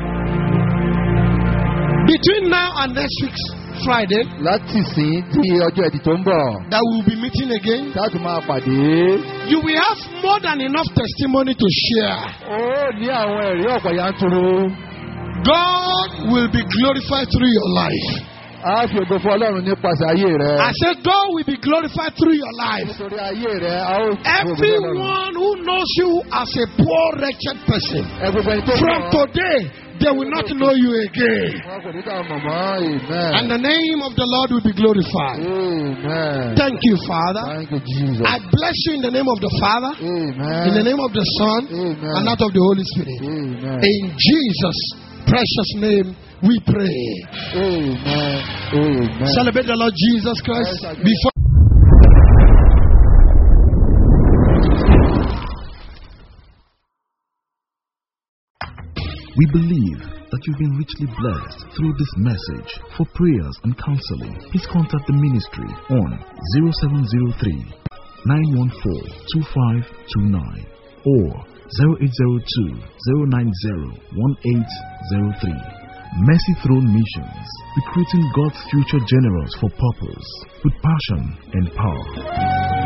Between now and next week's Friday, Láti sìn di ọjọ́ ẹtì tó ń bọ̀. that we will be meeting again, Láti máa pàdé. you will have more than enough testimony to share. Ó ní àwọn ẹ̀rí ọ̀pọ̀ yanturu. God will be glorified through your life. A fi ògo fún Ọlọ́run nípasẹ̀ ayé rẹ. I said, God will be glorified through your life. Nítorí ayé rẹ, a ó fi ògo fún Ọlọ́run. Everyone who knows you as a poor, wretched person, Ẹgbẹ̀gbẹ̀ ẹni tó from mọ̀. today, they will not know you again. Wọn kò ní ká mọ̀ mọ́. Amen. And the name of the Lord will be glorified. Amen. Thank you, Father. Thank you, Jesus. I bless you in the name of the Father, Amen. in the name of the Son, Amen. and that of the Holy Spirit. Amen. In Jesus' precious name, we pray. Amen. Amen. Celebrate the Lord Jesus Christ. Yes, I do. Before We believe that you've been richly blessed through this message. For prayers and counseling, please contact the ministry on 0703 914 2529 or 0802 090 1803. Mercy Throne Missions, recruiting God's future generals for purpose with passion and power.